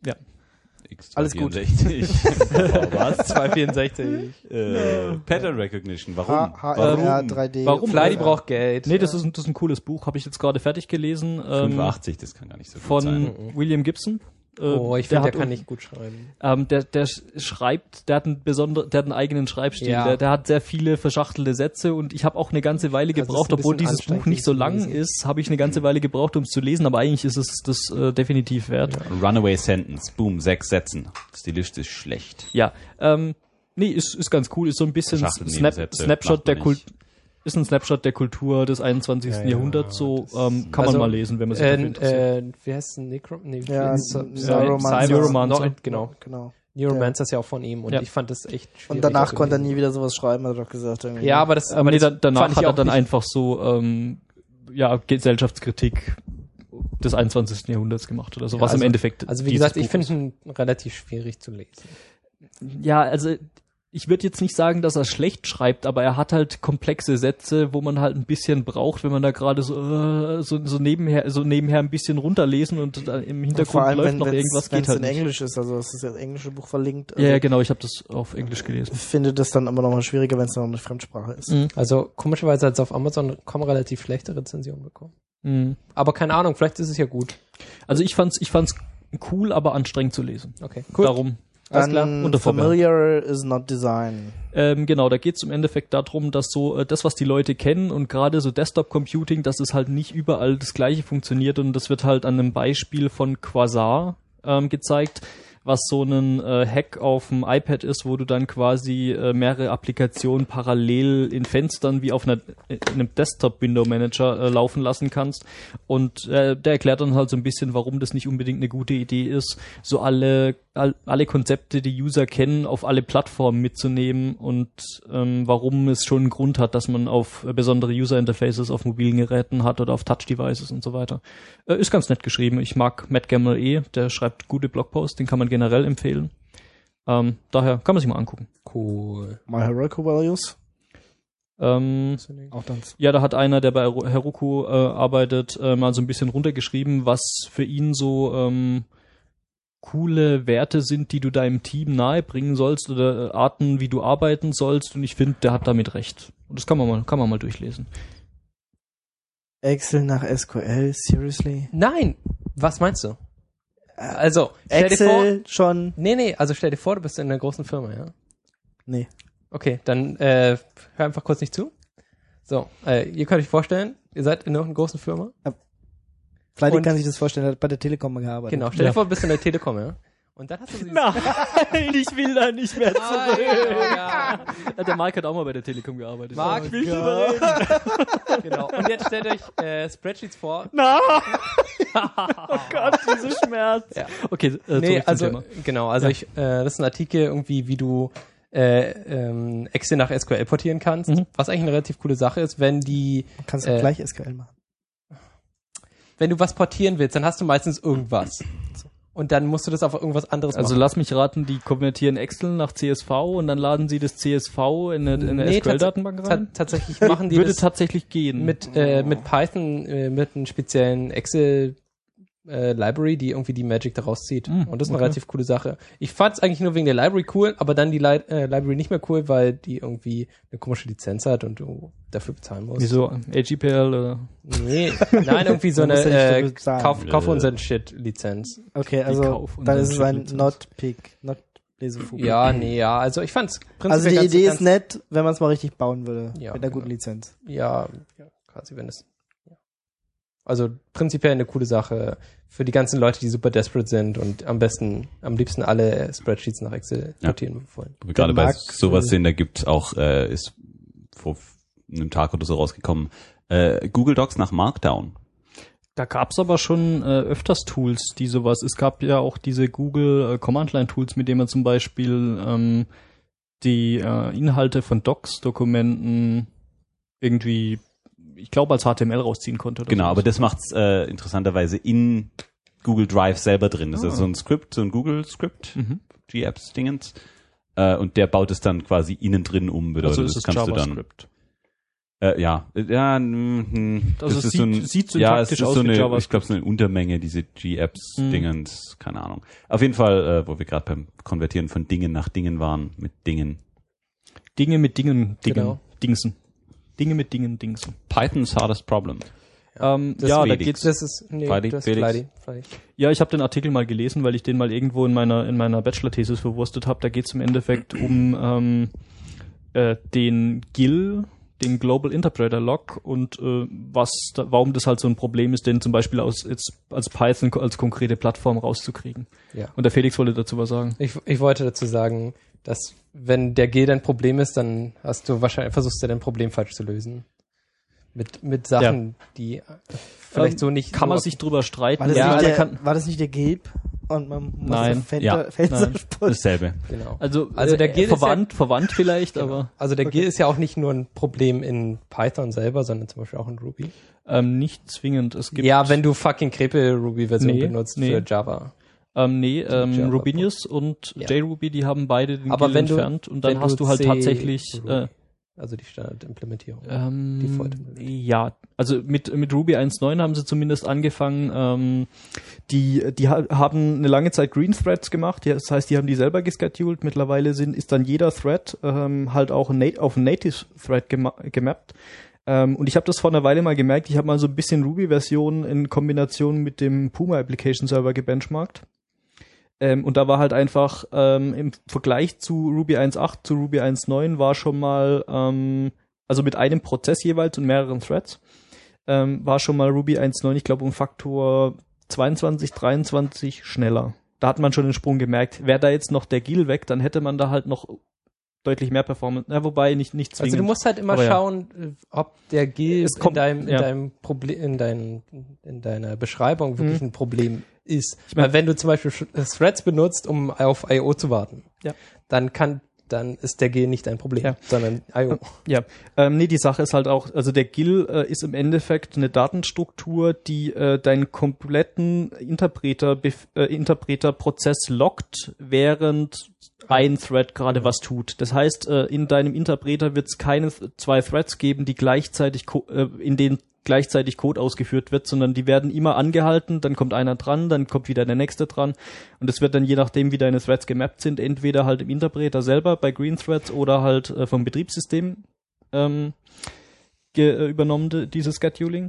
X Alles gut. zweihundertvierundsechzig. Was? zweihundertvierundsechzig. Äh, Pattern Recognition. Warum? H- HRR Warum? drei D. Warum? Fly, die braucht Geld. Nee, das ist, ein- das ist ein cooles Buch, habe ich jetzt gerade fertig gelesen. Ähm, fünfundachtzig, das kann gar nicht so gut von sein. William Gibson. Äh, Oh, ich finde, der hat kann un- nicht gut schreiben. Ähm, der, der sch- schreibt, der hat einen besonder, der hat einen eigenen Schreibstil. Ja. Der, der hat sehr viele verschachtelte Sätze und ich habe auch eine ganze Weile Also es ist gebraucht, ein obwohl bisschen dieses Buch anstrengend, nicht so die zu lang lesen. ist, habe ich eine ganze Weile gebraucht, um es zu lesen, aber eigentlich ist es das äh, definitiv wert. Runaway Sentence. Boom, sechs Sätzen. Stilistisch schlecht. Ja, ähm, nee, ist, ist ganz cool, ist so ein bisschen Verschachtelten Snap, Nebensätze Snapshot macht der man Kult, nicht. ist ein Snapshot der Kultur des einundzwanzigsten Ja, ja, Jahrhunderts, so das- ähm, kann also, man mal lesen, wenn man sich Äh, dafür interessiert. äh, wie heißt es? Necro? Nee, Ja, Cy- Neuromancer. Cyber- Neuromancer. No, genau. Genau. Neuromancer ist ja auch von ihm und Ja. ich fand das echt schwierig. Und danach zu konnte er lesen. nie wieder sowas schreiben, hat er doch gesagt. Irgendwie. Ja, aber das, Aber aber nee, das da, danach fand ich hat er auch dann nicht- einfach so ähm, ja, Gesellschaftskritik des einundzwanzigsten Jahrhunderts gemacht oder so, was also- im Endeffekt Also wie dieses gesagt, ich Buch finde ihn relativ schwierig zu lesen. ist. Ja, also ich würde jetzt nicht sagen, dass er schlecht schreibt, aber er hat halt komplexe Sätze, wo man halt ein bisschen braucht, wenn man da gerade so, äh, so so nebenher so nebenher ein bisschen runterlesen und da im Und Hintergrund vor allem, läuft wenn noch wenn's- irgendwas, wenn's geht halt in nicht. Englisch ist, also es ist ja das englische Buch verlinkt. Also Ja, ja, genau, ich habe das auf Englisch gelesen. Ich finde das dann aber nochmal schwieriger, wenn es noch eine Fremdsprache ist. Mhm. Also komischerweise hat es auf Amazon kaum relativ schlechte Rezensionen bekommen. Mhm. Aber keine Ahnung, vielleicht ist es ja gut. Also ich fand's ich fand's cool, aber anstrengend zu lesen. Okay, cool. Darum Alles klar. Dann unter Vorbehalt. familiar is not design. Ähm, genau, da geht es im Endeffekt darum, dass so äh, das, was die Leute kennen und gerade so Desktop-Computing, dass es halt nicht überall das Gleiche funktioniert und das wird halt an einem Beispiel von Quasar ähm, gezeigt, was so ein äh, Hack auf dem iPad ist, wo du dann quasi äh, mehrere Applikationen parallel in Fenstern wie auf einer, in einem Desktop-Window-Manager äh, laufen lassen kannst. Und äh, der erklärt dann halt so ein bisschen, warum das nicht unbedingt eine gute Idee ist, so alle all, alle Konzepte, die User kennen, auf alle Plattformen mitzunehmen und ähm, warum es schon einen Grund hat, dass man auf äh, besondere User-Interfaces auf mobilen Geräten hat oder auf Touch-Devices und so weiter. Äh, ist ganz nett geschrieben. Ich mag Matt Gamble eh, der schreibt gute Blogposts, den kann man generell empfehlen. Ähm, daher kann man sich mal angucken. Cool. My Heroku Values. Ähm, Auch dann. ja, da hat einer, der bei Heroku äh, arbeitet, äh, mal so ein bisschen runtergeschrieben, was für ihn so ähm, coole Werte sind, die du deinem Team nahebringen sollst oder äh, Arten, wie du arbeiten sollst. Und ich finde, der hat damit recht. Und das kann man mal, kann man mal durchlesen. Excel nach S Q L, seriously? Nein! Was meinst du? Also, stell dir vor... Excel schon? Nee, nee, also stell dir vor, du bist in einer großen Firma, ja? Nee. Okay, dann äh, hör einfach kurz nicht zu. So, äh, ihr könnt euch vorstellen, ihr seid in irgendeiner großen Firma. Vielleicht Und- kann sich das vorstellen, er hat bei der Telekom mal gearbeitet. Genau, stell dir Ja. vor, du bist in der Telekom, ja? Und dann hast du dieses... Nein, ich will da nicht mehr Ah, ja, ja. Ja, der Mark hat auch mal bei der Telekom gearbeitet. Marc, Oh will Gott. Genau. Und jetzt stellt euch äh, Spreadsheets vor. Nein! Oh Gott, dieser Schmerz. Ja. Okay, äh, Nee, zurück zum also Thema. genau, also Ja. ich, äh, das ist ein Artikel irgendwie, wie du äh, ähm, Excel nach S Q L portieren kannst, Mhm. was eigentlich eine relativ coole Sache ist, wenn die, Kannst du Äh, gleich S Q L machen. wenn du was portieren willst, dann hast du meistens irgendwas. Und dann musst du das auf irgendwas anderes Also machen. lass mich raten, die konvertieren Excel nach C S V und dann laden sie das C S V in eine, in eine Nee, S Q L-Datenbank Ta rein? tatsächlich machen die Würde das tatsächlich gehen. mit, äh, mit Python, äh, mit einem speziellen Excel äh, Library, die irgendwie die Magic daraus zieht. Mm, Und das ist eine okay. relativ coole Sache. Ich fand es eigentlich nur wegen der Library cool, aber dann die Li äh, Library nicht mehr cool, weil die irgendwie eine komische Lizenz hat und du dafür bezahlen musst. Wieso? A G P L oder? Nee, nein, irgendwie so Man eine muss ja nicht äh, dafür bezahlen. Kauf, Kauf unseren Shit Lizenz. Okay, also Kauf- und dann dann ist es ein Shit-Lizenz. Not-Pick, Not-Lesefuge. Ja, nee, ja, also ich fand's prinzipiell Also die ganz, Idee ganz, ist nett, wenn man es mal richtig bauen würde. Ja, mit einer guten genau. Lizenz. Ja, ja, quasi, wenn es. Ja. Also prinzipiell eine coole Sache für die ganzen Leute, die super desperate sind und am besten, am liebsten alle Spreadsheets nach Excel Ja. notieren wollen. Wo wir gerade bei Marc, sowas äh, sehen, da gibt's auch, äh, ist vor einem Tag oder so rausgekommen, äh, Google Docs nach Markdown. Da gab's aber schon äh, öfters Tools, die sowas. Es gab ja auch diese Google äh, Command-Line-Tools, mit denen man zum Beispiel ähm, die äh, Inhalte von Docs-Dokumenten irgendwie, ich glaube, als H T M L rausziehen konnte. Oder Genau, sowas. aber das macht's äh, interessanterweise in Google Drive selber drin. Das Ah. ist so ein Skript, so ein Google-Skript, Mhm. G-Apps-Dingens. Äh, und der baut es dann quasi innen drin um. Bedeutet, Also ist das es kannst du dann. JavaScript. Äh, ja, ja, mm, Also das es ist so ein, sieht- sieht ja, es syntaktisch ist aus so wie eine, JavaScript. ich glaube, so eine Untermenge, diese G-Apps-Dingens, keine Ahnung. Auf jeden Fall, äh, wo wir gerade beim Konvertieren von Dingen nach Dingen waren, mit Dingen. Dinge mit Dingen, Dingen, Genau. Dingsen. Dinge mit Dingen, Dingsen. Python's hardest problem. Ähm, Das ja, ist da Felix. geht's. Das ist, nee, Fleidi, das ist Felix. Fleidi, Fleidi. Ja, ich habe den Artikel mal gelesen, weil ich den mal irgendwo in meiner in meiner Bachelor-Thesis verwurstet habe. Da geht's im Endeffekt um ähm, äh, den G I L, den Global Interpreter Lock und äh, was, da, warum das halt so ein Problem ist, den zum Beispiel aus jetzt als Python ko- als konkrete Plattform rauszukriegen. Ja. Und der Felix wollte dazu was sagen. Ich, ich wollte dazu sagen, dass wenn der G dein Problem ist, dann hast du wahrscheinlich, versuchst du dein Problem falsch zu lösen. Mit, mit Sachen, die vielleicht Ähm, so nicht. Kann man so- sich drüber streiten. War das, ja, nicht, der der, kann, war das nicht der Gabe? Und man muss Nein. auf Fenster, Ja. Fenster Nein. spulen. Dasselbe. Genau. also Also der äh, G I L ist verwandt, verwandt vielleicht, Genau. aber Also der G I L ist ja auch nicht nur ein Problem in Python selber, sondern zum Beispiel auch in Ruby. ähm, nicht zwingend. Es gibt Ja, wenn du fucking Crepe-Ruby-Version Nee, benutzt nee. für Java. Ähm, nee, ähm, Java Rubinius und Ja. JRuby, die haben beide den Aber G I L wenn du- entfernt und dann wenn hast du halt C tatsächlich Ruby, äh, also die Standardimplementierung. ähm, Default. ja, also mit mit Ruby eins Punkt neun haben sie zumindest angefangen. Ähm, die die ha- haben eine lange Zeit Green Threads gemacht. Ja, das heißt, die haben die selber gescheduled. Mittlerweile sind ist dann jeder Thread ähm, halt auch ein Nat- auf einen Native Thread gema- gemappt. Ähm, und ich habe das vor einer Weile mal gemerkt. Ich habe mal so ein bisschen Ruby-Version in Kombination mit dem Puma Application Server gebenchmarkt. Ähm, und da war halt einfach ähm, im Vergleich zu Ruby eins Punkt acht zu Ruby eins Punkt neun war schon mal, ähm, also mit einem Prozess jeweils und mehreren Threads, ähm, war schon mal Ruby eins Punkt neun, ich glaube, um Faktor zweiundzwanzig, dreiundzwanzig schneller. da hat man schon den Sprung gemerkt. Wäre da jetzt noch der G I L weg, dann hätte man da halt noch deutlich mehr Performance. Ja, wobei nicht, nicht zwingend. Also du musst halt immer Aber schauen, ja. ob der G I L Es kommt- in deinem, in ja. deinem Problem, in, dein, in deiner Beschreibung wirklich Mhm. ein Problem ist. Ich mein- Weil wenn du zum Beispiel Sh- Threads benutzt, um auf I O zu warten, Ja. dann kann, dann ist der G I L nicht dein Problem, Ja. sondern I O. Ja, ähm, nee, die Sache ist halt auch, also der G I L äh, ist im Endeffekt eine Datenstruktur, die äh, deinen kompletten Interpreter, äh, Interpreterprozess lockt, während ein Thread gerade was tut. Das heißt, äh, in deinem Interpreter wird es keine th- zwei Threads geben, die gleichzeitig, co- äh, in denen gleichzeitig Code ausgeführt wird, sondern die werden immer angehalten, dann kommt einer dran, dann kommt wieder der nächste dran und es wird dann je nachdem, wie deine Threads gemappt sind, entweder halt im Interpreter selber bei Green Threads oder halt äh, vom Betriebssystem ähm, ge- äh, übernommen, de- dieses Scheduling.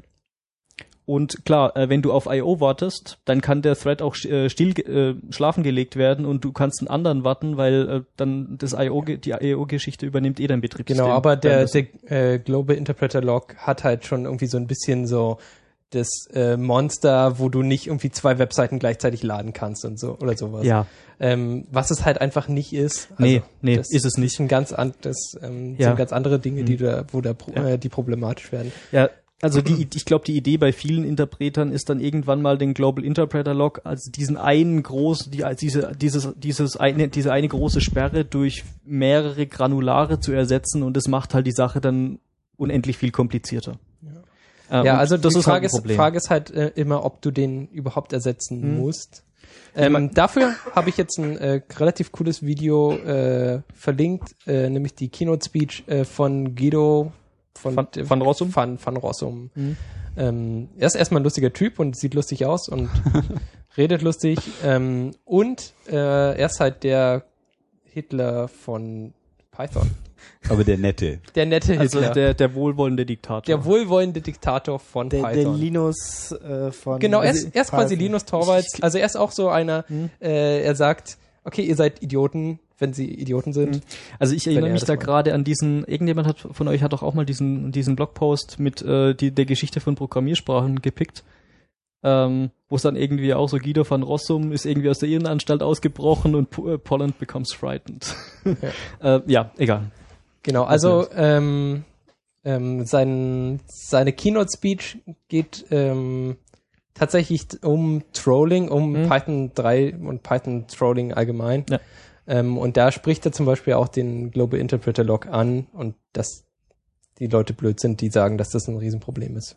Und klar, äh, wenn du auf I O wartest, dann kann der Thread auch sch- äh, still ge- äh, schlafen gelegt werden und du kannst einen anderen warten, weil äh, dann das I O ge- die I O-Geschichte übernimmt eh dein Betriebssystem. Genau, aber der, Dann das- der äh, Global Interpreter Log hat halt schon irgendwie so ein bisschen so das äh, Monster, wo du nicht irgendwie zwei Webseiten gleichzeitig laden kannst und so oder sowas. ja, Ähm, was es halt einfach nicht ist. Also nee, nee, das ist es nicht. Ein ganz an, das ähm, Ja. sind ganz andere Dinge, die Mhm. da, wo da pro, Ja. äh, die problematisch werden. Ja, also die, ich glaube, die Idee bei vielen Interpretern ist dann irgendwann mal den Global Interpreter Log, also diesen einen großen, die, diese, dieses, dieses eine, diese eine große Sperre durch mehrere Granulare zu ersetzen und das macht halt die Sache dann unendlich viel komplizierter. Ja, Ja, und also das die ist Frage, halt ein ist, Problem. Frage ist halt äh, immer, ob du den überhaupt ersetzen Mhm. musst. Ähm, dafür habe ich jetzt ein äh, relativ cooles Video äh, verlinkt, äh, nämlich die Keynote Speech äh, von Guido von Van- van Rossum? Van, van Rossum. Mhm. Ähm, er ist erstmal ein lustiger Typ und sieht lustig aus und redet lustig. Ähm, und äh, er ist halt der Hitler von Python. Aber der nette. Der nette Also Hitler. der, der wohlwollende Diktator. der wohlwollende Diktator von Der, der Python. Linus äh, von Genau, er ist, er ist quasi Python. Linus Torvalds. Also er ist auch so einer, Mhm. äh, er sagt, okay, ihr seid Idioten, wenn sie Idioten sind. Also ich erinnere er mich das da meint. gerade an diesen, irgendjemand hat von euch hat doch auch mal diesen, diesen Blogpost mit äh, die, der Geschichte von Programmiersprachen gepickt, ähm, wo es dann irgendwie auch so Guido van Rossum ist irgendwie aus der Irrenanstalt ausgebrochen und P- äh, Polland becomes frightened. Ja, äh, ja egal. Genau, also ähm, ähm, sein, seine Keynote-Speech geht ähm, tatsächlich um Trolling, um Mhm. Python drei und Python-Trolling allgemein. Ja. Ähm, und da spricht er zum Beispiel auch den Global Interpreter Log an und dass die Leute blöd sind, die sagen, dass das ein Riesenproblem ist.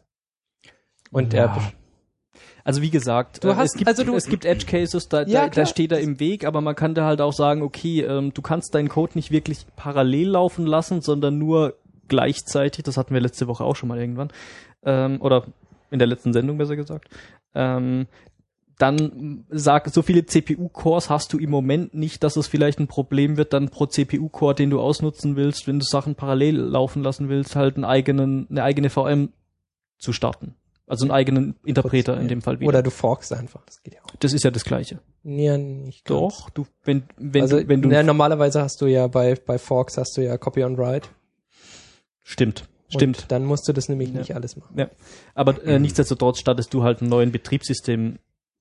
Und Ja. er besch- Also wie gesagt, Du äh, hast- es gibt, also du- es gibt Edge Cases, da, Ja, da, da klar. steht er im Weg, aber man kann da halt auch sagen, okay, ähm, du kannst deinen Code nicht wirklich parallel laufen lassen, sondern nur gleichzeitig. Das hatten wir letzte Woche auch schon mal irgendwann, ähm, oder in der letzten Sendung besser gesagt. Ähm, dann sag, so viele C P U-Cores hast du im Moment nicht, dass es vielleicht ein Problem wird, dann pro C P U-Core, den du ausnutzen willst, wenn du Sachen parallel laufen lassen willst, halt einen eigenen, eine eigene V M zu starten. Also einen eigenen Interpreter in dem Fall wieder. oder du forkst einfach, das geht ja auch. Das ist ja das Gleiche. Ja, nicht ganz. Doch, du, wenn, wenn also, du, wenn du, ja, normalerweise hast du ja bei, bei Forks hast du ja Copy on Write. stimmt, stimmt. Und dann musst du das nämlich Ja. nicht alles machen. Ja. Aber äh, nichtsdestotrotz startest du halt einen neuen Betriebssystemprozess.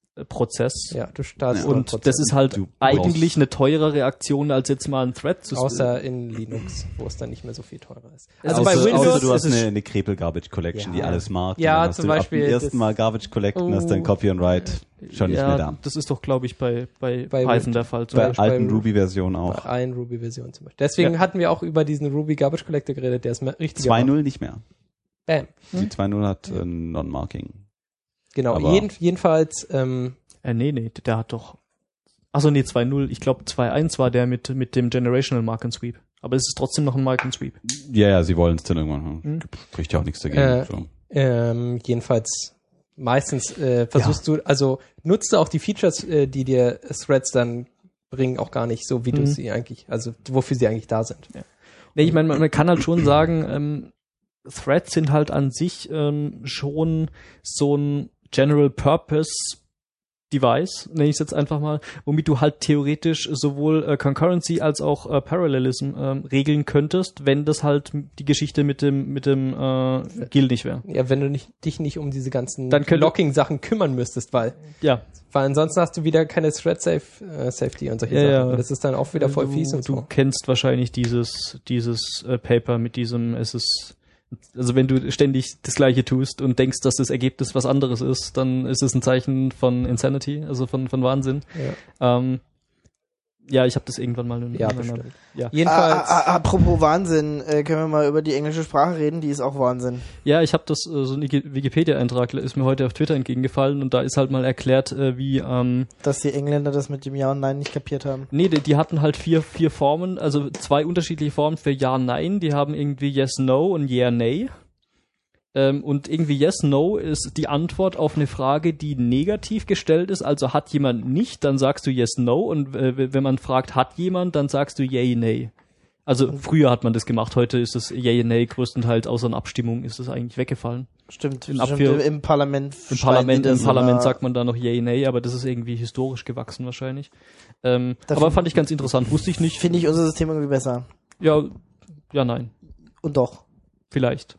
Ja, du startest Ja. einen Und Prozess. das ist halt Du eigentlich brauchst- eine teurere Aktion, als jetzt mal ein Thread zu außer in Linux, wo es dann nicht mehr so viel teurer ist. Also außer, bei Windows außer du hast ist es- eine, eine Krepel Garbage Collection, Ja. die alles mag. Ja, Und dann hast zum du Beispiel ab dem ersten das- Mal Garbage Collecten, hast dann Oh. Copy and Write schon nicht ja, mehr da. das ist doch, glaube ich, bei, bei, Bei Python Win- der Fall. Zum Bei Beispiel alten bei- Ruby-Versionen auch. Bei allen Ruby-Versionen zum Beispiel. Deswegen Ja. hatten wir auch über diesen Ruby Garbage Collector geredet, der ist mal richtig. zwei Punkt null nicht mehr. Bam. Die zwei Punkt null hat äh, Non-Marking. Genau. Aber- Jeden, jedenfalls, ähm, Äh, nee, nee, der hat doch. Achso, nee, zwei Punkt null. Ich glaube, zwei Punkt eins war der mit, mit dem Generational Mark and Sweep. Aber es ist trotzdem noch ein Mark and Sweep. Ja, ja, sie wollen es dann irgendwann. Mhm. Spricht ja auch nichts dagegen. Äh, so. ähm, jedenfalls meistens äh, versuchst du, also nutzt du auch die Features, äh, die dir Threads dann bringen, auch gar nicht so, wie du Mhm. sie eigentlich, also wofür sie eigentlich da sind. Nee, ich meine, man, man kann halt schon sagen, ähm, Threads sind halt an sich ähm, schon so ein General Purpose Device, nenne ich es jetzt einfach mal, womit du halt theoretisch sowohl äh, Concurrency als auch äh, Parallelism ähm, regeln könntest, wenn das halt die Geschichte mit dem mit dem äh, Guild nicht wäre. Ja, wenn du nicht, dich nicht um diese ganzen Dann könnte- Locking-Sachen kümmern müsstest, weil, Ja, weil ansonsten hast du wieder keine Thread-Safe-Safety und solche Ja, Sachen. ja. Und das ist dann auch wieder voll du, fies und du so. kennst wahrscheinlich dieses dieses äh, Paper mit diesem, es ist also wenn du ständig das Gleiche tust und denkst, dass das Ergebnis was anderes ist, dann ist es ein Zeichen von Insanity, also von von Wahnsinn. Ja, Ähm, ja, ich habe das irgendwann mal in, ja in einer- bestimmt. ja. Jedenfalls, Ah, ah, apropos Wahnsinn, äh, können wir mal über die englische Sprache reden, die ist auch Wahnsinn. Ja, ich habe das, äh, so ein Wikipedia-Eintrag ist mir heute auf Twitter entgegengefallen und da ist halt mal erklärt, äh, wie, ähm, Dass die Engländer das mit dem Ja und Nein nicht kapiert haben. nee, die, die hatten halt vier, vier Formen, also zwei unterschiedliche Formen für Ja, Nein, die haben irgendwie Yes, No und Yeah, Nay. Ähm, und irgendwie Yes, No ist die Antwort auf eine Frage, die negativ gestellt ist, also hat jemand nicht, dann sagst du Yes, No und äh, wenn man fragt, hat jemand, dann sagst du Yay, Nay. Also früher hat man das gemacht, heute ist das Yay, Nay größtenteils außer einer Abstimmung ist das eigentlich weggefallen. Stimmt, In stimmt Abwehr- im Parlament. Im schreiben Parlament, die im das Parlament immer. sagt man da noch Yay, Nay, aber das ist irgendwie historisch gewachsen wahrscheinlich. Ähm, Dafür- aber fand ich ganz interessant, wusste ich nicht. Finde ich unser System irgendwie besser. Ja, ja, nein, Und doch. vielleicht.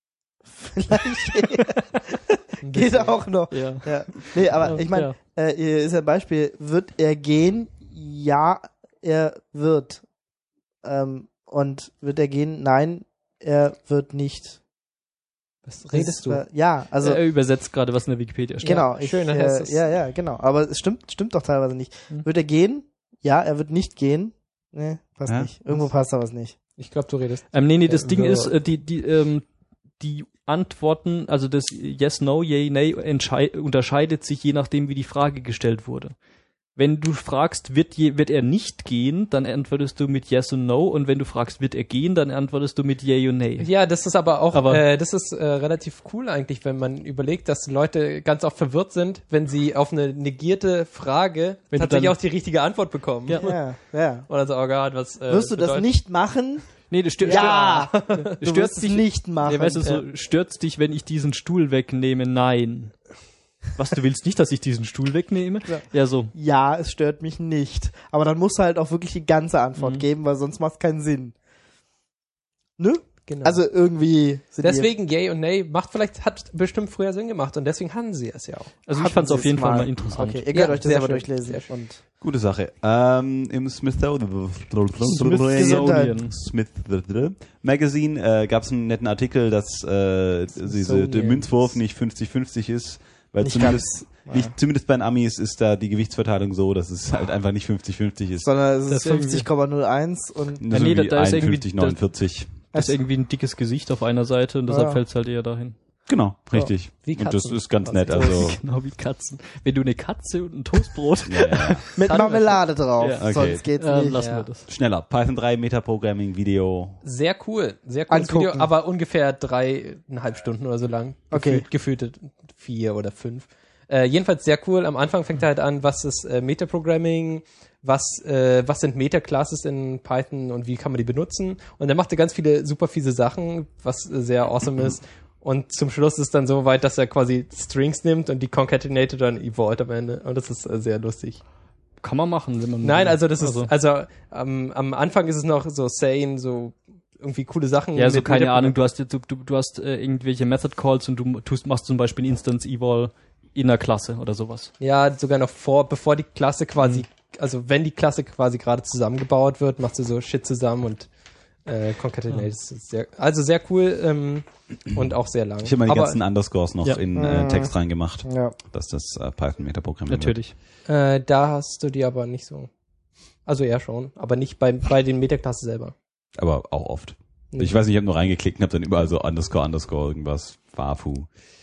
Geht auch noch. Ja. Ja. Nee, aber Ja, ich meine, ja. äh, hier ist ein Beispiel. Wird er gehen? Ja, er wird. Ähm, und wird er gehen? Nein, er wird nicht. was redest du? Das, äh, ja, also er übersetzt gerade, was in der Wikipedia steht. genau. Ja, ich, schön, dann äh, heißt es- ja, ja, genau. Aber es stimmt, stimmt doch teilweise nicht. Hm. Wird er gehen? Ja, er wird nicht gehen. Nee, passt Ja? nicht. Irgendwo passt da was nicht. Ich glaube, du redest. Ähm, nee, nee, das Ja, Ding so- ist, äh, die, die, ähm, die Antworten, also das Yes, No, Yay, Nay entschei- unterscheidet sich je nachdem, wie die Frage gestellt wurde. Wenn du fragst, wird, je, wird er nicht gehen, dann antwortest du mit Yes und No. Und wenn du fragst, wird er gehen, dann antwortest du mit Yay und Nay. Ja, das ist aber auch, Aber- äh, das ist äh, relativ cool eigentlich, wenn man überlegt, dass Leute ganz oft verwirrt sind, wenn sie auf eine negierte Frage Wenn du tatsächlich dann- auch die richtige Antwort bekommen. Ja. Ja, ja. Oder so, oh Gott, was äh, Wirst du das bedeutet- nicht machen? Nee, das stört, Ja! stört, Du stört wirst es dich nicht machen. Ja, weißt du, so, stört's dich, wenn ich diesen Stuhl wegnehme? Nein. Was, du willst nicht, dass ich diesen Stuhl wegnehme? Ja. Ja, so. Ja, es stört mich nicht. Aber dann musst du halt auch wirklich die ganze Antwort Mhm. geben, weil sonst macht es keinen Sinn. Ne? Genau. Also irgendwie sind deswegen Yay und Nay macht vielleicht, hat bestimmt früher Sinn gemacht und deswegen haben sie es ja auch. Also die, ich fand's auf jeden Fall mal mal interessant. Okay, ihr könnt Ja, euch das sehr aber schön, durchlesen. sehr schön. Und Gute Sache. Ähm, Im Smithsonian Smithsonian. Smith Magazine äh, gab es einen netten Artikel, dass äh, diese, der Münzwurf nicht fünfzig fünfzig ist, weil Nicht zumindest, ganz. nicht, zumindest bei den Amis ist da die Gewichtsverteilung so, dass es halt einfach nicht fünfzig fünfzig ist. sondern es Das ist ist irgendwie- fünfzig Komma null eins und Nur nee, so da- wie da ist irgendwie- einundfünfzig, neunundvierzig. Das ist irgendwie ein dickes Gesicht auf einer Seite und deshalb Ja. fällt's halt eher dahin. Genau, richtig. Wie Und das Katzen. ist ganz nett. Also- Also Genau wie Katzen. Wenn du eine Katze und ein Toastbrot. ja, ja. mit Kann- Marmelade drauf. Ja. Okay. Sonst geht's äh, nicht. lassen Ja. wir das. schneller. Python drei Metaprogramming Video. Sehr cool, sehr cooles Angucken. Video, aber ungefähr dreieinhalb Stunden oder so lang. Okay. Gefühlt, gefühlte vier oder fünf. Äh, jedenfalls sehr cool. Am Anfang fängt er halt an, was ist äh, Metaprogramming, was, äh, was sind Meta-Classes in Python und wie kann man die benutzen. Und er machte ganz viele super fiese Sachen, was äh, sehr awesome ist. Und zum Schluss ist dann so weit, dass er quasi Strings nimmt und die concatenated dann evolved am Ende. Und das ist äh, sehr lustig. Kann man machen, wenn man. Nein, also das ist, Also- also ähm, am Anfang ist es noch so sane, so irgendwie coole Sachen. Ja, so mit keine Metaprogramming. Ahnung, du hast jetzt, du, du, du hast äh, irgendwelche Method Calls und du tust, machst zum Beispiel Instance Eval in einer Klasse oder sowas. Ja, sogar noch vor, bevor die Klasse quasi, Mhm. also wenn die Klasse quasi gerade zusammengebaut wird, machst du so Shit zusammen und äh, concatenate. Das ist sehr, also sehr cool ähm, und auch sehr lang. Ich habe mal die Aber, ganzen Underscores noch Ja. in äh, Mhm. Text reingemacht, Ja. dass das äh, Python Metaprogramming Natürlich. äh, da hast du die aber nicht so. Also ja schon, aber nicht bei, bei den Metaklassen selber. wird. Aber auch oft. Mhm. Ich weiß nicht, ich habe nur reingeklickt und habe dann überall so Underscore, Underscore, irgendwas, Fafu.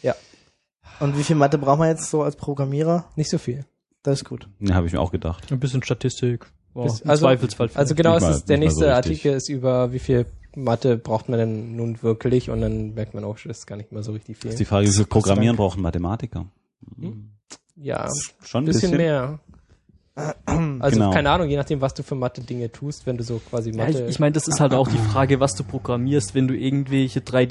Und wie viel Mathe braucht man jetzt so als Programmierer? Nicht so viel. Das ist gut. Ne, habe ich mir auch gedacht. Ein bisschen Statistik. Wow. Bis- Im also- Zweifelsfall. Also genau, Nicht es mal- ist, der nicht mal so nächste richtig. Artikel ist über wie viel Mathe braucht man denn nun wirklich und dann merkt man auch, das ist gar nicht mehr so richtig viel. Das ist die Frage, wie viel Programmieren brauchen Mathematiker? Hm? Ja, Schon ein ein bisschen, bisschen. mehr. Also Genau. keine Ahnung, je nachdem, was du für Mathe-Dinge tust, wenn du so quasi Ja, Mathe... ich ich meine, das ist halt auch die Frage, was du programmierst. Wenn du irgendwelche drei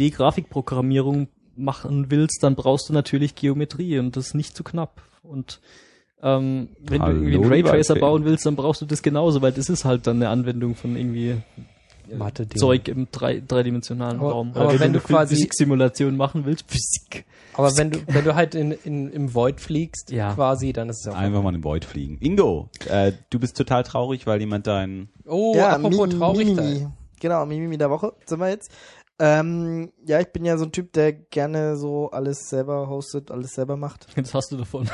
D-Grafikprogrammierung machen willst, dann brauchst du natürlich Geometrie und das ist nicht zu knapp. Und Ähm, wenn Hallo, du irgendwie einen lieber Raytracer Fee. bauen willst, dann brauchst du das genauso, weil das ist halt dann eine Anwendung von irgendwie Mathe-Ding. Zeug im drei, dreidimensionalen Aber- Raum. aber wenn, wenn du du quasi- Physiksimulation machen willst, Physik. Aber wenn du, wenn du halt in, in, im Void fliegst, Ja. quasi, dann ist es auch. Einfach mal in den Void fliegen. Ingo, äh, du bist total traurig, weil jemand dein... Oh, ja, apropos Mi- Traurigkeit. Mimimi. Genau, Mimimi der Woche sind wir jetzt. Ähm, ja, ich bin ja so ein Typ, der gerne so alles selber hostet, alles selber macht. Das hast du davon.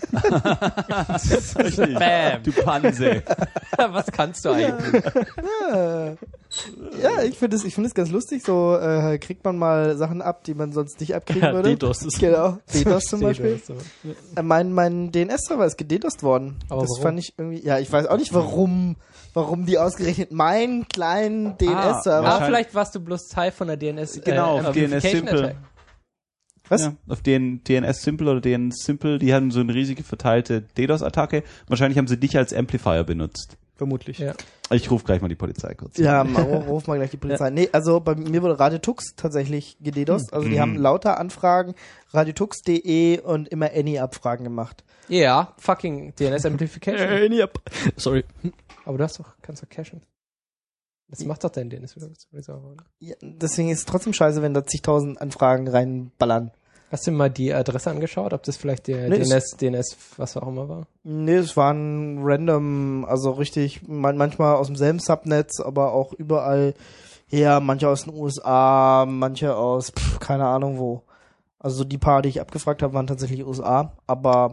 Bam. Du Panse. Was kannst du eigentlich? Ja, ja ich finde es ich finde es ganz lustig. So äh, kriegt man mal Sachen ab, die man sonst nicht abkriegen Ja, würde. DDoS ist- Genau, DDoS zum Beispiel. So. Äh, mein mein D N S-Server ist gededost worden. Aber das warum? fand ich irgendwie, ja, ich weiß auch nicht, warum, warum die ausgerechnet meinen kleinen D N S-Server. Ah, Wahrscheinlich- vielleicht warst du bloß Teil von der D N S. Genau, äh, auf D N S Amplification Simple. Attack. Was? Ja, auf den D N S Simple oder D N S Simple, die haben so eine riesige verteilte DDoS-Attacke. Wahrscheinlich haben sie dich als Amplifier benutzt. Vermutlich. Ja. Ich rufe gleich mal die Polizei kurz. Ja, mal, ruf mal gleich die Polizei. Nee, also bei mir wurde Radio Tux tatsächlich gededost. Also die Mhm. haben lauter Anfragen, radiotux punkt de und immer Any-Abfragen gemacht. Ja, fucking D N S Amplification. Äh, nee, ab. Sorry. Aber du hast doch, kannst doch cachen. Das macht doch dein D N S wieder. Oder? Ja, deswegen ist es trotzdem scheiße, wenn da zigtausend Anfragen reinballern. Hast du mal die Adresse angeschaut, ob das vielleicht der Nee, D N S, D N S, was auch immer war? Nee, es waren random, also richtig, man, manchmal aus demselben Subnetz, aber auch überall her, manche aus den U S A, manche aus, pff, keine Ahnung wo. Also die paar, die ich abgefragt habe, waren tatsächlich U S A, aber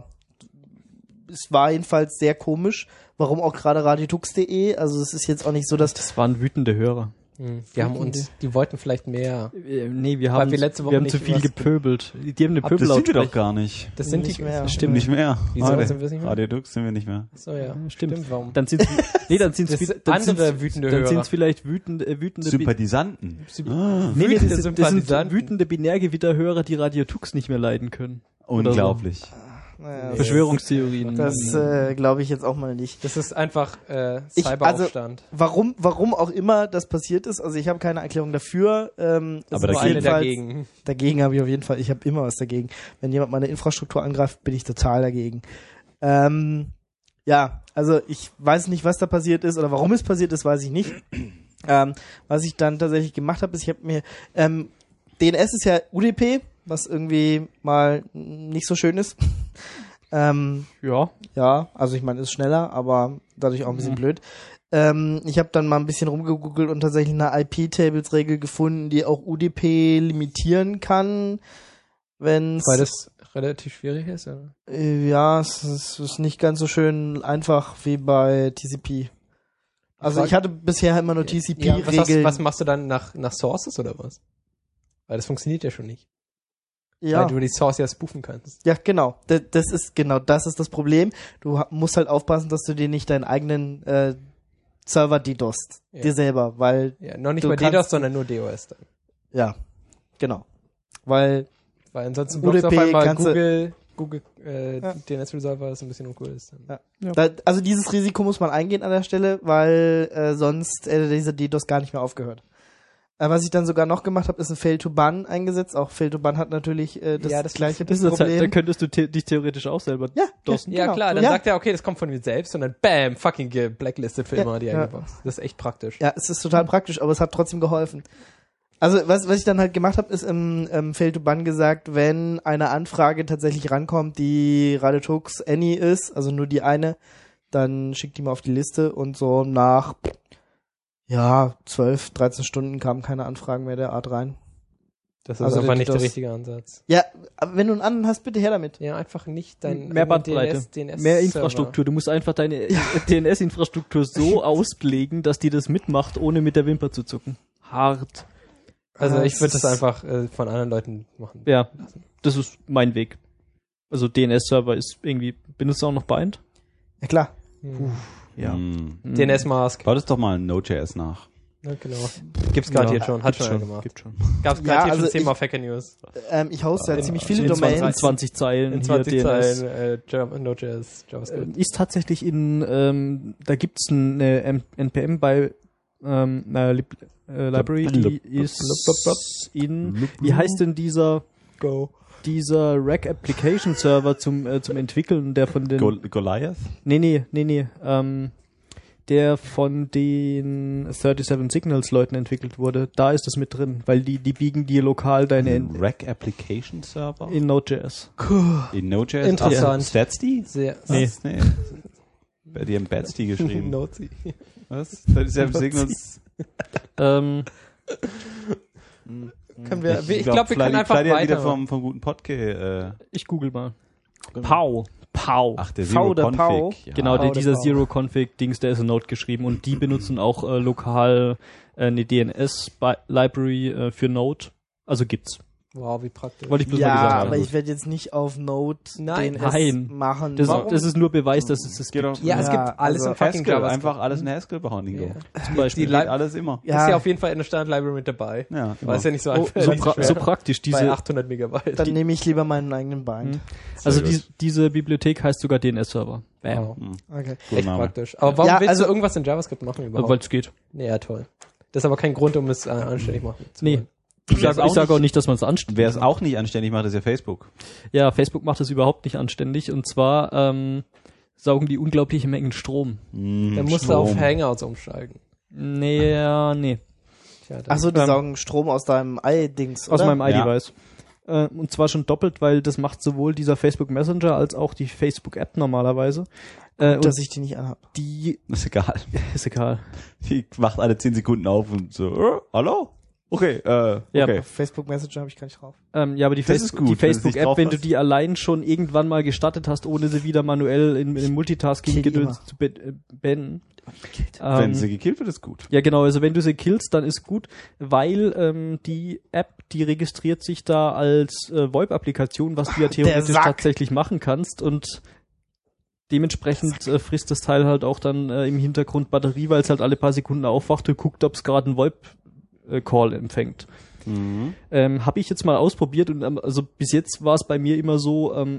es war jedenfalls sehr komisch, warum auch gerade radiotux punkt de, also es ist jetzt auch nicht so, dass Das waren wütende Hörer. Hm. Die haben uns, die wollten vielleicht mehr. Äh, nee, wir Weil haben, wir letzte Woche wir haben nicht zu viel was- gepöbelt. Die haben eine Aber das sind wir Pöbelausprech. doch gar nicht. Das sind Nicht die. mehr. Stimmt nicht mehr. Wieso Radio, sind wir es nicht mehr? Radio Dux sind wir nicht mehr. So, ja. Stimmt. Warum? Dann sind's, nee, dann sind's, Das wieder- sind dann andere sind's, wütende dann Hörer. sind's vielleicht wütende, äh, wütende, Bi- Sympathisanten. Syb- Ah, nee, nee, das, wütende sind- das sind Sympathisanten. wütende Binärgewitterhörer, die Radio Tux nicht mehr leiden können. Oder unglaublich. naja, das, Verschwörungstheorien. das äh, glaube ich jetzt auch mal nicht. Das ist einfach äh, Ich- Cyberaufstand. Warum, warum auch immer das passiert ist, also ich habe keine Erklärung dafür. Ähm, es Aber ist Nur auf eine jeden Fall- dagegen. Dagegen habe ich auf jeden Fall, ich habe immer was dagegen. Wenn jemand meine Infrastruktur angreift, bin ich total dagegen. Ähm, ja, also ich weiß nicht, was da passiert ist oder warum es passiert ist, weiß ich nicht. Ähm, was ich dann tatsächlich gemacht habe, ist, ich habe mir, ähm, D N S ist ja U D P, was irgendwie mal nicht so schön ist. ähm, Ja. ja, also ich meine, ist schneller, aber dadurch auch ein bisschen blöd. Ähm, ich habe dann mal ein bisschen rumgegoogelt und tatsächlich eine I P-Tables-Regel gefunden, die auch U D P limitieren kann, wenn Weil das relativ schwierig ist, oder? äh, ja, es ist, es ist nicht ganz so schön einfach wie bei T C P. Also Frage- ich hatte bisher immer nur T C Ja, was, hast, P-Regeln. was machst du dann nach, nach Sources oder was? Weil das funktioniert ja schon nicht. Ja. Weil du die Source ja spoofen kannst. Ja, genau. Das, das ist genau das ist das Problem. Du ha- musst halt aufpassen, dass du dir nicht deinen eigenen äh, Server DDoSst, Ja. dir selber, weil Ja, noch nicht Du bei kannst- DDoS, sondern nur DOS dann. ja, genau, weil Weil ansonsten U D blockst P auf einmal kannst du- Google, Google äh, Ja. D N S-Resolver, was ein bisschen uncool ist. Dann. ja. Da, also dieses Risiko muss man eingehen an der Stelle, weil äh, sonst hätte dieser DDoS gar nicht mehr aufgehört. Äh, was ich dann sogar noch gemacht habe, ist ein Fail-to-Ban eingesetzt. Auch Fail-to-Ban hat natürlich äh, das, Ja, das gleiche Das ist das halt, Problem. dann könntest du the dich theoretisch auch selber ja, dossen. ja, Ja, genau. klar, dann ja. sagt er, okay, das kommt von mir selbst und dann bam, fucking geblacklistet für Ja, immer die ja. eigene Box. Das ist echt praktisch. Ja, es ist total praktisch, aber es hat trotzdem geholfen. Also was, was ich dann halt gemacht habe, ist im ähm, Fail-to-Ban gesagt, wenn eine Anfrage tatsächlich rankommt, die Radiotux Any ist, also nur die eine, dann schickt die mal auf die Liste und so nach ja, zwölf, dreizehn Stunden kamen keine Anfragen mehr der Art rein. Das ist Also einfach der nicht der DDoS- richtige Ansatz. Ja, aber wenn du einen anderen hast, bitte her damit. Ja, einfach nicht dein Mehr eigenen Bandbreite, D N S, D N S mehr Server. Infrastruktur. Du musst einfach deine D N S-Infrastruktur so auslegen, dass die das mitmacht, ohne mit der Wimper zu zucken. Hart. Also Ah, ich würde es das ist- einfach äh, von anderen Leuten machen. Ja, das ist mein Weg. Also D N S-Server ist irgendwie, benutzt du auch noch Bind? Ja klar. Hm. Ja. Hm. D N S-Mask. Bau das doch mal Node.js nach. Ja, genau. Gibt's gerade Ja, hier schon, hat gibt's schon einer gemacht. Gibt schon. Gab's gerade Ja, hier also schon zehnmal ich- Hacker News. Ähm, ich hoste ja In- ziemlich viele in zwanzig, Domains. zwanzig Zeilen In hier zwanzig D N S. Zeilen äh, Java, Node.js, JavaScript. Äh, Ist tatsächlich in, ähm, da gibt's eine M- N P M bei ähm, einer Lib äh, Library, die ist in, wie heißt denn dieser, Go. dieser Rack Application Server zum äh, zum Entwickeln, der von den Go- Goliath? Nee, nee, nee, nee, ähm der von den siebenunddreißig Signals Leuten entwickelt wurde, da ist das mit drin, weil die die biegen dir lokal deine Ein Rack Application Server? in Node.js. In Node.js? Interessant. Statsd? Sehr. Nee. Nee. Bei dir haben Batsd geschrieben. Nozi. Was? siebenunddreißig Signals. Ähm, Können wir, ich glaube, wir können Fly- einfach Fly dir wieder weiter. vom, vom guten Podcast. Äh, ich google mal. Pau. Pau. ach, der V Zero oder Config. Pau? Ja. Genau, der, oder dieser Pau. Zero-Config-Dings, der ist in Node geschrieben und die benutzen auch äh, lokal äh, eine D N S-Library äh, für Node. Also gibt's. Wow, wie praktisch. Wollte ich bloß mal Ja, gesagt haben. aber ich werde jetzt nicht auf Node Nein. D N S Nein. machen. Das, Warum? das ist nur Beweis, dass es das Geht gibt. doch- Ja, es Ja, gibt alles also in fucking Haskell, JavaScript. einfach alles in Haskell bauen, Ingo. Ja. Zum Beispiel. Die Geht Li- alles immer. Ja. Ist ja auf jeden Fall in der Standard-Library mit dabei. Ja, Weil immer. es ja nicht so Oh, einfach so, nicht pra schwer. so praktisch. Bei Diese, achthundert Megabyte. Dann nehme ich lieber meinen eigenen Bind. also gut. die, diese Bibliothek heißt sogar D N S-Server. Wow. Okay. Guter Echt Name. praktisch. Aber warum Ja, willst also- du irgendwas in JavaScript machen überhaupt? Weil es geht. Ja, toll. Das ist aber kein Grund, um es äh, anständig machen zu Nee. wollen. Ich Wer es sage auch sag auch nicht- nicht, dass man es anständig Wer es auch nicht anständig macht, ist ja Facebook. Ja, Facebook macht das überhaupt nicht anständig. Und zwar ähm, saugen die unglaubliche Mengen Strom. Mm, Dann musst du Strom. auf Hangouts umsteigen. Nee, ja, nee. Tja, dann- Achso, die Ähm, saugen Strom aus deinem i-Dings, Aus oder? meinem iDevice. Äh, und zwar schon doppelt, weil das macht sowohl dieser Facebook Messenger als auch die Facebook App normalerweise. Äh, und Dass ich die nicht anhab. die Ist egal. ist egal. Die macht alle zehn Sekunden auf und so, äh, hallo? Okay, äh, Ja. okay. Facebook Messenger habe ich gar nicht drauf. Ähm, ja, aber die, Das ist Facebook, gut, die wenn du es Facebook nicht App, drauf wenn du hast. die allein schon irgendwann mal gestartet hast, ohne sie wieder manuell in, in Multitasking Kill gedöns immer. zu be äh, beenden. Wenn Ähm, sie gekillt wird, ist gut. Ja, genau, also wenn du sie killst, dann ist gut, weil ähm, die App, die registriert sich da als äh, VoIP-Applikation, was du ja theoretisch Sack. tatsächlich machen kannst und dementsprechend äh, frisst das Teil halt auch dann äh, im Hintergrund Batterie, weil es halt alle paar Sekunden aufwacht und guckt, ob es gerade einen VoIP-Call empfängt. Mhm. Ähm, habe ich jetzt mal ausprobiert und ähm, also bis jetzt war es bei mir immer so, ähm,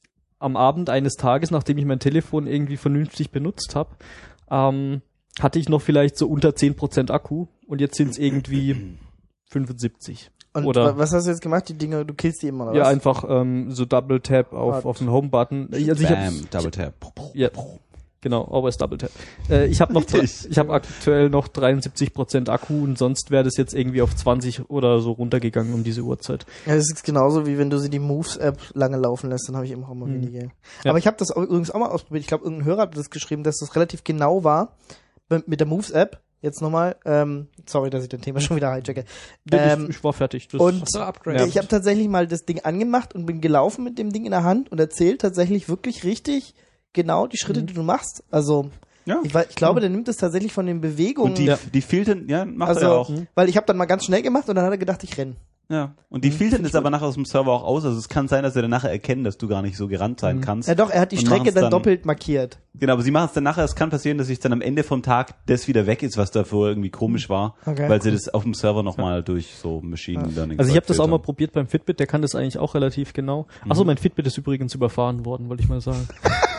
am Abend eines Tages, nachdem ich mein Telefon irgendwie vernünftig benutzt habe, ähm, hatte ich noch vielleicht so unter zehn Prozent Akku und jetzt sind es irgendwie fünfundsiebzig. Und Oder- wa- was hast du jetzt gemacht? Die Dinge, du killst die immer, oder Ja, was? einfach ähm, so Double Tap auf, What? auf den Home-Button. Ich- Also ich hab, Bam, Double Tap. ja, genau, always Double Tap. Äh, ich habe noch, dre- Richtig. ich habe aktuell noch dreiundsiebzig Prozent Akku und sonst wäre das jetzt irgendwie auf zwanzig oder so runtergegangen um diese Uhrzeit. Ja, das ist genauso, wie wenn du sie die Moves-App lange laufen lässt, dann habe ich immer auch mal Mhm. weniger. Ja. Aber ich habe das auch, übrigens auch mal ausprobiert. Ich glaube, irgendein Hörer hat das geschrieben, dass das relativ genau war be- mit der Moves-App. Jetzt nochmal, ähm, sorry, dass ich das Thema schon wieder hijacke. Ähm, ich, ich war fertig. Das und Ach so, Upgrade. Ja, ich habe tatsächlich mal das Ding angemacht und bin gelaufen mit dem Ding in der Hand und erzählt tatsächlich wirklich richtig genau die Schritte, die du machst. Also Ja. ich, wei- ich glaube, der nimmt das tatsächlich von den Bewegungen. Und die, Ja. die filtern, ja, macht also, er ja auch. weil ich habe dann mal ganz schnell gemacht und dann hat er gedacht, ich renn. Ja. Und die filtern das aber nachher aus dem Server auch aus. Also es kann sein, dass sie dann nachher erkennen, dass du gar nicht so gerannt sein kannst. Ja doch, er hat die Und Strecke machen's dann, dann- doppelt markiert. Genau, aber sie machen es dann nachher. Es kann passieren, dass sich dann am Ende vom Tag das wieder weg ist, was davor irgendwie komisch war, Okay. weil sie das auf dem Server nochmal durch so Machine Learning. Also ich habe das auch mal filtern. probiert beim Fitbit, der kann das eigentlich auch relativ genau. Achso, mein Fitbit ist übrigens überfahren worden, wollte ich mal sagen.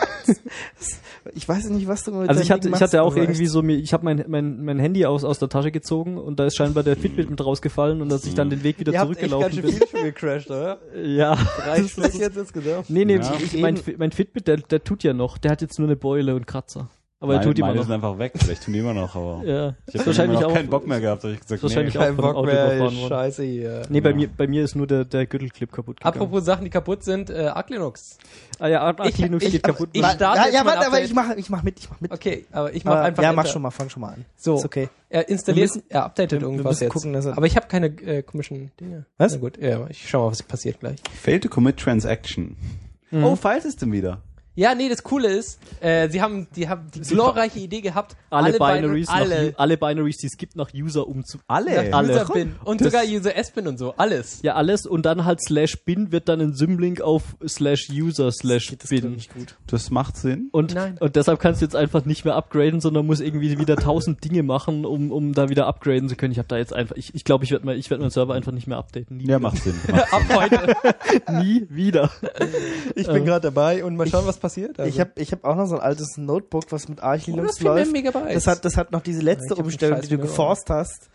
Ich weiß nicht, was du mit Also ich deinem hatte, Ding ich machst, hatte auch aber irgendwie echt. so, mir- ich habe mein, mein, mein Handy aus, aus der Tasche gezogen und da ist scheinbar der Fitbit mit rausgefallen und dass ich dann den Weg wieder Ihr habt echt ganz zurückgelaufen schön bin. viel schon gecrashed, oder? Ja. Drei Stück jetzt insgesamt. Nee, nee, Ja. ich, mein, Fi- mein Fitbit, der, der tut ja noch. Der hat jetzt nur eine Beule und Kratzer. Aber er Meine, tut immer meine noch. sind einfach weg. Vielleicht tun die immer noch, aber Ja, ich ist habe wahrscheinlich auch auch. keinen Bock mehr gehabt. Hab ich gesagt, wahrscheinlich nee. auch Kein von Bock Auto mehr, überfahren worden. scheiße hier. Nee, bei Ja. mir, bei mir ist nur der, der Gürtelclip kaputt gegangen. Apropos Sachen, die kaputt sind, äh, Arch Linux. ah ja, Arch Ich- Linux ich- geht kaputt. ich- Wa- starte ja, jetzt ja, mal ein warte, aber Update. ich mach, ich mach mit, ich mach mit. Okay, aber ich mach Aber, einfach ja, mach Enter. schon mal, fang schon mal an. So, Ist okay. er installiert, Wir müssen- er updatet wir- wir irgendwas müssen jetzt. gucken, dass er- aber ich habe keine äh, komischen Dinge. Was? Na gut, ja, ich schau mal, was passiert gleich. Fail to commit transaction. Mhm. Oh, Filesystem wieder. Ja, nee, das Coole ist, äh, sie haben die haben die glorreiche Idee gehabt, alle, Binary- Binaries, alle, nach, alle Binaries, die es gibt, nach User umzu... Alle. Alle. User Bin und sogar User S-Bin und so, alles. Ja, alles und dann halt slash bin wird dann ein Symlink auf slash user slash Geht das glaub bin. nicht gut. Das macht Sinn. Und, Nein. und deshalb kannst du jetzt einfach nicht mehr upgraden, sondern musst irgendwie wieder tausend Dinge machen, um, um da wieder upgraden zu können. Ich habe da jetzt einfach, ich ich, glaube, ich werde mal, ich werde meinen Server einfach nicht mehr updaten. Nie, Ja, macht Sinn. Macht Ab heute. nie wieder. Ich bin gerade dabei und mal schauen, was passiert. passiert. Also, Ich habe ich hab auch noch so ein altes Notebook, was mit Arch oh, Linux das läuft. läuft. Megabytes. Das hat, das hat noch diese letzte Ja, ich hab Umstellung, einen die du scheiß geforst hast.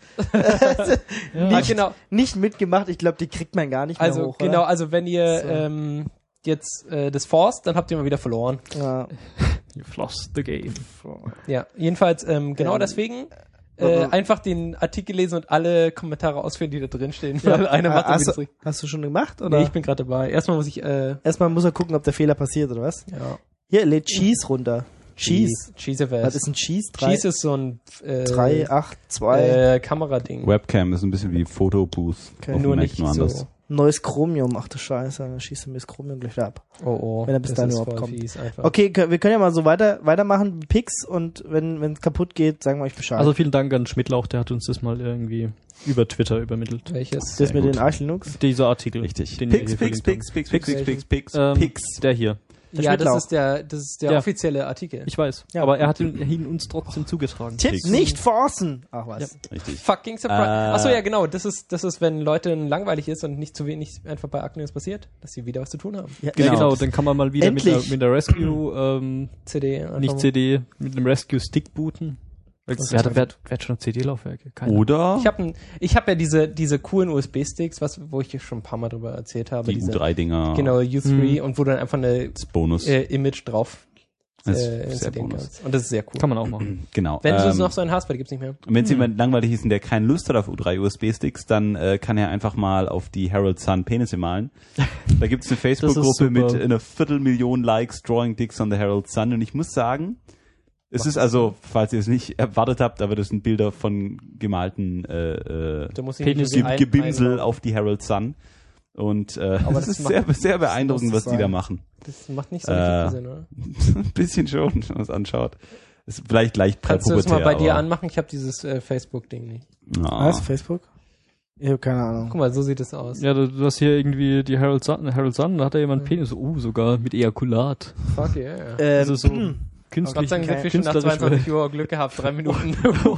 ja, nicht, genau. nicht mitgemacht. Ich glaube, die kriegt man gar nicht mehr Also hoch. genau, Oder? also wenn ihr So. ähm, jetzt äh, das forst, dann habt ihr mal wieder verloren. Ja. You've lost the game. Ja, jedenfalls ähm, genau Ähm, deswegen äh, einfach den Artikel lesen und alle Kommentare ausführen, die da drin stehen. Weil einer macht Ah, irgendwie hast, das du, richtig. hast du schon gemacht? Oder? Nee, ich bin gerade dabei. Erstmal muss ich äh, Erstmal muss er gucken, ob der Fehler passiert, oder was? ja. Hier, lädt Cheese runter. Cheese. Cheese Was ist ein Cheese? drei, Cheese ist so ein äh, drei, acht, zwei. äh, Kamerading. Webcam ist ein bisschen wie Fotobooth. Okay. auf dem Nur Mac, nicht nur so. anders. Neues Chromium. Ach du Scheiße, dann schießt er mir das Chromium gleich wieder ab. Oh oh. Wenn er bis das dahin ist überhaupt voll kommt. fies einfach. Okay, kö- wir können ja mal so weiter weitermachen wie Pix und wenn wenn es kaputt geht, sagen wir euch Bescheid. Also vielen Dank an Schmidtlauch, der hat uns das mal irgendwie über Twitter übermittelt. Welches? das mit gut. den Arch Linux. Dieser Artikel. Richtig. Den wir Pix, hier Pix, verlinkt Pix, Pix, Pix, Pix, Pix, Pix, haben. Ähm, Pix. Der hier. Der Ja, das Schmidtlauch. ist der, das ist der Ja. offizielle Artikel. Ich weiß. Ja. Aber er hat ihn, ihn uns trotzdem zugetragen. Tipp Pix. nicht forcen. Ach was. Richtig. Fucking surprise. Äh, Achso, ja, genau. Das ist, das ist, wenn Leuten langweilig ist und nicht zu wenig einfach bei Agnews passiert, dass sie wieder was zu tun haben. Ja, Genau, genau. dann kann man mal wieder mit der, Endlich. mit der Rescue, ähm, C D. einfach nicht mal. C D, mit einem Rescue-Stick booten. Wer ist hat, halt- wer, hat- wer hat schon C D-Laufwerke? Keine Oder Ich habe ich hab ja diese, diese coolen U S B-Sticks, was, wo ich schon ein paar Mal drüber erzählt habe. die diese, U drei Dinger. Genau, U drei Hm. und wo du dann einfach eine Das Bonus. äh, Image drauf Das ist äh, sehr installieren Bonus. kannst. Und das ist sehr cool. Kann man auch machen. Genau. Wenn du ähm, noch so einen hast, weil die gibt's nicht mehr. Und wenn es jemand langweilig ist und der keine Lust hat auf U drei U S B-Sticks, dann äh, kann er einfach mal auf die Harold Sun Penisse malen. Da gibt's eine Facebook-Gruppe mit super. einer Viertelmillion Likes, Drawing Dicks on the Harold Sun. Und ich muss sagen, es ist also, falls ihr es nicht erwartet habt, aber das sind Bilder von gemalten äh, äh, Du musst Penis- nicht Ge ein- Gebimsel einloggen. auf die Harold Sun. Und äh, Aber das das ist macht- sehr, sehr beeindruckend, muss was die da sein. machen. Das macht nicht so Äh, richtig viel Sinn, oder? Ein bisschen schon, wenn man es anschaut. Ist vielleicht leicht Kannst du das mal präpubertär, bei dir aber- anmachen? Ich habe dieses äh, Facebook-Ding nicht. Ja. Was? Facebook? Ich habe keine Ahnung. Guck mal, so sieht es aus. Ja, du, du hast hier irgendwie die Harold Sun, Harold Sun, da hat da jemand einen Penis, uh, sogar mit Ejakulat. Fuck yeah. Ähm, Also so Gott künstlich, sei Dank sind wir schon nach künstlerisch- zweiundzwanzig Uhr Glück gehabt, drei Minuten.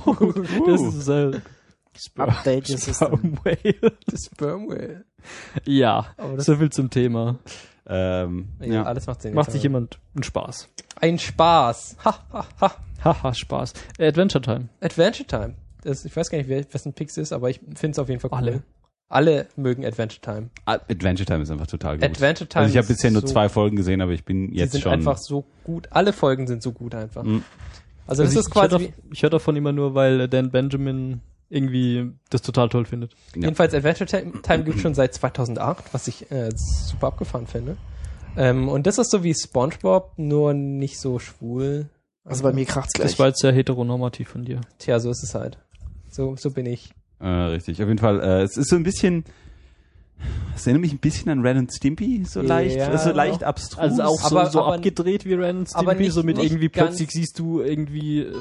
Das ist äh, Update your system. Sperm Whale. Das Sperm Whale. Ja, Aber das so viel zum Thema. Ähm, ja, ja. alles macht Sinn. Macht jetzt, sich aber- jemand einen Spaß. Ein Spaß. Ha, ha, ha. Haha, Spaß. Äh, Adventure Time. Adventure Time. Das, ich weiß gar nicht, wer, was ein Pix ist, aber ich finde es auf jeden Fall cool. Alle. Alle mögen Adventure Time. Ah, Adventure Time ist einfach total gut. Adventure Time Also ich habe ist bisher nur so, zwei Folgen gesehen, aber ich bin Die jetzt sind schon. einfach so gut. Alle Folgen sind so gut einfach. Mhm. Also das Also ist ich, ich höre quasi... dav- ich hör davon immer nur, weil Dan Benjamin irgendwie das total toll findet. Ja. Jedenfalls Adventure Time, Time gibt schon seit zweitausendacht, was ich äh, super abgefahren finde. Ähm, und das ist so wie SpongeBob, nur nicht so schwul. Also bei mir kracht's gleich. Das war jetzt sehr heteronormativ von dir. Tja, so ist es halt. So, so bin ich. Äh, richtig, auf jeden Fall. Äh, es ist so ein bisschen. Es erinnert mich ein bisschen an Ren und Stimpy, so Ja, leicht, aber so leicht auch- abstrus. Also auch so, Aber- so aber- abgedreht wie Ren und aber Stimpy, nicht- so mit nicht irgendwie ganz- plötzlich siehst du irgendwie äh,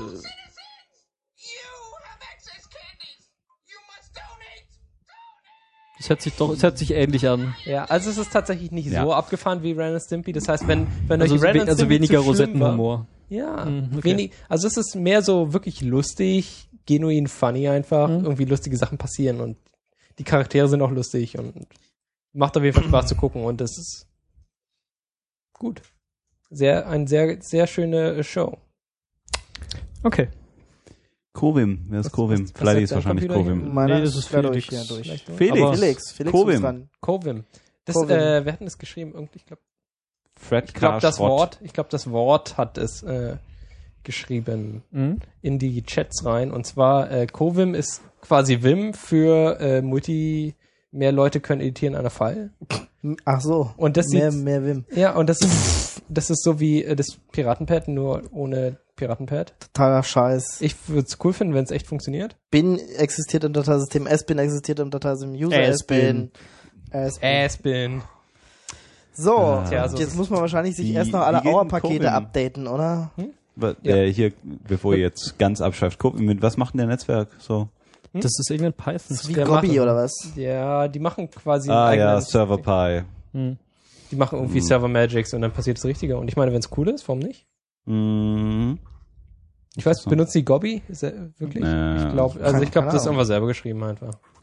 es hört sich doch, es hört sich ähnlich an. Ja, also es ist tatsächlich nicht Ja. so abgefahren wie Ren und Stimpy. Das heißt, wenn, wenn Also, euch Ren we- und also Stimpy weniger zu schlimm war, Rosettenhumor. ja, Mhm, okay. wenig, also es ist mehr so wirklich lustig, genuin funny einfach, Mhm. irgendwie lustige Sachen passieren und die Charaktere sind auch lustig und macht auf jeden Fall Spaß zu gucken und das ist gut. Sehr, eine sehr, sehr schöne Show. Okay. Kovim, wer ist Was- Kovim? was- was Vielleicht sagt ist dein wahrscheinlich Computer hier? Kovim. Meiner Nee, das ist klar Felix. durch, ja, durch. Vielleicht, ne? Felix. Aber- Felix, Felix Kovim. ist dran. Covim. Das, Covim. äh, wer hat denn das geschrieben? Irgendwie, ich glaube, Fred ich glaube, K. das Schrott. Wort, ich glaube, das Wort hat es äh, geschrieben Mhm. in die Chats rein. Und zwar, äh, Covim ist quasi Vim für äh, Multi, mehr Leute können editieren an einer File. Ach so. Und das mehr, sieht, mehr Wim. ja, und das ist, das ist so wie äh, das Piratenpad, nur ohne Piratenpad. Totaler Scheiß. Ich würde es cool finden, wenn es echt funktioniert. Bin existiert im Dateisystem, S-Bin existiert im Dateisystem, User S-Bin. S-Bin. Aspen. So, Ah. Tja, so ist jetzt es. muss man wahrscheinlich sich Wie- erst noch wie alle geht denn Auer-Pakete Covim? updaten, oder? Wa- Ja. äh, hier, bevor ihr jetzt ganz abschweift, Kovim, mit was macht denn der Netzwerk so? Das ist irgendein Python. Das ist wie Der Gobby machen- oder was? Ja, die machen quasi Ah einen ja, eigenen- Server Pi. Mhm. Die machen irgendwie Hm. Server Magics und dann passiert das Richtige. Und ich meine, wenn es cool ist, warum nicht? Mhm. Ich weiß, So. benutzt die Gobby? Ist er wirklich? Äh, ich glaube, also keine- ich glaube, keine das ist Ahnung. einfach selber geschrieben einfach.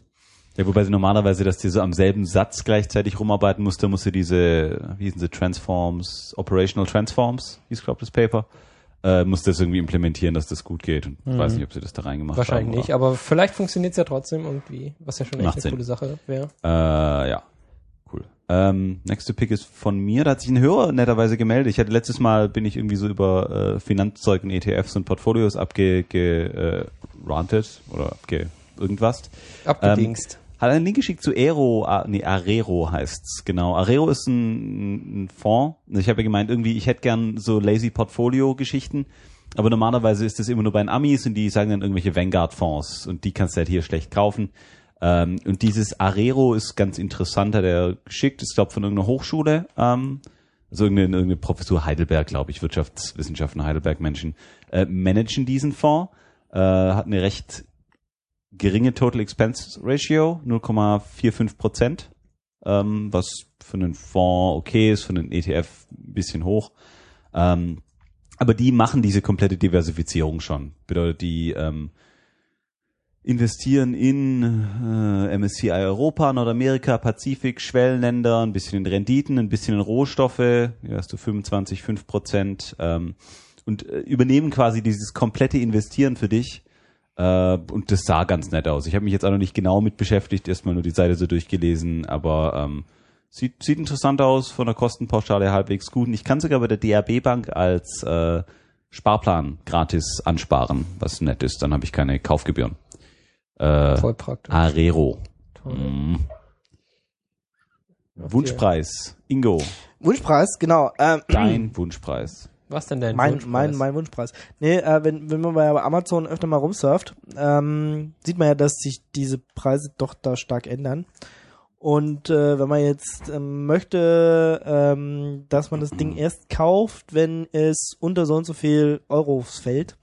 Ja, wobei sie normalerweise, dass die so am selben Satz gleichzeitig rumarbeiten musste, musste diese, wie hießen sie, Transforms, Operational Transforms, hieß, glaube ich, das Paper, äh, musste das irgendwie implementieren, dass das gut geht. Und ich mhm. weiß nicht, ob sie das da reingemacht Wahrscheinlich haben. Wahrscheinlich nicht, aber vielleicht funktioniert es ja trotzdem irgendwie, was ja schon echt Macht eine Sinn. coole Sache wäre. Äh, ja. Cool. Ähm, nächste Pick ist von mir. Da hat sich ein Hörer netterweise gemeldet. Ich hatte letztes Mal, bin ich irgendwie so über äh, Finanzzeug und E T Fs und Portfolios abge ge, äh, rantet oder abge irgendwas. Abgedingst. Ähm, hat einen Link geschickt zu Aero, ah, nee, Arero heißt's, genau. Arero ist ein, ein Fonds. Ich habe ja gemeint, irgendwie, ich hätte gern so lazy Portfolio-Geschichten, aber normalerweise ist das immer nur bei den Amis und die sagen dann irgendwelche Vanguard-Fonds und die kannst du halt hier schlecht kaufen. Ähm, und dieses Arero ist ganz interessant, hat er geschickt, ist, glaube ich, von irgendeiner Hochschule, ähm, also irgendeine, irgendeine Professur Heidelberg, glaube ich, Wirtschaftswissenschaften Heidelberg-Menschen, äh, managen diesen Fonds, äh, hat eine recht geringe Total Expense Ratio, null Komma fünfundvierzig Prozent, ähm, was für einen Fonds okay ist, für einen E T F ein bisschen hoch. Ähm, aber die machen diese komplette Diversifizierung schon. Bedeutet, die ähm, investieren in äh, M S C I Europa, Nordamerika, Pazifik, Schwellenländer, ein bisschen in Renditen, ein bisschen in Rohstoffe, ja, hast du fünfundzwanzig Komma fünf Prozent ähm, und äh, übernehmen quasi dieses komplette Investieren für dich. Uh, und das sah ganz nett aus. Ich habe mich jetzt auch noch nicht genau mit beschäftigt, erstmal nur die Seite so durchgelesen, aber ähm, sieht, sieht interessant aus, von der Kostenpauschale halbwegs gut. Und ich kann sogar bei der D R B Bank als äh, Sparplan gratis ansparen, was nett ist. Dann habe ich keine Kaufgebühren. Äh, Voll praktisch. Arero. Toll. Mm. Wunschpreis. Ingo, Wunschpreis, genau. Ähm, dein Wunschpreis. Was denn dein mein, Wunschpreis? mein, mein Wunschpreis. Nee, äh, wenn, wenn man bei Amazon öfter mal rumsurft, ähm, sieht man ja, dass sich diese Preise doch da stark ändern. Und äh, wenn man jetzt ähm, möchte, ähm, dass man das Ding erst kauft, wenn es unter so und so viel Euros fällt,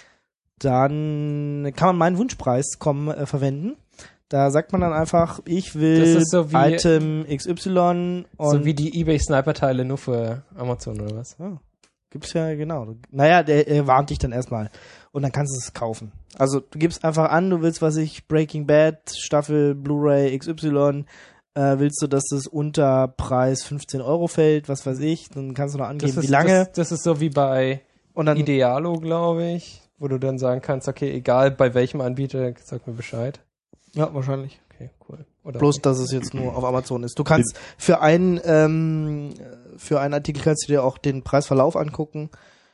dann kann man meinen Wunschpreis kommen, äh, verwenden. Da sagt man dann einfach, ich will Das ist so wie- Item X Y und So wie die eBay-Sniper-Teile nur für Amazon oder was? Ah, gibt's ja, genau. Naja, der, der warnt dich dann erstmal. Und dann kannst du es kaufen. Also du gibst einfach an, du willst, was ich, Breaking Bad, Staffel, Blu-ray, X Y, äh, willst du, dass es unter Preis fünfzehn Euro fällt, was weiß ich, dann kannst du noch angeben, Das ist, wie lange. Das, das ist so wie bei Und dann, Idealo, glaube ich, wo du dann sagen kannst, okay, egal bei welchem Anbieter, sag mir Bescheid. ja, wahrscheinlich. Okay, cool. Oder Bloß, dass es jetzt nur auf Amazon ist. Du kannst für einen, ähm, für einen Artikel kannst du dir auch den Preisverlauf angucken,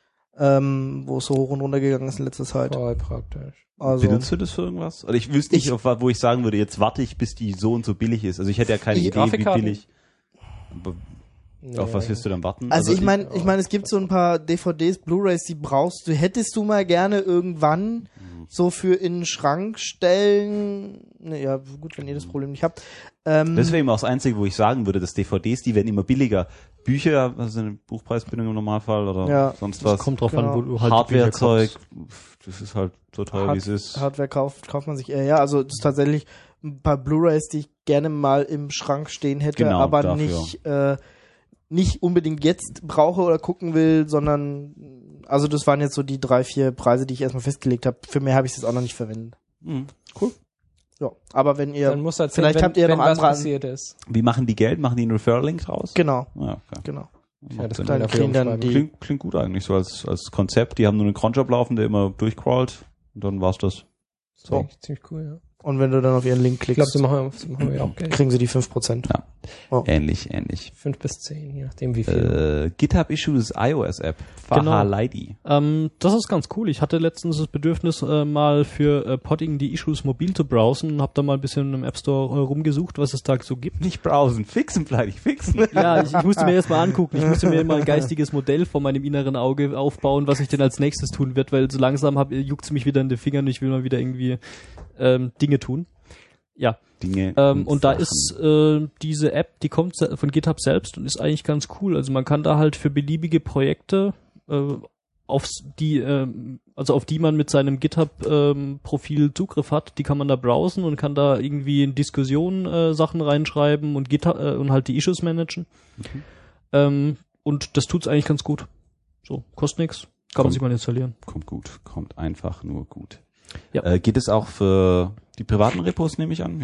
ähm, wo es so hoch und runter gegangen ist in letzter Zeit. voll praktisch. Also, Benutzt du das für irgendwas? Oder ich wüsste nicht, Ich- auf, wa- wo ich sagen würde, jetzt warte ich, bis die so und so billig ist. Also ich hätte ja keine Ich- Idee, wie Grafikkarten? billig. Aber Nee, auf was wirst du dann warten? Also ich meine, ich meine, es gibt so ein paar D V Ds, Blu-rays, die brauchst du, hättest du mal gerne irgendwann so für in den Schrank stellen. Naja, gut, wenn ihr das Problem nicht habt. Ähm, Das wäre eben auch das Einzige, wo ich sagen würde, dass D V Ds, die werden immer billiger. Bücher, also eine Buchpreisbindung im Normalfall oder Ja. sonst Das was. kommt drauf Genau. an, wo du halt die Hardware-Zeug, Bücher kaufst. das ist halt so teuer, wie Hard- es ist. Hardware kauft, kauft man sich eher. Ja, also das ist tatsächlich ein paar Blu-rays, die ich gerne mal im Schrank stehen hätte, Genau, aber dafür. nicht äh, nicht unbedingt jetzt brauche oder gucken will, sondern also das waren jetzt so die drei, vier Preise, die ich erstmal festgelegt habe. Für mehr habe ich es jetzt auch noch nicht verwendet. Mhm. Ja, aber wenn ihr Dann musst du erzählen, vielleicht wenn, habt ihr wenn noch was andere an- passiert ist. Wie machen die Geld? Machen die einen Referral-Link raus? genau, Ja, okay. genau. Ja, das Dann kann Dann ich kriegen dann aufschreiben. die Klingt, klingt gut eigentlich so als, als Konzept. Die haben nur einen Cronjob laufen, der immer durchcrawlt und dann war's das. Das ist So. eigentlich ziemlich cool, ja. und wenn du dann auf ihren Link Ich glaube, klickst, so machen wir, so machen wir auch Geld. kriegen sie die fünf Prozent. Ja. Oh. Ähnlich, ähnlich. Fünf bis zehn, je nachdem wie viel. Äh, GitHub Issues iOS-App. Genau. Fahalidi. Ähm, das ist ganz cool. Ich hatte letztens das Bedürfnis, äh, mal für äh, Podding die Issues mobil zu browsen und habe da mal ein bisschen im App Store äh, rumgesucht, was es da so gibt. Nicht browsen, fixen bleibe ich, fixen. Ja, ich, ich musste mir erst mal angucken. Ich musste mir mal ein geistiges Modell vor meinem inneren Auge aufbauen, was ich denn als nächstes tun wird, weil so langsam hab, juckt's mich wieder in den Fingern und ich will mal wieder irgendwie ähm, Dinge tun. Ja, Dinge. ähm, und da Sachen. ist äh, diese App, die kommt se- von GitHub selbst und ist eigentlich ganz cool. Also man kann da halt für beliebige Projekte äh, aufs, die, ähm, also auf die man mit seinem GitHub-Profil ähm, Zugriff hat, die kann man da browsen und kann da irgendwie in Diskussionen äh, Sachen reinschreiben und GitHub äh, und halt die Issues managen. Mhm. Ähm, und das tut's eigentlich ganz gut. So, kostet nix, kann man Kommt. sich mal installieren. Kommt gut, kommt einfach nur gut. Ja. Äh, geht es auch für die privaten Repos, nehme ich an? Ja.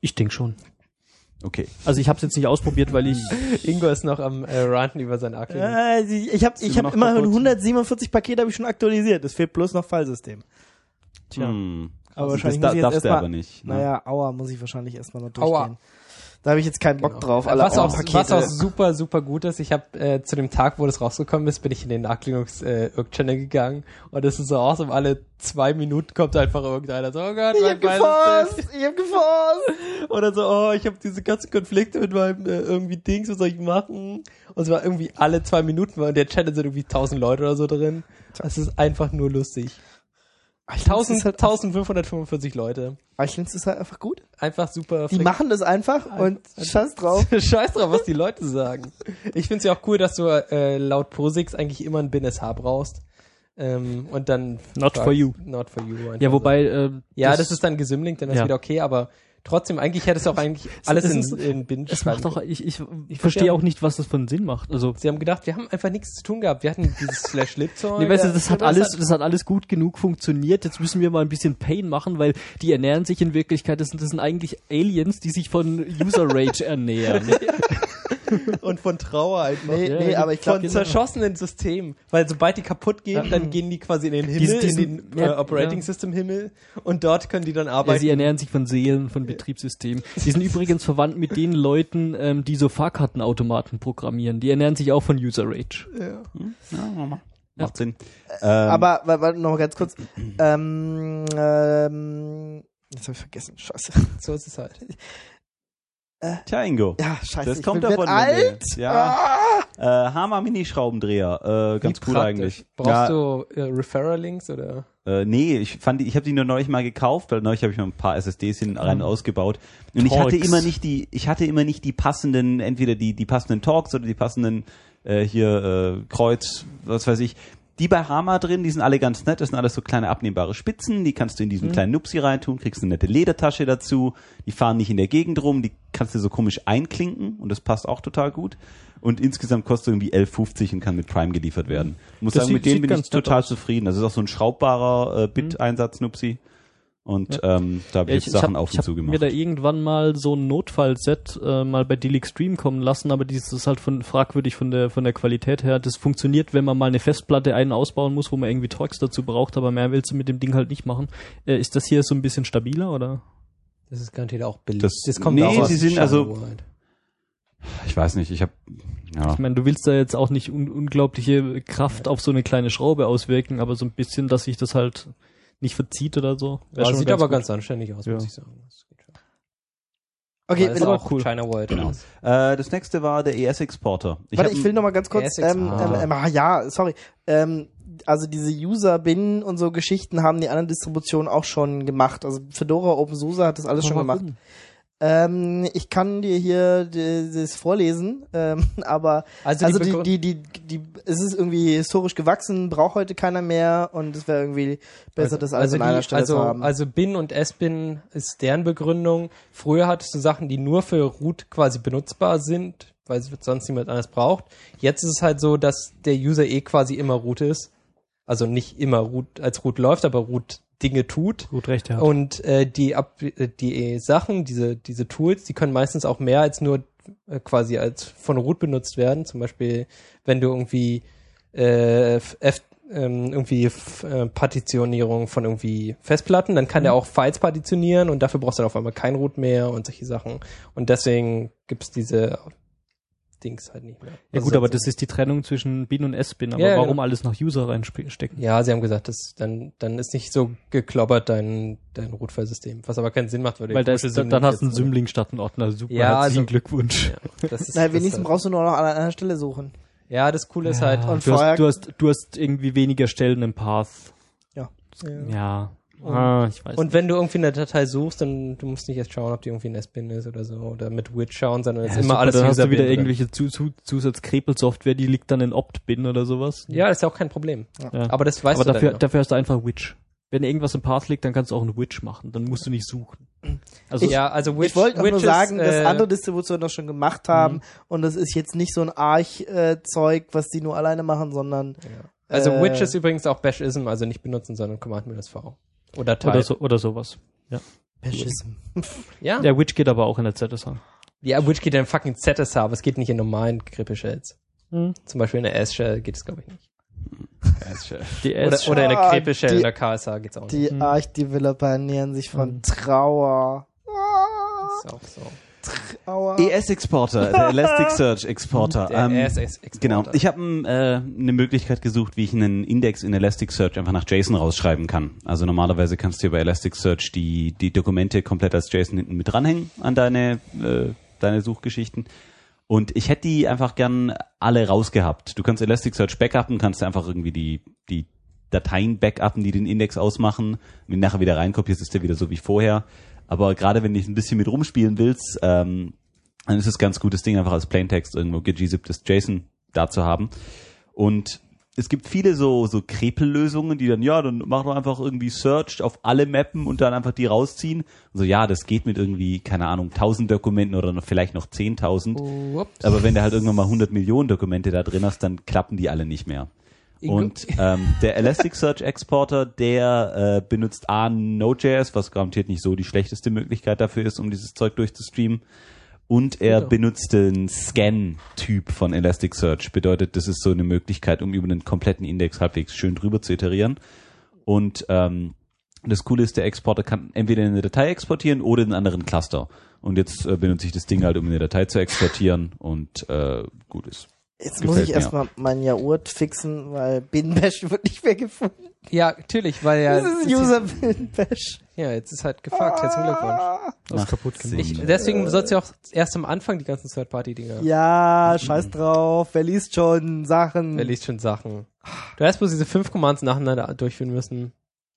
Ich denke schon. Okay. Also ich habe es jetzt nicht ausprobiert, weil ich... Ingo ist noch am äh, ranten über sein Arc Linux. Äh, ich habe ich hab noch immerhin kaputt? hundertsiebenundvierzig Pakete habe ich schon aktualisiert. Es fehlt bloß noch Filesystem. Tja. Hm. Aber Also wahrscheinlich das muss ich darfst jetzt du erstmal, aber nicht. Ne? naja, aua, muss ich wahrscheinlich erstmal noch Aua. durchgehen. Da habe ich jetzt keinen Bock Genau. drauf. Alle was, auch, Aua-Pakete. was auch super, super gut ist, ich habe äh, zu dem Tag, wo das rausgekommen ist, bin ich in den Arc Linux äh, Irk-Channel gegangen und das ist so awesome, alle zwei Minuten kommt einfach irgendeiner so, oh Gott, Ich mein hab geforst, ich hab geforst. Oder so, oh, ich habe diese ganzen Konflikte mit meinem äh, irgendwie Dings, was soll ich machen? Und es war irgendwie alle zwei Minuten, weil in der Channel sind irgendwie tausend Leute oder so drin. Das ist einfach nur lustig. tausend, halt eintausendfünfhundertfünfundvierzig Leute. Archlins ist halt einfach gut. Einfach super. Die flex- machen das einfach und scheiß drauf. Scheiß drauf, was die Leute sagen. Ich find's ja auch cool, dass du äh, laut POSIX eigentlich immer ein bin-sh brauchst. Ähm, und dann Not for you. Not for you. einfach Ja, wobei... so. Äh, Ja, das, ist dann gesymlinkt, dann ist Ja. wieder okay, aber trotzdem, eigentlich hättest du auch eigentlich alles es in, ist- in bin Es schreiben macht doch... können. Ich, ich, ich verstehe verstehe auch- auch nicht, was das für einen Sinn macht. Also... Sie haben gedacht, wir haben einfach nichts zu tun gehabt. Wir hatten dieses Slash-Lib-Zeug. Nee, weißt du, das hat Was alles, das hat alles gut genug funktioniert. Jetzt müssen wir mal ein bisschen Pain machen, weil die ernähren sich in Wirklichkeit, das sind, das sind eigentlich Aliens, die sich von User Rage ernähren. und von Trauer einfach. Nee, Ja, nee, aber ich Von glaube, zerschossenen Systemen. Weil sobald die kaputt gehen, dann gehen die quasi in den Himmel, Dies- diesen- in den ja, äh, Operating ja. System Himmel und dort können die dann Ja, arbeiten. sie ernähren sich von Seelen, von Betriebssystemen. Die sind übrigens verwandt mit den Leuten, ähm, die so Fahrkartenautomaten programmieren. Die ernähren sich auch von User Rage. ja. Ja, macht- macht Sinn. Ähm, aber warte noch mal ganz kurz. ähm, ähm, jetzt habe ich vergessen. Scheiße. So ist es halt. Tja, Ingo. Ja, scheiße. Das ich kommt bin davon. wenn alt. du- Ja. Ah! Äh, Hammer Mini-Schraubendreher. Äh, ganz Wie cool praktisch. eigentlich. Brauchst ja, du äh, Referral-Links oder? Äh, nee, ich fand die, ich habe die nur neulich mal gekauft, weil neulich habe ich mal ein paar S S Ds hin rein und ausgebaut. Und ich hatte Talks. immer nicht die, ich hatte immer nicht die passenden, entweder die die passenden Talks oder die passenden äh, hier äh, Kreuz, was weiß ich. Die bei Hama drin, die sind alle ganz nett, das sind alles so kleine abnehmbare Spitzen, die kannst du in diesen Mhm. kleinen Nupsi reintun, kriegst eine nette Ledertasche dazu, die fahren nicht in der Gegend rum, die kannst du so komisch einklinken und das passt auch total gut. Und insgesamt kostet irgendwie elf fünfzig und kann mit Prime geliefert werden. Ich muss Das sagen, mit sieht- dem sieht bin ich ganz nett total aus. zufrieden. Das ist auch so ein schraubbarer äh, Bit-Einsatz-Nupsi. Und ähm, da habe ich Ja, jetzt ich Sachen hab, auf ich und hab zu mir gemacht. da irgendwann mal so ein Notfallset äh, mal bei Deal Extreme kommen lassen, aber dieses ist halt von fragwürdig von der von der Qualität her. Das funktioniert, wenn man mal eine Festplatte einen ausbauen muss, wo man irgendwie Torx dazu braucht, aber mehr willst du mit dem Ding halt nicht machen. Äh, ist das hier so ein bisschen stabiler oder? Das ist garantiert auch billig. Das- kommt nee, auch aus sie sind also- Shadowworld. Ich weiß nicht, ich habe ja. Ich meine, du willst da jetzt auch nicht un unglaubliche Kraft auf so eine kleine Schraube auswirken, aber so ein bisschen, dass sich das halt nicht verzieht oder so. Wär Ja, schon sieht ganz aber gut. ganz anständig aus, Ja. muss ich sagen. Das geht schon. Okay, Aber wenn, ist auch cool. cool. China World. Genau. aus. Äh, das nächste war der E S-Exporter. warte, hab ich will noch mal ganz kurz. S X Ähm, A. ähm, ähm, ah, ja, sorry. Ähm, also diese User-Bin und so Geschichten haben die anderen Distributionen auch schon gemacht. Also Fedora, OpenSUSE hat das alles schon Aber gemacht. warum? Ähm, ich kann dir hier d- das vorlesen, ähm, aber Also, also die, die, Begrü- die, die, die, es ist irgendwie historisch gewachsen, braucht heute keiner mehr und es wäre irgendwie besser, das alles also, an einer die, Stelle also, zu haben. also Bin und S-Bin ist deren Begründung. Früher hattest du Sachen, die nur für Root quasi benutzbar sind, weil es sonst niemand anders braucht. Jetzt ist es halt so, dass der User eh quasi immer Root ist. Also nicht immer Root als Root läuft, aber Root Dinge tut. Gut recht, ja. Und äh, die Ab äh, die Sachen, diese diese Tools, die können meistens auch mehr als nur äh, quasi als von Root benutzt werden. Zum Beispiel, wenn du irgendwie äh, F, ähm, irgendwie F, äh, Partitionierung von irgendwie Festplatten, dann kann der auch Files partitionieren und dafür brauchst du dann auf einmal kein Root mehr und solche Sachen. Und deswegen gibt's diese Dings halt nicht mehr. Ja Also gut, aber so- das ist die Trennung zwischen Bin und S-Bin. Aber Ja, warum genau. alles nach User reinstecken? Ja, sie haben gesagt, das dann dann ist nicht so gekloppert dein dein Root-File-System, was aber keinen Sinn macht, weil, du Weil da komische ist, dann, Symlink dann hast du einen jetzt- Symlink statt einen Ordner. Super, Ja, herzlichen also- Glückwunsch. Ja, das ist, Na, das wenigstens halt, brauchst du nur noch an einer Stelle suchen. ja, das Coole ist Ja, halt, und du, vorher- hast, du, hast, du hast irgendwie weniger Stellen im Path. Ja. Ja. Ah, ich weiß und wenn du irgendwie eine Datei suchst, dann du musst nicht erst schauen, ob die irgendwie ein S-Bin ist oder so oder mit Wit schauen, sondern es ja, ist immer super, alles dann hast du wieder User-Bin oder- irgendwelche Zu Zu Zusatz-Krepel-Software, die liegt dann in Opt-Bin oder sowas. Ja, das ist ja auch kein Problem. Ja. Aber das weißt Aber du dafür, dann ja. dafür hast du einfach Witch. Wenn irgendwas im Path liegt, dann kannst du auch einen Witch machen. Dann musst du nicht suchen. Also Ja, also Witch, Ich wollte auch Witch nur ist, sagen, dass äh, andere Distributionen das schon gemacht haben und das ist jetzt nicht so ein Arch-Zeug, was die nur alleine machen, sondern also äh, Witch ist übrigens auch Bash-ism, also nicht benutzen, sondern Command-V. Oder Type. oder so oder sowas. Ja. Fascism. Ja? Der Witch geht aber auch in der Z S H. Ja, Witch geht in fucking Z S H, aber es geht nicht in normalen Gripeshells. Hm. Zum Beispiel in der S-Shell geht es, glaube ich, nicht. Die Oder, S oder in der Ah, Gripeshell die- in der K S H geht's auch nicht. Die Arch-Developer ernähren sich von Trauer. Ist auch so. Trauer. E S-Exporter, der Elasticsearch-Exporter. Der Ähm, E S-Exporter. Genau. Ich habe äh, eine Möglichkeit gesucht, wie ich einen Index in Elasticsearch einfach nach JSON rausschreiben kann. Also normalerweise kannst du bei Elasticsearch die die Dokumente komplett als JSON hinten mit dranhängen an deine äh, deine Suchgeschichten. Und ich hätte die einfach gern alle rausgehabt. Du kannst Elasticsearch backuppen, kannst einfach irgendwie die die Dateien backuppen, die den Index ausmachen. Wenn du nachher wieder reinkopierst, ist der wieder so wie vorher. Aber gerade wenn du ein bisschen mit rumspielen willst, ähm, dann ist es ganz gut, das Ding einfach als Plaintext irgendwo gezipptes JSON da zu haben. Und es gibt viele so so Krepellösungen, die dann, ja, dann mach doch einfach irgendwie Search auf alle Mappen und dann einfach die rausziehen. Und so, ja, das geht mit irgendwie, keine Ahnung, tausend Dokumenten oder noch, vielleicht noch zehntausend. Ups. Aber wenn du halt irgendwann mal hundert Millionen Dokumente da drin hast, dann klappen die alle nicht mehr. Und ähm, der Elasticsearch-Exporter, der äh, benutzt A, Node.js, was garantiert nicht so die schlechteste Möglichkeit dafür ist, um dieses Zeug durchzustreamen. Und er Genau. benutzt den Scan-Typ von Elasticsearch. Bedeutet, das ist so eine Möglichkeit, um über einen kompletten Index halbwegs schön drüber zu iterieren. Und ähm, das Coole ist, der Exporter kann entweder in eine Datei exportieren oder in einen anderen Cluster. Und jetzt äh, benutze ich das Ding halt, um in eine Datei zu exportieren und äh, gut ist. Jetzt Gefällt muss ich mir. erstmal mein Jaurt fixen, weil Binbash wird nicht mehr gefunden. Ja, natürlich, weil ja. Das ist jetzt- User Binbash. Ja, jetzt ist halt gefuckt. Herzlichen Glückwunsch. Das ist kaputt gemacht. Ich, deswegen soll's ja auch erst am Anfang die ganzen Third-Party-Dinger. Ja, scheiß drauf. Wer liest schon Sachen? Wer liest schon Sachen? Du hast bloß diese fünf Commands nacheinander durchführen müssen.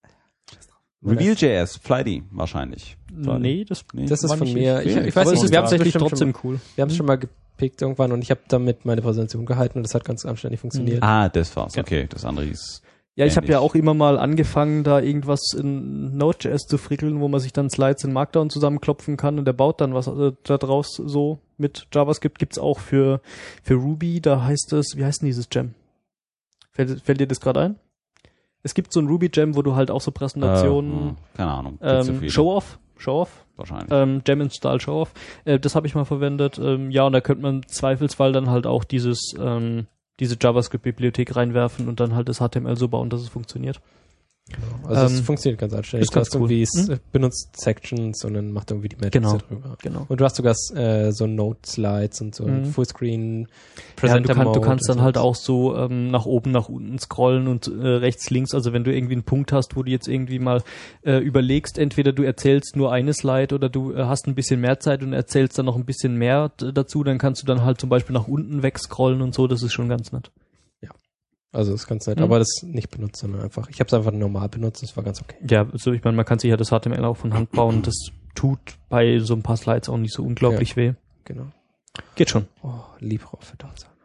Reveal.js, Flighty wahrscheinlich. Nee, das, Nee. Das ist war von nicht mir. richtig. Ich, ich weiß Aber nicht, es ist wir haben es tatsächlich bestimmt trotzdem schon, cool. wir haben es schon mal gepickt irgendwann und ich habe damit meine Präsentation gehalten und das hat ganz anständig funktioniert. Ah, das war's. Ja. Okay, das andere ist Ja, ich habe ähnlich. ja auch immer mal angefangen, da irgendwas in Node.js zu frickeln, wo man sich dann Slides in Markdown zusammenklopfen kann und der baut dann was äh, da draus so mit JavaScript. Gibt's auch für für Ruby, da heißt es, wie heißt denn dieses Gem? Fällt, fällt dir das gerade ein? Es gibt so ein Ruby-Gem, wo du halt auch so Präsentationen, Äh, keine Ahnung. gibt's so ähm, viele. Show-Off, Show-Off, Wahrscheinlich. ähm, Gem Install Show-Off, äh, das habe ich mal verwendet. Ähm, ja, und da könnte man im Zweifelsfall dann halt auch dieses ähm, diese JavaScript-Bibliothek reinwerfen und dann halt das H T M L so bauen, dass es funktioniert. Also es ähm, funktioniert ganz anständig. ist ganz Du hast irgendwie cool. s- äh, benutzt Sections und dann macht irgendwie die Magic Genau. darüber. Genau. Und du hast sogar äh, so Note-Slides und so Mhm. Fullscreen Ja, du, Presenter kann, du Mode kannst und dann halt so. auch so ähm, nach oben, nach unten scrollen und äh, rechts, links. Also wenn du irgendwie einen Punkt hast, wo du jetzt irgendwie mal äh, überlegst, entweder du erzählst nur eine Slide oder du äh, hast ein bisschen mehr Zeit und erzählst dann noch ein bisschen mehr d- dazu, dann kannst du dann halt zum Beispiel nach unten wegscrollen und so. Das ist schon ganz nett. Also das ist ganz nett, Mhm. aber das nicht benutzt, sondern einfach. Ich habe es einfach normal benutzt, das war ganz okay. Ja, also ich meine, man kann sich ja das H T M L auch von Hand bauen. Das tut bei so ein paar Slides auch nicht so unglaublich weh. Genau. Geht schon. Oh, LibreOffice.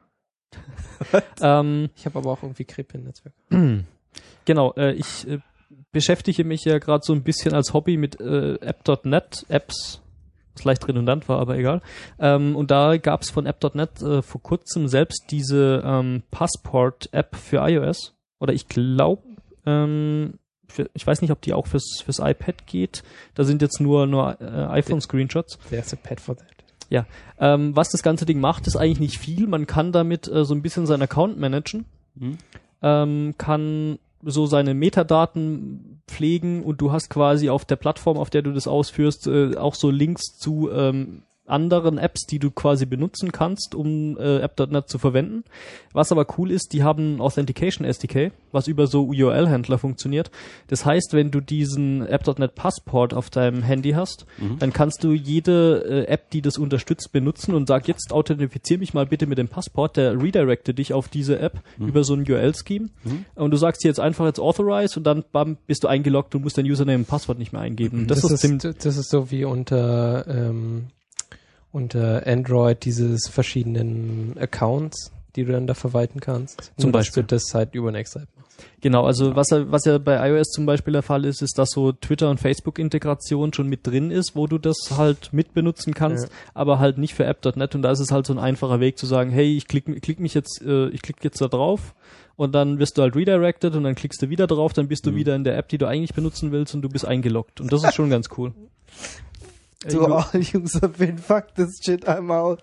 Ähm, Ich habe aber auch irgendwie Crepe im Netzwerk. Genau, äh, ich äh, beschäftige mich ja gerade so ein bisschen als Hobby mit äh, App Punkt net, Apps, was leicht redundant war, aber egal. Ähm, und da gab es von App Punkt net äh, vor kurzem selbst diese ähm, Passport-App für iOS. Oder ich glaube, ähm, für, ich weiß nicht, ob die auch fürs, fürs iPad geht. Da sind jetzt nur, nur äh, iPhone-Screenshots. There's a pad for that. Ja, ähm, was das ganze Ding macht, ist eigentlich nicht viel. Man kann damit äh, so ein bisschen seinen Account managen, Mhm. ähm, kann so seine Metadaten pflegen und du hast quasi auf der Plattform, auf der du das ausführst, äh, auch so Links zu ähm, anderen Apps, die du quasi benutzen kannst, um äh, App Punkt net zu verwenden. Was aber cool ist, die haben ein Authentication S D K, was über so U R L-Händler funktioniert. Das heißt, wenn du diesen App Punkt net Passport auf deinem Handy hast, Mhm. dann kannst du jede äh, App, die das unterstützt, benutzen und sag, jetzt authentifizier mich mal bitte mit dem Passport, der redirecte dich auf diese App Mhm. über so ein U R L-Scheme. Mhm. Und du sagst jetzt einfach jetzt authorize und dann bam, bist du eingeloggt und musst dein Username und Passwort nicht mehr eingeben. Das, ist ziemlich das ist so wie unter ähm, unter Android dieses verschiedenen Accounts, die du dann da verwalten kannst. Zum Nur, dass Beispiel. du das halt über eine extra App machst. Genau, also was, er- was ja bei iOS zum Beispiel der Fall ist, ist, dass so Twitter- und Facebook-Integration schon mit drin ist, wo du das halt mitbenutzen kannst, Ja. aber halt nicht für App Punkt net und da ist es halt so ein einfacher Weg zu sagen, hey, ich klick, klick mich jetzt, äh, ich klick jetzt da drauf und dann wirst du halt redirected und dann klickst du wieder drauf, dann bist du Mhm. wieder in der App, die du eigentlich benutzen willst und du bist eingeloggt und das ist schon ganz cool. To all user bin, fuck this shit, I'm out.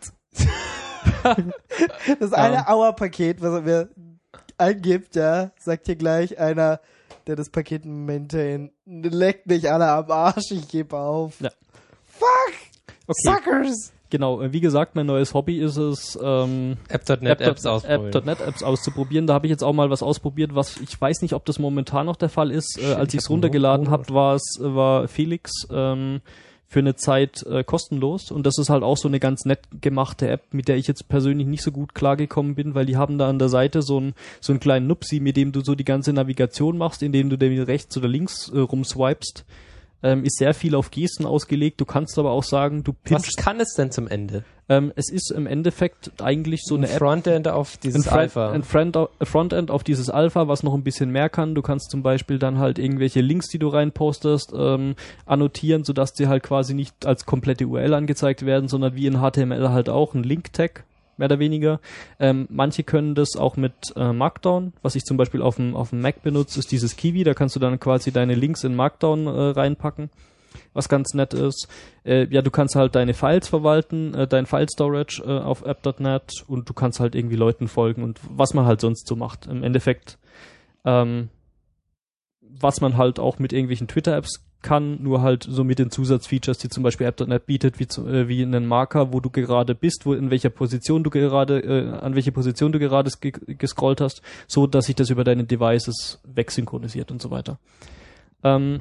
Das eine Hour-Paket, was er mir eingibt, ja, sagt hier gleich einer, der das Paket maintain, leckt mich alle am Arsch, ich gebe auf. Ja. Fuck! Okay. Suckers! Genau, wie gesagt, mein neues Hobby ist es, ähm, App Punkt net App, Apps ausprobieren. App Punkt net Apps auszuprobieren. Da habe ich jetzt auch mal was ausprobiert, was ich weiß nicht, ob das momentan noch der Fall ist. Äh, als ich es runtergeladen habe, war es war Felix ähm, für eine Zeit äh, kostenlos. Und das ist halt auch so eine ganz nett gemachte App, mit der ich jetzt persönlich nicht so gut klargekommen bin, weil die haben da an der Seite so einen so einen kleinen Nupsi, mit dem du so die ganze Navigation machst, indem du den rechts oder links äh, rumswipest. Ähm, ist sehr viel auf Gesten ausgelegt. Du kannst aber auch sagen, du Was pinchst. kann es denn zum Ende? Ähm, es ist im Endeffekt eigentlich so eine Ein App. Frontend auf dieses ein, Fre- Alpha. ein Friend- ein Frontend auf dieses Alpha, was noch ein bisschen mehr kann. Du kannst zum Beispiel dann halt irgendwelche Links, die du reinpostest, ähm, annotieren, sodass die halt quasi nicht als komplette U R L angezeigt werden, sondern wie in H T M L halt auch ein Link-Tag, mehr oder weniger. Ähm, manche können das auch mit äh, Markdown. Was ich zum Beispiel auf dem auf dem Mac benutze, ist dieses Kiwi. Da kannst du dann quasi deine Links in Markdown äh, reinpacken, was ganz nett ist. Äh, ja, du kannst halt deine Files verwalten, äh, dein File-Storage äh, auf App Punkt net und du kannst halt irgendwie Leuten folgen und was man halt sonst so macht. Im Endeffekt, ähm, was man halt auch mit irgendwelchen Twitter-Apps kann, nur halt so mit den Zusatzfeatures, die zum Beispiel App Punkt net bietet, wie, zu, äh, wie einen Marker, wo du gerade bist, wo in welcher Position du gerade, äh, an welche Position du gerade ge- gescrollt hast, so dass sich das über deine Devices wegsynchronisiert und so weiter. Ähm,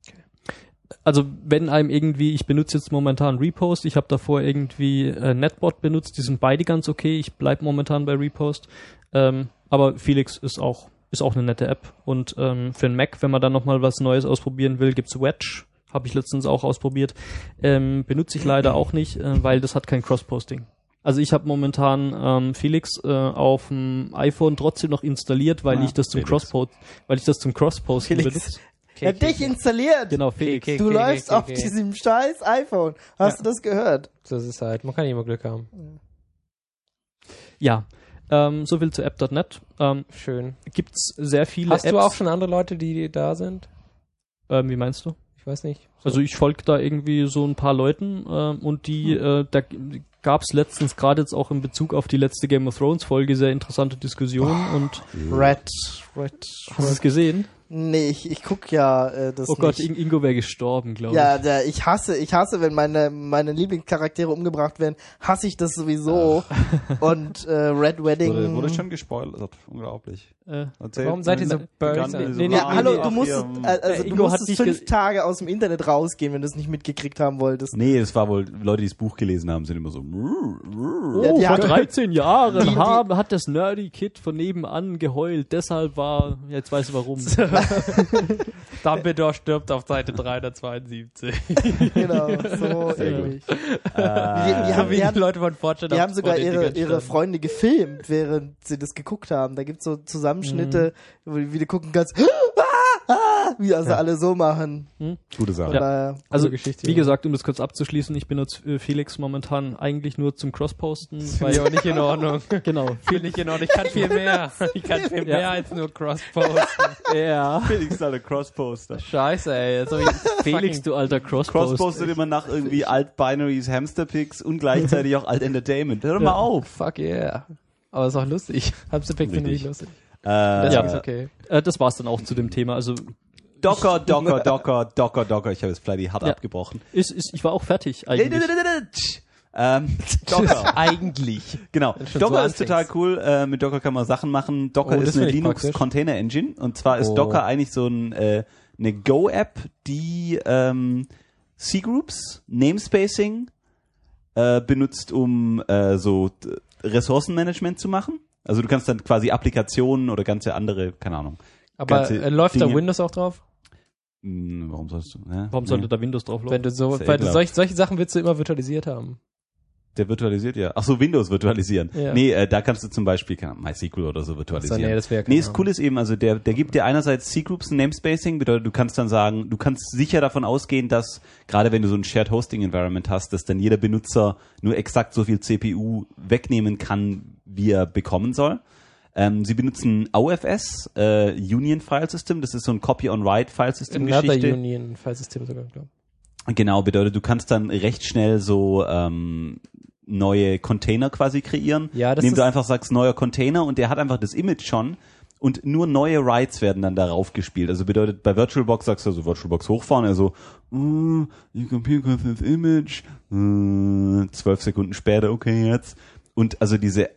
Also wenn einem irgendwie, ich benutze jetzt momentan Repost, ich habe davor irgendwie äh, Netbot benutzt, die sind beide ganz okay, ich bleib momentan bei Repost, ähm, aber Felix ist auch ist auch eine nette App und ähm, für den Mac, wenn man dann nochmal was Neues ausprobieren will, gibt's Wedge, habe ich letztens auch ausprobiert, ähm, benutze ich leider auch nicht, äh, weil das hat kein Cross-Posting. Also ich habe momentan ähm, Felix äh, auf dem iPhone trotzdem noch installiert, weil Ah, ich das zum Felix. Cross-Post, weil ich das zum Cross-Posten Felix. benutze. Er hat dich installiert! Genau, Felix. Okay, Du okay, läufst okay, auf okay. diesem scheiß iPhone. Hast Ja. du das gehört? So ist es halt. Man kann immer Glück haben. Ja, ähm, so viel zu App Punkt net. Ähm, Schön. gibt's sehr viele Hast Apps. du auch schon andere Leute, die da sind? Ähm, wie meinst du? Ich weiß nicht. So. Also ich folge da irgendwie so ein paar Leuten ähm, und die, äh, da g- gab's letztens gerade jetzt auch in Bezug auf die letzte Game of Thrones Folge sehr interessante Diskussionen und Red, Red, hast du es gesehen? Nee, ich, ich guck ja äh, das Oh Gott, nicht. In- Ingo wäre gestorben, glaube Ja, ich. der, ich hasse, ich hasse, wenn meine meine Lieblingscharaktere umgebracht werden, hasse ich das sowieso. Und äh, Red Wedding. Wurde, wurde schon gespoilert. Unglaublich. Äh, Erzähl. Warum seid ihr so Begann böse? diese Nee, nee, ja, Wahl hallo, nee, du auf musstest, ihrem- äh, also Äh, du Ingo hat musstest nicht fünf ge- Tage aus dem Internet rausgehen, wenn du es nicht mitgekriegt haben wolltest. Nee, das war wohl, Leute, die das Buch gelesen haben, sind immer so. Ja, die vor haben- dreizehn Jahren Die- die- haben, hat das Nerdy Kid von nebenan geheult, deshalb war, jetzt weiß ich warum. Dumbledore stirbt auf Seite dreihundertzweiundsiebzig. Genau, so Sehr ähnlich. Äh, Die, die, haben, wie die, die haben, Leute von Fortune die auf- haben sogar vor den ihre, Dingern ihre standen. Freunde gefilmt, während sie das geguckt haben. Da gibt's so Zusammenschnitte, wo du- wie du gucken kannst, ah, ah, wie also alle so machen. Gute Sache. Von daher, Also, Geschichte, wie ja. gesagt, um das kurz abzuschließen, ich benutze äh, Felix momentan eigentlich nur zum Cross-Posten. Finde ich aber nicht in Ordnung. Genau. Finde ich in Ordnung. Ich kann viel mehr. Ich kann viel Ja. mehr als nur Cross-Posten. Ja. Felix ist halt ein Crossposter. Scheiße, ey. Jetzt hab ich Felix, fucking- du alter Cross-Post. Crosspostet immer nach irgendwie Alt-Binaries, Hamsterpicks und gleichzeitig auch Alt-Entertainment. Hör doch mal Ja. auf. Fuck yeah. Aber ist auch lustig. Hamsterpick finde ich Richtig. lustig. Äh, Deswegen Ja. ist okay. Äh, das war's dann auch zu dem Thema. Also Docker, Docker, Docker, Docker, Docker. Ich habe jetzt vielleicht hart Ja. abgebrochen. ist, ist, ich war auch fertig eigentlich. Ähm, Docker. Eigentlich. Genau. Wenn du schon Docker so ist total anfängst. cool. Äh, mit Docker kann man Sachen machen. Docker Oh, das ist eine find ich Linux praktisch. Container Engine. Und zwar ist Oh. Docker eigentlich so ein, äh, eine Go-App, die ähm, C-Groups, Namespacing äh, benutzt, um äh, so d- Ressourcenmanagement zu machen. Also du kannst dann quasi Applikationen oder ganze andere, keine Ahnung. Aber Ganze äh, läuft da Dinge- Windows auch drauf? Hm, warum sollst du? Ne? Warum sollte da Windows drauf Wenn laufen? du so, Ist ja weil du ekelhaft. solch, solche Sachen willst du immer virtualisiert haben. Der virtualisiert ja. Ach so, Windows virtualisieren. Ja. Nee, äh, da kannst du zum Beispiel keine Ahnung, MySQL oder so virtualisieren. So, nee, das wäre Nee, das Coole ist eben, also der, der gibt dir einerseits C-Groups ein Namespacing, bedeutet, du kannst dann sagen, du kannst sicher davon ausgehen, dass, gerade wenn du so ein Shared Hosting Environment hast, dass dann jeder Benutzer nur exakt so viel C P U wegnehmen kann, wie er bekommen soll. Ähm, sie benutzen O F S, äh, Union File System, das ist so ein Copy-on-Write File System Another Geschichte. Union Filesystem sogar, glaube Genau, bedeutet, du kannst dann recht schnell so ähm, neue Container quasi kreieren, Ja, das indem du ist- einfach sagst, neuer Container und der hat einfach das Image schon und nur neue Writes werden dann darauf gespielt. Also bedeutet, bei VirtualBox sagst du also VirtualBox hochfahren, also uh, you compute this image, uh, zwölf Sekunden später, okay, jetzt. Und also diese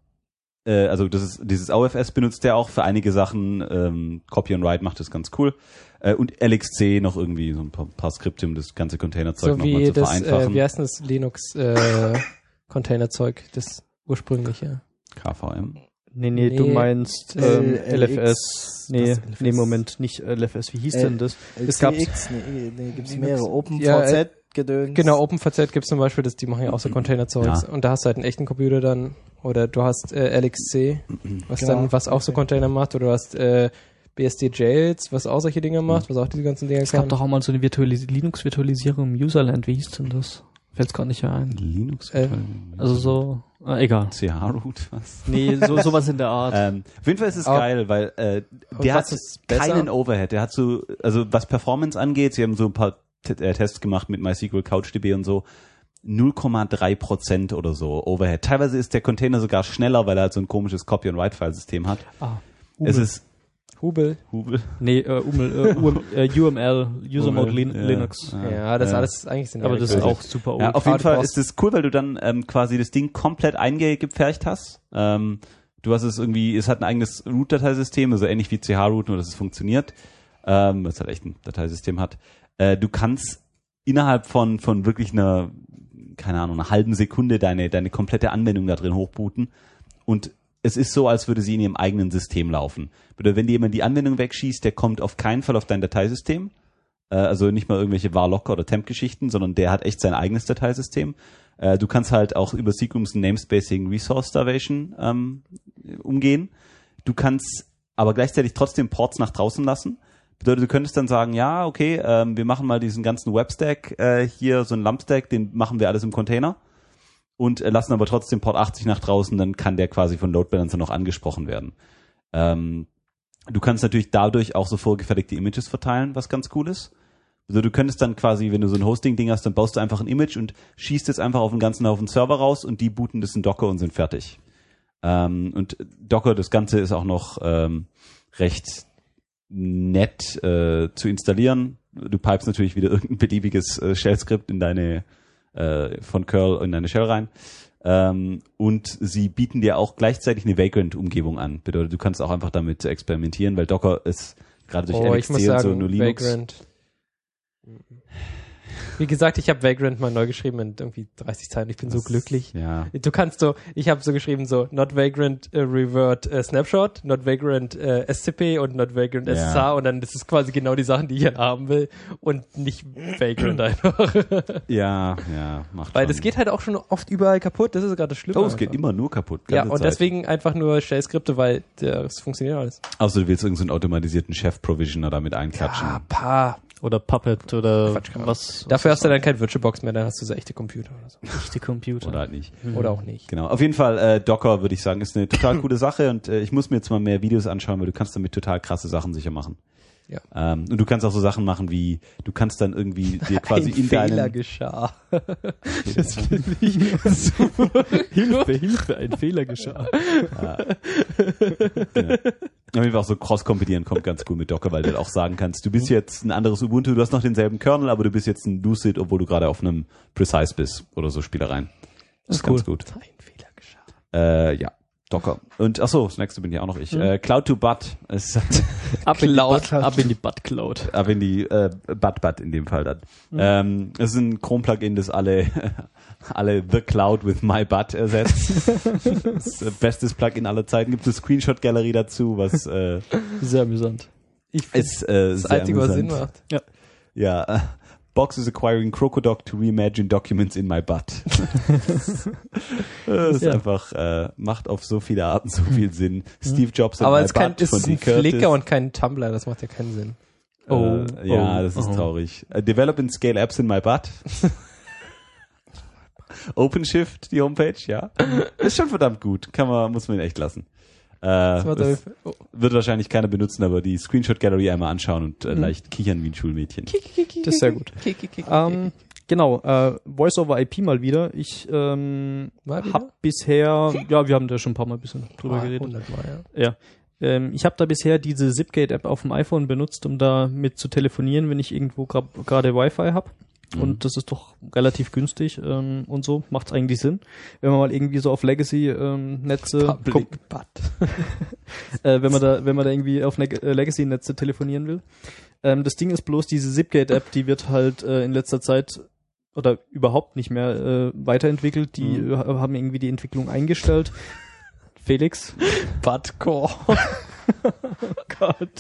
äh, also das ist dieses O F S benutzt der auch für einige Sachen, ähm, Copy and Write macht das ganz cool. Äh, und L X C noch irgendwie so ein paar, paar Skripte, um das ganze Containerzeug So nochmal wie zu das, vereinfachen. äh, wie heißt denn das Linux äh, Containerzeug, das ursprüngliche? K V M. Nee, nee, du Nee. meinst ähm, L- L F S. Nee, Was L F S? nee, Moment, nicht L F S. Wie hieß L- denn das? Es gab's- gab's nee, nee, gibt's mehrere OpenVZ Ja, äh, Gedöns. Genau, OpenVZ gibt's zum Beispiel, das, die machen ja auch so Containerzeugs Ja. und da hast du halt einen echten Computer dann oder du hast äh, L X C, was Genau. dann was auch so Container macht oder du hast äh, B S D Jails, was auch solche Dinge macht, was auch diese ganzen Dinge Es gab kann. doch auch mal so eine Virtualis- Linux-Virtualisierung im Userland. Wie hieß denn das? Fällt's gar nicht mehr ein. Linux. Äh, Also so, äh, egal. C H-Root, was? Nee, so sowas in der Art. Ähm, auf jeden Fall ist es Aber- geil, weil äh, Und der was hat ist besser? keinen Overhead. Der hat so, also was Performance angeht, sie haben so ein paar T äh, Tests gemacht mit MySQL, CouchDB und so, null Komma drei Prozent oder so Overhead. Teilweise ist der Container sogar schneller, weil er halt so ein komisches Copy-and-Write-File-System hat. ah, Es ist Hubel. Hubel. nee, äh, U M L, äh, U M, äh, U M L, User Mode Lin Ja. Linux. Ja, das Ja. alles eigentlich sind Aber das ist merkwürdig. auch super old. Ja, auf jeden Aber du Fall brauchst- ist es cool, weil du dann ähm, quasi das Ding komplett eingepfercht hast. Ähm, du hast es irgendwie, es hat ein eigenes Root-Dateisystem, also ähnlich wie C H-Root, nur dass es funktioniert. Ähm, was halt echt ein Dateisystem hat. Äh, du kannst innerhalb von von wirklich einer, keine Ahnung, einer halben Sekunde deine deine komplette Anwendung da drin hochbooten und es ist so, als würde sie in ihrem eigenen System laufen. Bedeutet, wenn dir jemand die Anwendung wegschießt, der kommt auf keinen Fall auf dein Dateisystem. Äh, also nicht mal irgendwelche var-locker oder temp-Geschichten, sondern der hat echt sein eigenes Dateisystem. Äh, du kannst halt auch über Sequence Namespacing Resource Starvation ähm, umgehen. Du kannst aber gleichzeitig trotzdem Ports nach draußen lassen. Bedeutet, du könntest dann sagen, ja, okay, ähm, wir machen mal diesen ganzen Webstack äh, hier, so einen Lumpstack, den machen wir alles im Container und äh, lassen aber trotzdem Port achtzig nach draußen, dann kann der quasi von Load Balancer noch angesprochen werden. Ähm, du kannst natürlich dadurch auch so vorgefertigte Images verteilen, was ganz cool ist. Also du könntest dann quasi, wenn du so ein Hosting-Ding hast, dann baust du einfach ein Image und schießt es einfach auf den ganzen Haufen Server raus und die booten das in Docker und sind fertig. Ähm, und Docker, das Ganze ist auch noch ähm, recht nett äh, zu installieren. Du pipest natürlich wieder irgendein beliebiges äh, Shell-Skript in deine äh, von Curl in deine Shell rein. Ähm, und sie bieten dir auch gleichzeitig eine Vagrant-Umgebung an. Bedeutet, du kannst auch einfach damit experimentieren, weil Docker ist gerade durch Oh, ich L X C muss und sagen, so nur Linux. Vagrant. Wie gesagt, ich habe Vagrant mal neu geschrieben in irgendwie dreißig Zeilen. Ich bin so glücklich. Ja. Du kannst so, ich habe so geschrieben so, not vagrant uh, revert uh, snapshot, not vagrant uh, S C P und not vagrant Ja. S S H und dann das ist quasi genau die Sachen, die ich dann haben will und nicht vagrant einfach. Ja, ja, macht Weil schon. das geht halt auch schon oft überall kaputt, das ist gerade das Schlimme. Oh, es geht einfach. immer nur kaputt. Ja, ganze und Zeit. deswegen einfach nur Shell-Skripte, weil das funktioniert alles. Außer du willst irgendeinen so automatisierten Chef-Provisioner damit einklatschen. Ja, paar. Oder Puppet oder Quatsch, kann man- was. Dafür was hast du dann kein VirtualBox mehr, dann hast du so echte Computer oder so. echte Computer. Oder halt nicht. Oder auch nicht. Genau. Auf jeden Fall, äh, Docker, würde ich sagen, ist eine total coole Sache und äh, ich muss mir jetzt mal mehr Videos anschauen, weil du kannst damit total krasse Sachen sicher machen. Ja. Ähm, und du kannst auch so Sachen machen wie, du kannst dann irgendwie dir quasi Ein in Fehler deinem... geschah. Das finde ich super. Hilfe, Hilfe, ein Fehler geschah. Ja. Auf jeden Fall auch so Cross-Kompilieren kommt ganz cool mit Docker, weil du halt auch sagen kannst, du bist jetzt ein anderes Ubuntu, du hast noch denselben Kernel, aber du bist jetzt ein Lucid, obwohl du gerade auf einem Precise bist oder so Spielereien. Das ist cool. ganz gut. Ein Fehler geschah. Äh, ja, Docker. Und ach so, das nächste bin ja auch noch ich. Äh, Cloud to Bud. Es hat Ab in die Cloud. Butt, ab in die Butt Cloud. aber in die äh, Bud Bud in dem Fall dann. Mhm. Ähm, es ist ein Chrome-Plugin, das alle alle The Cloud with My Bud ersetzt. Das äh, bestes Plugin aller Zeiten. Gibt es eine Screenshot-Galerie dazu, was äh, Sehr amüsant. Ich finde ist äh, das sehr Einzige, was Sinn amüsant. macht. Ja, äh, Box is acquiring Crocodoc to reimagine documents in my butt. Das ist Ja. einfach, äh, macht auf so viele Arten so viel Sinn. Steve Jobs in Aber my es kann, butt ist von ein Dee Curtis. Flickr und kein Tumblr, das macht ja keinen Sinn. Oh, äh, ja, oh, das ist oh. traurig. Uh, develop and scale apps in my butt. OpenShift, die Homepage, ja. Ist schon verdammt gut. Kann man, muss man ihn echt lassen. Äh, das wird wahrscheinlich keiner benutzen, aber die Screenshot Gallery einmal anschauen und äh, leicht kichern wie ein Schulmädchen. Das ist sehr gut. ähm, genau, äh, Voice-over I P mal wieder. Ich ähm, habe bisher, ja, wir haben da schon ein paar Mal ein bisschen drüber ah, geredet. hundert Mal, ja. ja. Ähm, ich habe da bisher diese Zipgate-App auf dem iPhone benutzt, um da mit zu telefonieren, wenn ich irgendwo gerade gra- Wi-Fi habe. Mhm. Und das ist doch relativ günstig ähm, und so. Macht's eigentlich Sinn. Wenn man mal irgendwie so auf Legacy-Netze ähm, kommt, äh, wenn man da, wenn man da irgendwie auf ne- Legacy-Netze telefonieren will. Ähm, das Ding ist bloß, diese Zipgate-App, die wird halt äh, in letzter Zeit oder überhaupt nicht mehr äh, weiterentwickelt. Die mhm. äh, haben irgendwie die Entwicklung eingestellt. Felix. Badcore. Oh Gott.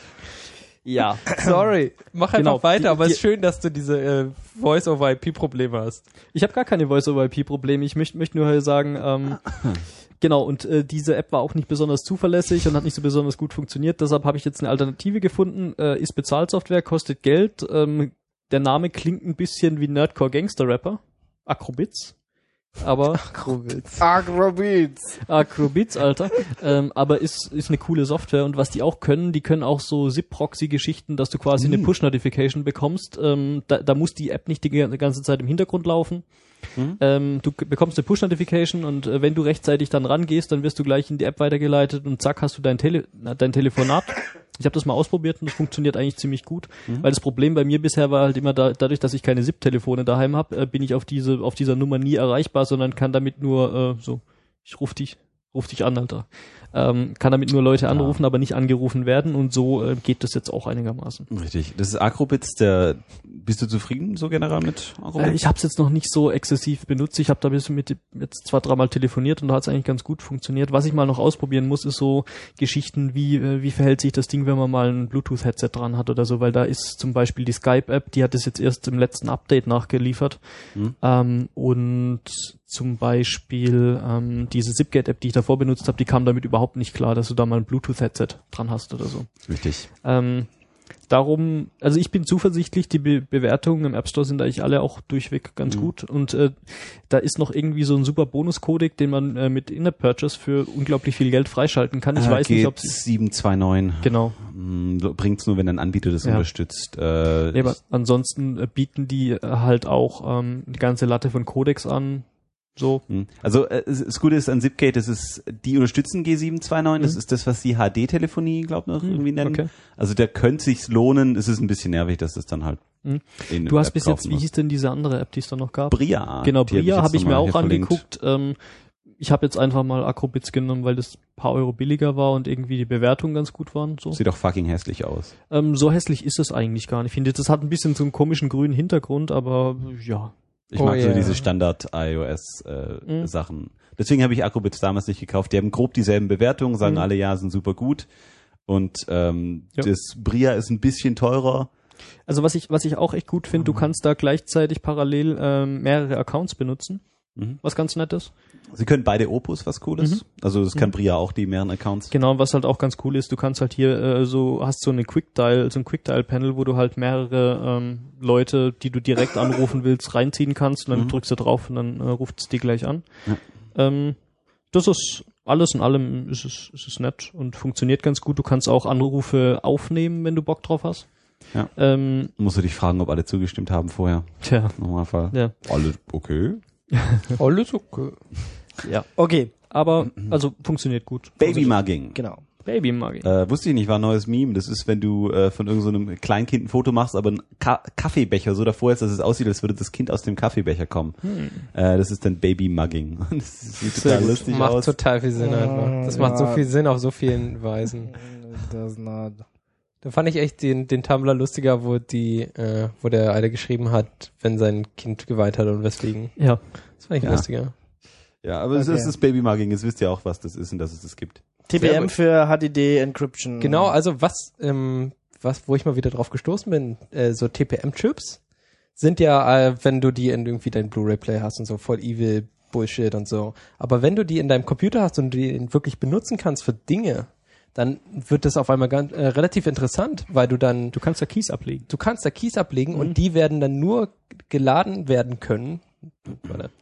Ja. Sorry. Mach einfach Genau, weiter, die- aber es die- ist schön, dass du diese äh, Voice-over I P-Probleme hast. Ich habe gar keine Voice-over I P-Probleme. Ich möchte möcht nur sagen, ähm, genau, und äh, diese App war auch nicht besonders zuverlässig und hat nicht so besonders gut funktioniert. Deshalb habe ich jetzt eine Alternative gefunden. Äh, ist Bezahlsoftware, kostet Geld. Ähm, der Name klingt ein bisschen wie Nerdcore Gangster Rapper. Acrobits. Aber Akrobitz. Agrobeats. Acrobits, Alter. ähm, aber ist ist eine coole Software und was die auch können, die können auch so Zip-Proxy-Geschichten, dass du quasi eine Push-Notification bekommst. Ähm, da, da muss die App nicht die ganze Zeit im Hintergrund laufen. Mhm. Ähm, du k- bekommst eine Push-Notification und äh, wenn du rechtzeitig dann rangehst, dann wirst du gleich in die App weitergeleitet und zack, hast du dein, Tele- na, dein Telefonat. Ich habe das mal ausprobiert und das funktioniert eigentlich ziemlich gut, mhm. weil das Problem bei mir bisher war halt immer da, dadurch, dass ich keine S I P-Telefone daheim habe, äh, bin ich auf diese auf dieser Nummer nie erreichbar, sondern kann damit nur äh, so, ich ruf dich, ruf dich an, Alter. Ähm, kann damit nur Leute anrufen, ja. aber nicht angerufen werden und so äh, geht das jetzt auch einigermaßen. Richtig. Das ist Acrobits, der, bist du zufrieden so generell mit Acrobits? Äh, ich habe es jetzt noch nicht so exzessiv benutzt. Ich habe da bis mit jetzt zwei, dreimal telefoniert und da hat es eigentlich ganz gut funktioniert. Was ich mal noch ausprobieren muss, ist so Geschichten wie, äh, wie verhält sich das Ding, wenn man mal ein Bluetooth-Headset dran hat oder so, weil da ist zum Beispiel die Skype-App, die hat es jetzt erst im letzten Update nachgeliefert. Mhm. Ähm, und zum Beispiel ähm, diese Zipgate-App, die ich davor benutzt habe, die kam damit überhaupt nicht klar, dass du da mal ein Bluetooth-Headset dran hast oder so. Richtig. Ähm, darum, also ich bin zuversichtlich, die Be- Bewertungen im App Store sind eigentlich alle auch durchweg ganz mhm. gut und äh, da ist noch irgendwie so ein super Bonus-Codec, den man äh, mit In-App-Purchase für unglaublich viel Geld freischalten kann. Ich äh, weiß nicht, ob sieben zwei neun. Genau. Bringt's nur, wenn ein Anbieter das ja. unterstützt. Äh, nee, aber ansonsten äh, bieten die äh, halt auch ähm, die ganze Latte von Codecs an. So. Also äh, das Gute ist an Zipgate, das ist, die unterstützen G sieben zwei neun, mhm. das ist das, was die H D-Telefonie, glaube ich, noch mhm. irgendwie nennen. Okay. Also da könnte sich's lohnen, es ist ein bisschen nervig, dass das dann halt mhm. in Du hast App bis jetzt, wie hieß denn diese andere App, die es da noch gab? Bria. Genau, Bria habe ich, hab ich mir auch angeguckt. Ähm, ich habe jetzt einfach mal Acrobits genommen, weil das ein paar Euro billiger war und irgendwie die Bewertungen ganz gut waren. So. Sieht doch fucking hässlich aus. Ähm, so hässlich ist es eigentlich gar nicht. Ich finde, das hat ein bisschen so einen komischen grünen Hintergrund, aber ja. Ich mag oh, so yeah. diese Standard-iOS-Sachen. Äh, mhm. Deswegen habe ich Acrobits damals nicht gekauft. Die haben grob dieselben Bewertungen, sagen mhm. alle, ja, sind super gut. Und ähm, ja. das Bria ist ein bisschen teurer. Also was ich was ich auch echt gut finde, mhm. du kannst da gleichzeitig parallel ähm, mehrere Accounts benutzen, mhm. was ganz nett ist. Sie können beide Opus, was cool ist. Mhm. Also das kann mhm. Bria auch, die mehreren Accounts. Genau, was halt auch ganz cool ist, du kannst halt hier äh, so, hast so eine Quick-Dial, so ein Quick-Dial-Panel, wo du halt mehrere ähm, Leute, die du direkt anrufen willst, reinziehen kannst und dann mhm. drückst du drauf und dann äh, ruft es die gleich an. Ja. Ähm, das ist alles in allem ist es, ist es nett und funktioniert ganz gut. Du kannst auch Anrufe aufnehmen, wenn du Bock drauf hast. Ja. Ähm, musst du dich fragen, ob alle zugestimmt haben vorher. Tja. Normalfall. Ja. Alle okay. Alles okay. Ja. Okay. Aber, also, funktioniert gut. Baby-Mugging. Genau. Baby-Mugging. Äh, wusste ich nicht, war ein neues Meme. Das ist, wenn du äh, von irgendeinem so Kleinkind ein Foto machst, aber ein Ka- Kaffeebecher so davor ist, dass es aussieht, als würde das Kind aus dem Kaffeebecher kommen. Hm. Äh, das ist dann Baby-Mugging. Das sieht total Sehr lustig macht aus. Macht total viel Sinn einfach. Das ja. macht so viel Sinn auf so vielen Weisen. Does not. Da fand ich echt den, den Tumblr lustiger, wo die, äh, wo der eine geschrieben hat, wenn sein Kind geweint hat und weswegen. Ja. Das fand ich ja. lustiger. Ja, aber es okay. ist das Baby-Mugging, jetzt wisst ihr auch, was das ist und dass es das gibt. T P M für H D D Encryption. Genau, also was, ähm, was, wo ich mal wieder drauf gestoßen bin, äh, so T P M-Chips sind ja, äh, wenn du die in irgendwie dein Blu-ray-Player hast und so, voll evil Bullshit und so. Aber wenn du die in deinem Computer hast und die wirklich benutzen kannst für Dinge, dann wird das auf einmal ganz, äh, relativ interessant, weil du dann... Du kannst da Keys ablegen. Du kannst da Keys ablegen mhm. und die werden dann nur geladen werden können. Warte.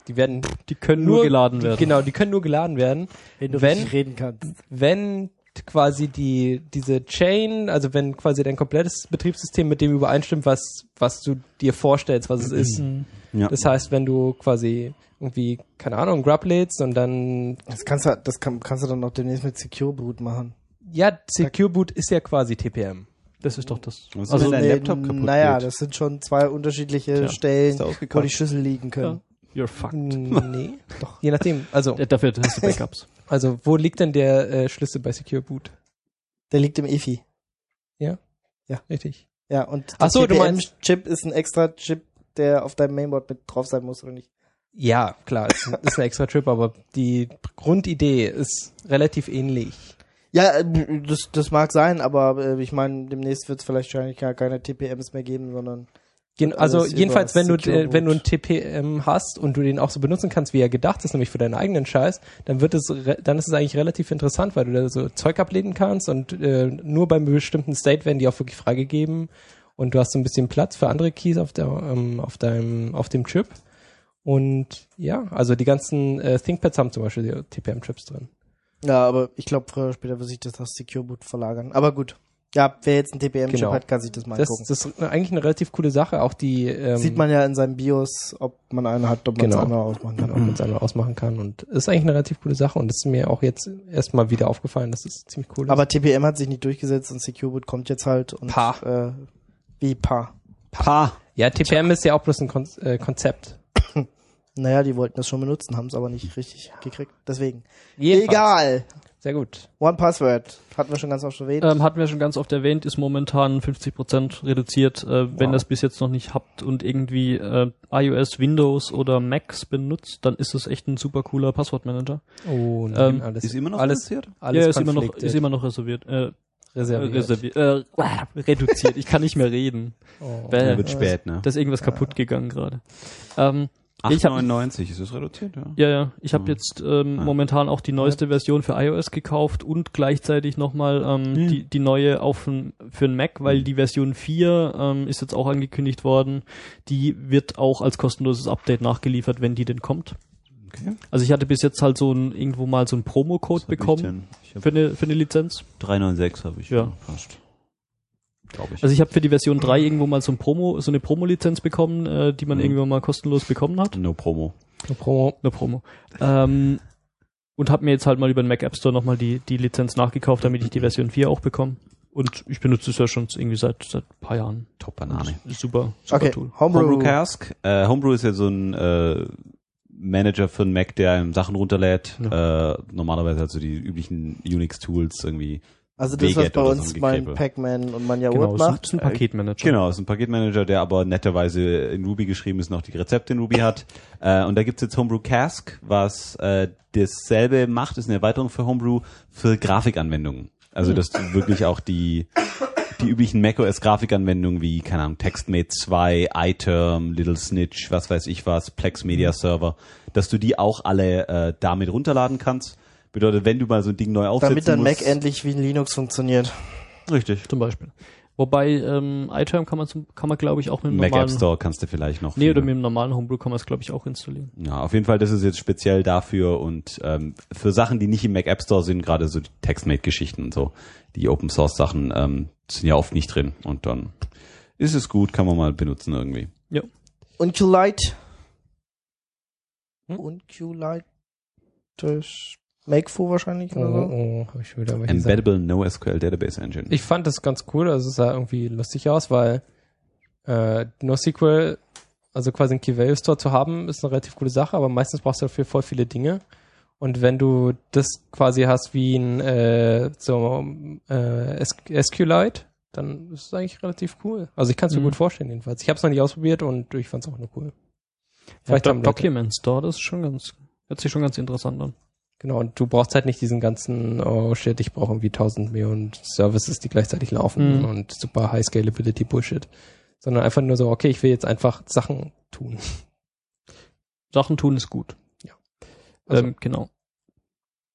Die werden Die können nur, geladen werden. Genau, die können nur geladen werden, Wenn du wenn, richtig reden kannst. wenn quasi die diese Chain, also wenn quasi dein komplettes Betriebssystem mit dem übereinstimmt, was was du dir vorstellst, was es ist. Ja. Das heißt, wenn du quasi irgendwie, keine Ahnung, Grub lädst und dann Das kannst du, das kann, kannst du dann auch demnächst mit Secure Boot machen. ja, Secure Boot ist ja quasi T P M. Das ist doch das. Was ist, Also, wenn dein nee, Laptop kaputt naja, geht? das sind schon zwei unterschiedliche Tja, Stellen, ist der wo ausgekauft? die Schlüssel liegen können. You're fucked. Nee, doch. Je nachdem. Also, Äh, Dafür hast du Backups. also wo liegt denn der äh, Schlüssel bei Secure Boot? Der liegt im E F I. Richtig. Ja, und der Ach so, du meinst- T P M-Chip ist ein extra Chip, der auf deinem Mainboard mit drauf sein muss, oder nicht? Ja, klar, ist, ein- ist ein extra Chip, aber die Grundidee ist relativ ähnlich. Ja, äh, das, das mag sein, aber äh, ich meine, demnächst wird es vielleicht wahrscheinlich gar keine T P Ms mehr geben, sondern Gen Alles also über jedenfalls, wenn du Secure äh, wenn du ein Boot. T P M hast und du den auch so benutzen kannst, wie er gedacht ist, nämlich für deinen eigenen Scheiß, dann wird es re- dann ist es eigentlich relativ interessant, weil du da so Zeug ablehnen kannst und äh, nur beim bestimmten State werden die auch wirklich freigegeben und du hast so ein bisschen Platz für andere Keys auf der ähm, auf deinem auf dem Chip und ja, also die ganzen äh, ThinkPads haben zum Beispiel die T P M-Chips drin. ja, aber ich glaube, früher oder später wird sich das auf Secure Boot verlagern. Aber gut. Ja, wer jetzt ein T P M-Chip Genau. hat, kann sich das mal Das, angucken. das ist eigentlich eine relativ coole Sache, auch die ähm, Sieht man ja in seinem BIOS, ob man einen hat, ob man es Genau. andere ausmachen kann. ob man es einmal ausmachen kann und ist eigentlich eine relativ coole Sache und das ist mir auch jetzt erstmal wieder aufgefallen, dass es ziemlich cool ist. Aber T P M hat sich nicht durchgesetzt und Secure Boot kommt jetzt halt und Pa. Äh, wie Pa. Pa. ja, T P M ist ja auch bloß ein Kon äh, Konzept. Naja, die wollten das schon benutzen, haben es aber nicht richtig gekriegt. Deswegen. Jedenfalls. Egal. Sehr gut. One Password. Hatten wir schon ganz oft erwähnt. Ähm, hatten wir schon ganz oft erwähnt, ist momentan fünfzig Prozent reduziert. Äh, wenn Wow. das bis jetzt noch nicht habt und irgendwie äh, iOS, Windows oder Macs benutzt, dann ist es echt ein super cooler Passwortmanager. Oh, Ähm, alles, Ist immer noch alles, reduziert? alles ja, ist immer noch, conflicted. ist immer noch reserviert. Äh, reserviert. reserviert. Äh, reduziert. Ich kann nicht mehr reden. Oh. Bäh. Ja, wird spät, ne? Da ist irgendwas kaputt gegangen gerade. Ähm, ich acht hab- neunundneunzig, ist das reduziert? Ja. Ja, ja. Ich habe Mhm. jetzt ähm, Ah. momentan auch die neueste Version für iOS gekauft und gleichzeitig nochmal ähm, Hm. die, die neue auf n- für den Mac, weil die Version vier ähm, ist jetzt auch angekündigt worden. Die wird auch als kostenloses Update nachgeliefert, wenn die denn kommt. Okay. Also ich hatte bis jetzt halt so ein, irgendwo mal so einen Promo-Code Was hab ich bekommen denn? Ich für hab eine, für eine Lizenz. drei neun sechs habe ich. Ja. Fast. Glaube ich. Also ich habe für die Version drei irgendwo mal so ein Promo, so eine Promo-Lizenz bekommen, äh, die man Mhm. irgendwann mal kostenlos bekommen hat. no Promo. Eine Promo. Eine Promo. Ähm, und habe mir jetzt halt mal über den Mac App Store nochmal die, die Lizenz nachgekauft, damit ich die Version vier auch bekomme. Und ich benutze es ja schon irgendwie seit, seit ein paar Jahren. Top Banane. Ist super, super okay, Tool. Homebrew. Homebrew Cask. Äh, Homebrew ist ja so ein äh, Manager für einen Mac, der einem Sachen runterlädt. Äh, normalerweise halt so die üblichen Unix-Tools irgendwie. Also das, was Wget bei oder uns so ein mein Gekrempel. Pacman und Manja Genau, Urt ist ein, macht. ist ein Paketmanager. Genau, ist ein Paketmanager, der aber netterweise in Ruby geschrieben ist, noch die Rezepte in Ruby hat. Äh, und da gibt's jetzt Homebrew Cask, was äh, dasselbe macht, ist eine Erweiterung für Homebrew für Grafikanwendungen. Also dass du wirklich auch die die üblichen macOS Grafikanwendungen wie, keine Ahnung, TextMate zwei, iTerm, Little Snitch, was weiß ich was, Plex Media Server, dass du die auch alle äh, damit runterladen kannst. Bedeutet, wenn du mal so ein Ding neu aufsetzen Damit dein musst. Mac endlich wie ein Linux funktioniert. Richtig. Zum Beispiel. Wobei, ähm, iTerm kann man, zum, kann man glaube ich auch mit dem Mac normalen, App Store kannst du vielleicht noch. nee, oder für- mit dem normalen Homebrew kann man es glaube ich auch installieren. Ja, auf jeden Fall, das ist jetzt speziell dafür und ähm, für Sachen, die nicht im Mac App Store sind, gerade so die TextMate-Geschichten und so, die Open Source Sachen ähm, sind ja oft nicht drin und dann ist es gut, kann man mal benutzen irgendwie. Ja. Und Q-Lite. Hm? Und Q-Lite. Das Makeful wahrscheinlich Oh, oder so. oh, hab ich schon wieder welche Sachen. Embeddable NoSQL Database Engine. Ich fand das ganz cool, also es sah irgendwie lustig aus, weil äh, NoSQL, also quasi einen Key-Value Store zu haben, ist eine relativ coole Sache, aber meistens brauchst du dafür voll viele Dinge. Und wenn du das quasi hast wie ein äh, so äh, SQLite, dann ist es eigentlich relativ cool. Also ich kann es mir Mhm. gut vorstellen jedenfalls. Ich habe es noch nicht ausprobiert und ich fand es auch nur cool. Ja, Vielleicht Do- haben Leute- Document Store, das ist schon ganz, hört sich schon ganz interessant an. Genau, und du brauchst halt nicht diesen ganzen, oh shit, ich brauche irgendwie tausend Millionen Services, die gleichzeitig laufen Mhm. und super High Scalability Bullshit. Sondern einfach nur so, okay, ich will jetzt einfach Sachen tun. Sachen tun ist gut. Also- ähm, genau.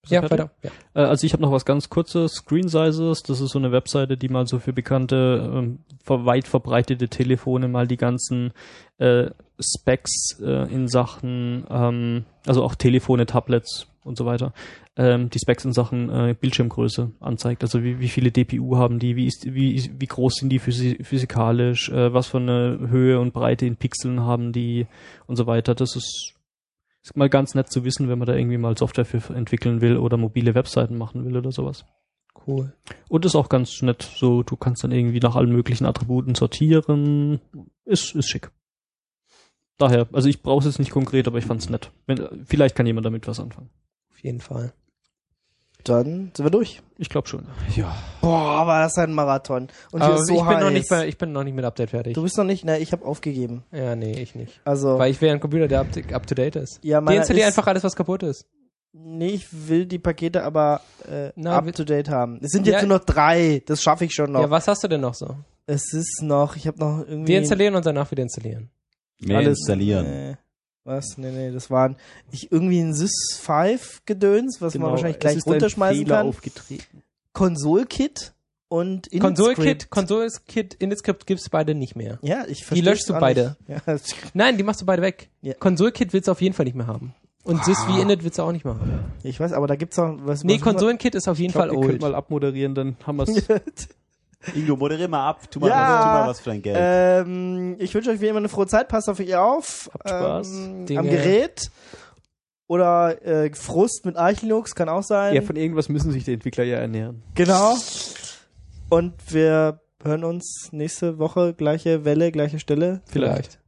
Ja, fertig? weiter. Ja. Äh, also ich habe noch was ganz Kurzes. Screen Sizes, das ist so eine Webseite, die mal so für bekannte, ähm, weit verbreitete Telefone mal die ganzen äh, Specs äh, in Sachen, ähm, also auch Telefone, Tablets und so weiter, ähm, die Specs in Sachen äh, Bildschirmgröße anzeigt. Also wie, wie viele D P U haben die, wie ist, wie, wie groß sind die physi- physikalisch, äh, was für eine Höhe und Breite in Pixeln haben die und so weiter. Das ist Ist mal ganz nett zu wissen, wenn man da irgendwie mal Software für entwickeln will oder mobile Webseiten machen will oder sowas. Cool. Und ist auch ganz nett, so du kannst dann irgendwie nach allen möglichen Attributen sortieren. Ist, ist schick. Daher, also ich brauche es jetzt nicht konkret, aber ich fand's nett. Wenn, vielleicht kann jemand damit was anfangen. Auf jeden Fall. Dann sind wir durch. Ich glaube schon. Boah, war das ein Marathon. Und hier Aber ist so ich, bin heiß. noch nicht bei, ich bin noch nicht mit Update fertig. Du bist noch nicht? Ne, ich habe aufgegeben. Ja, nee, ich nicht. Also, Weil ich will einen Computer, der up, up to date ist. ja, meiner Deinstallier ist- einfach alles, was kaputt ist. nee, ich will die Pakete aber äh, Na, up to date haben. Es sind jetzt Ja. nur noch drei. Das schaffe ich schon noch. Ja, was hast du denn noch so? Es ist noch, ich habe noch irgendwie... Deinstallieren und danach wieder installieren. Mehr alles installieren. Nee. Was? Nee, nee, das waren ich irgendwie ein Sys fünf Gedöns, was man wahrscheinlich gleich runterschmeißen kann. aufgetreten. Konsol-Kit und Init-Script. Konsol-Kit, Konsol-Kit, Init-Script gibt's beide nicht mehr. Ja, ich Die versteh's löschst du auch beide. nicht. Ja, Nein, die machst du beide weg. Ja. Konsol-Kit willst du auf jeden Fall nicht mehr haben. Und Sys wie Init willst du auch nicht mehr haben. ich weiß, aber da gibt's noch was. Nee, was- Konsolen-Kit ist auf jeden Ich glaub, Fall wir können old. mal abmoderieren, dann haben wir's. Ingo, moderier mal ab. Tu mal, Ja, was, tu mal was für dein Geld. Ähm, ich wünsche euch wie immer eine frohe Zeit. Passt auf ihr auf. Habt Spaß. Ähm, Dinge. am Gerät. Oder äh, Frust mit Arch Linux kann auch sein. Ja, von irgendwas müssen sich die Entwickler ja ernähren. Genau. Und wir hören uns nächste Woche, gleiche Welle, gleiche Stelle. Vielleicht.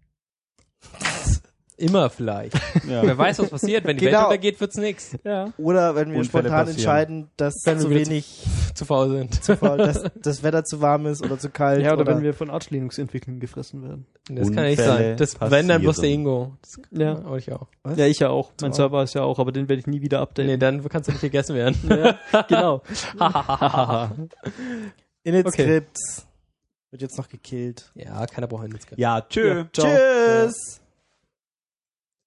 Immer vielleicht. Ja. Wer weiß, was passiert. Wenn die Genau. Welt untergeht, wird's nix. Ja. Oder wenn wir Unfälle spontan passieren. entscheiden, dass Wenn wir zu wieder zu- wenig, Zu faul sind. zu faul, dass das Wetter zu warm ist oder zu kalt. Ja, oder, wenn wir von Arch Linux entwickeln gefressen werden. Das kann ja nicht Unfälle sein. Das wenn dann bloß der passieren. Ingo. Das Ja. auch ich auch. Was? Ja, ich ja auch. Mein So. Server ist ja auch, aber den werde ich nie wieder updaten. Nee, dann kannst du nicht gegessen werden. Ja, genau. Init-Scripts wird jetzt noch gekillt. Ja, keiner braucht einen Ja, tschö. Ciao. Tschüss!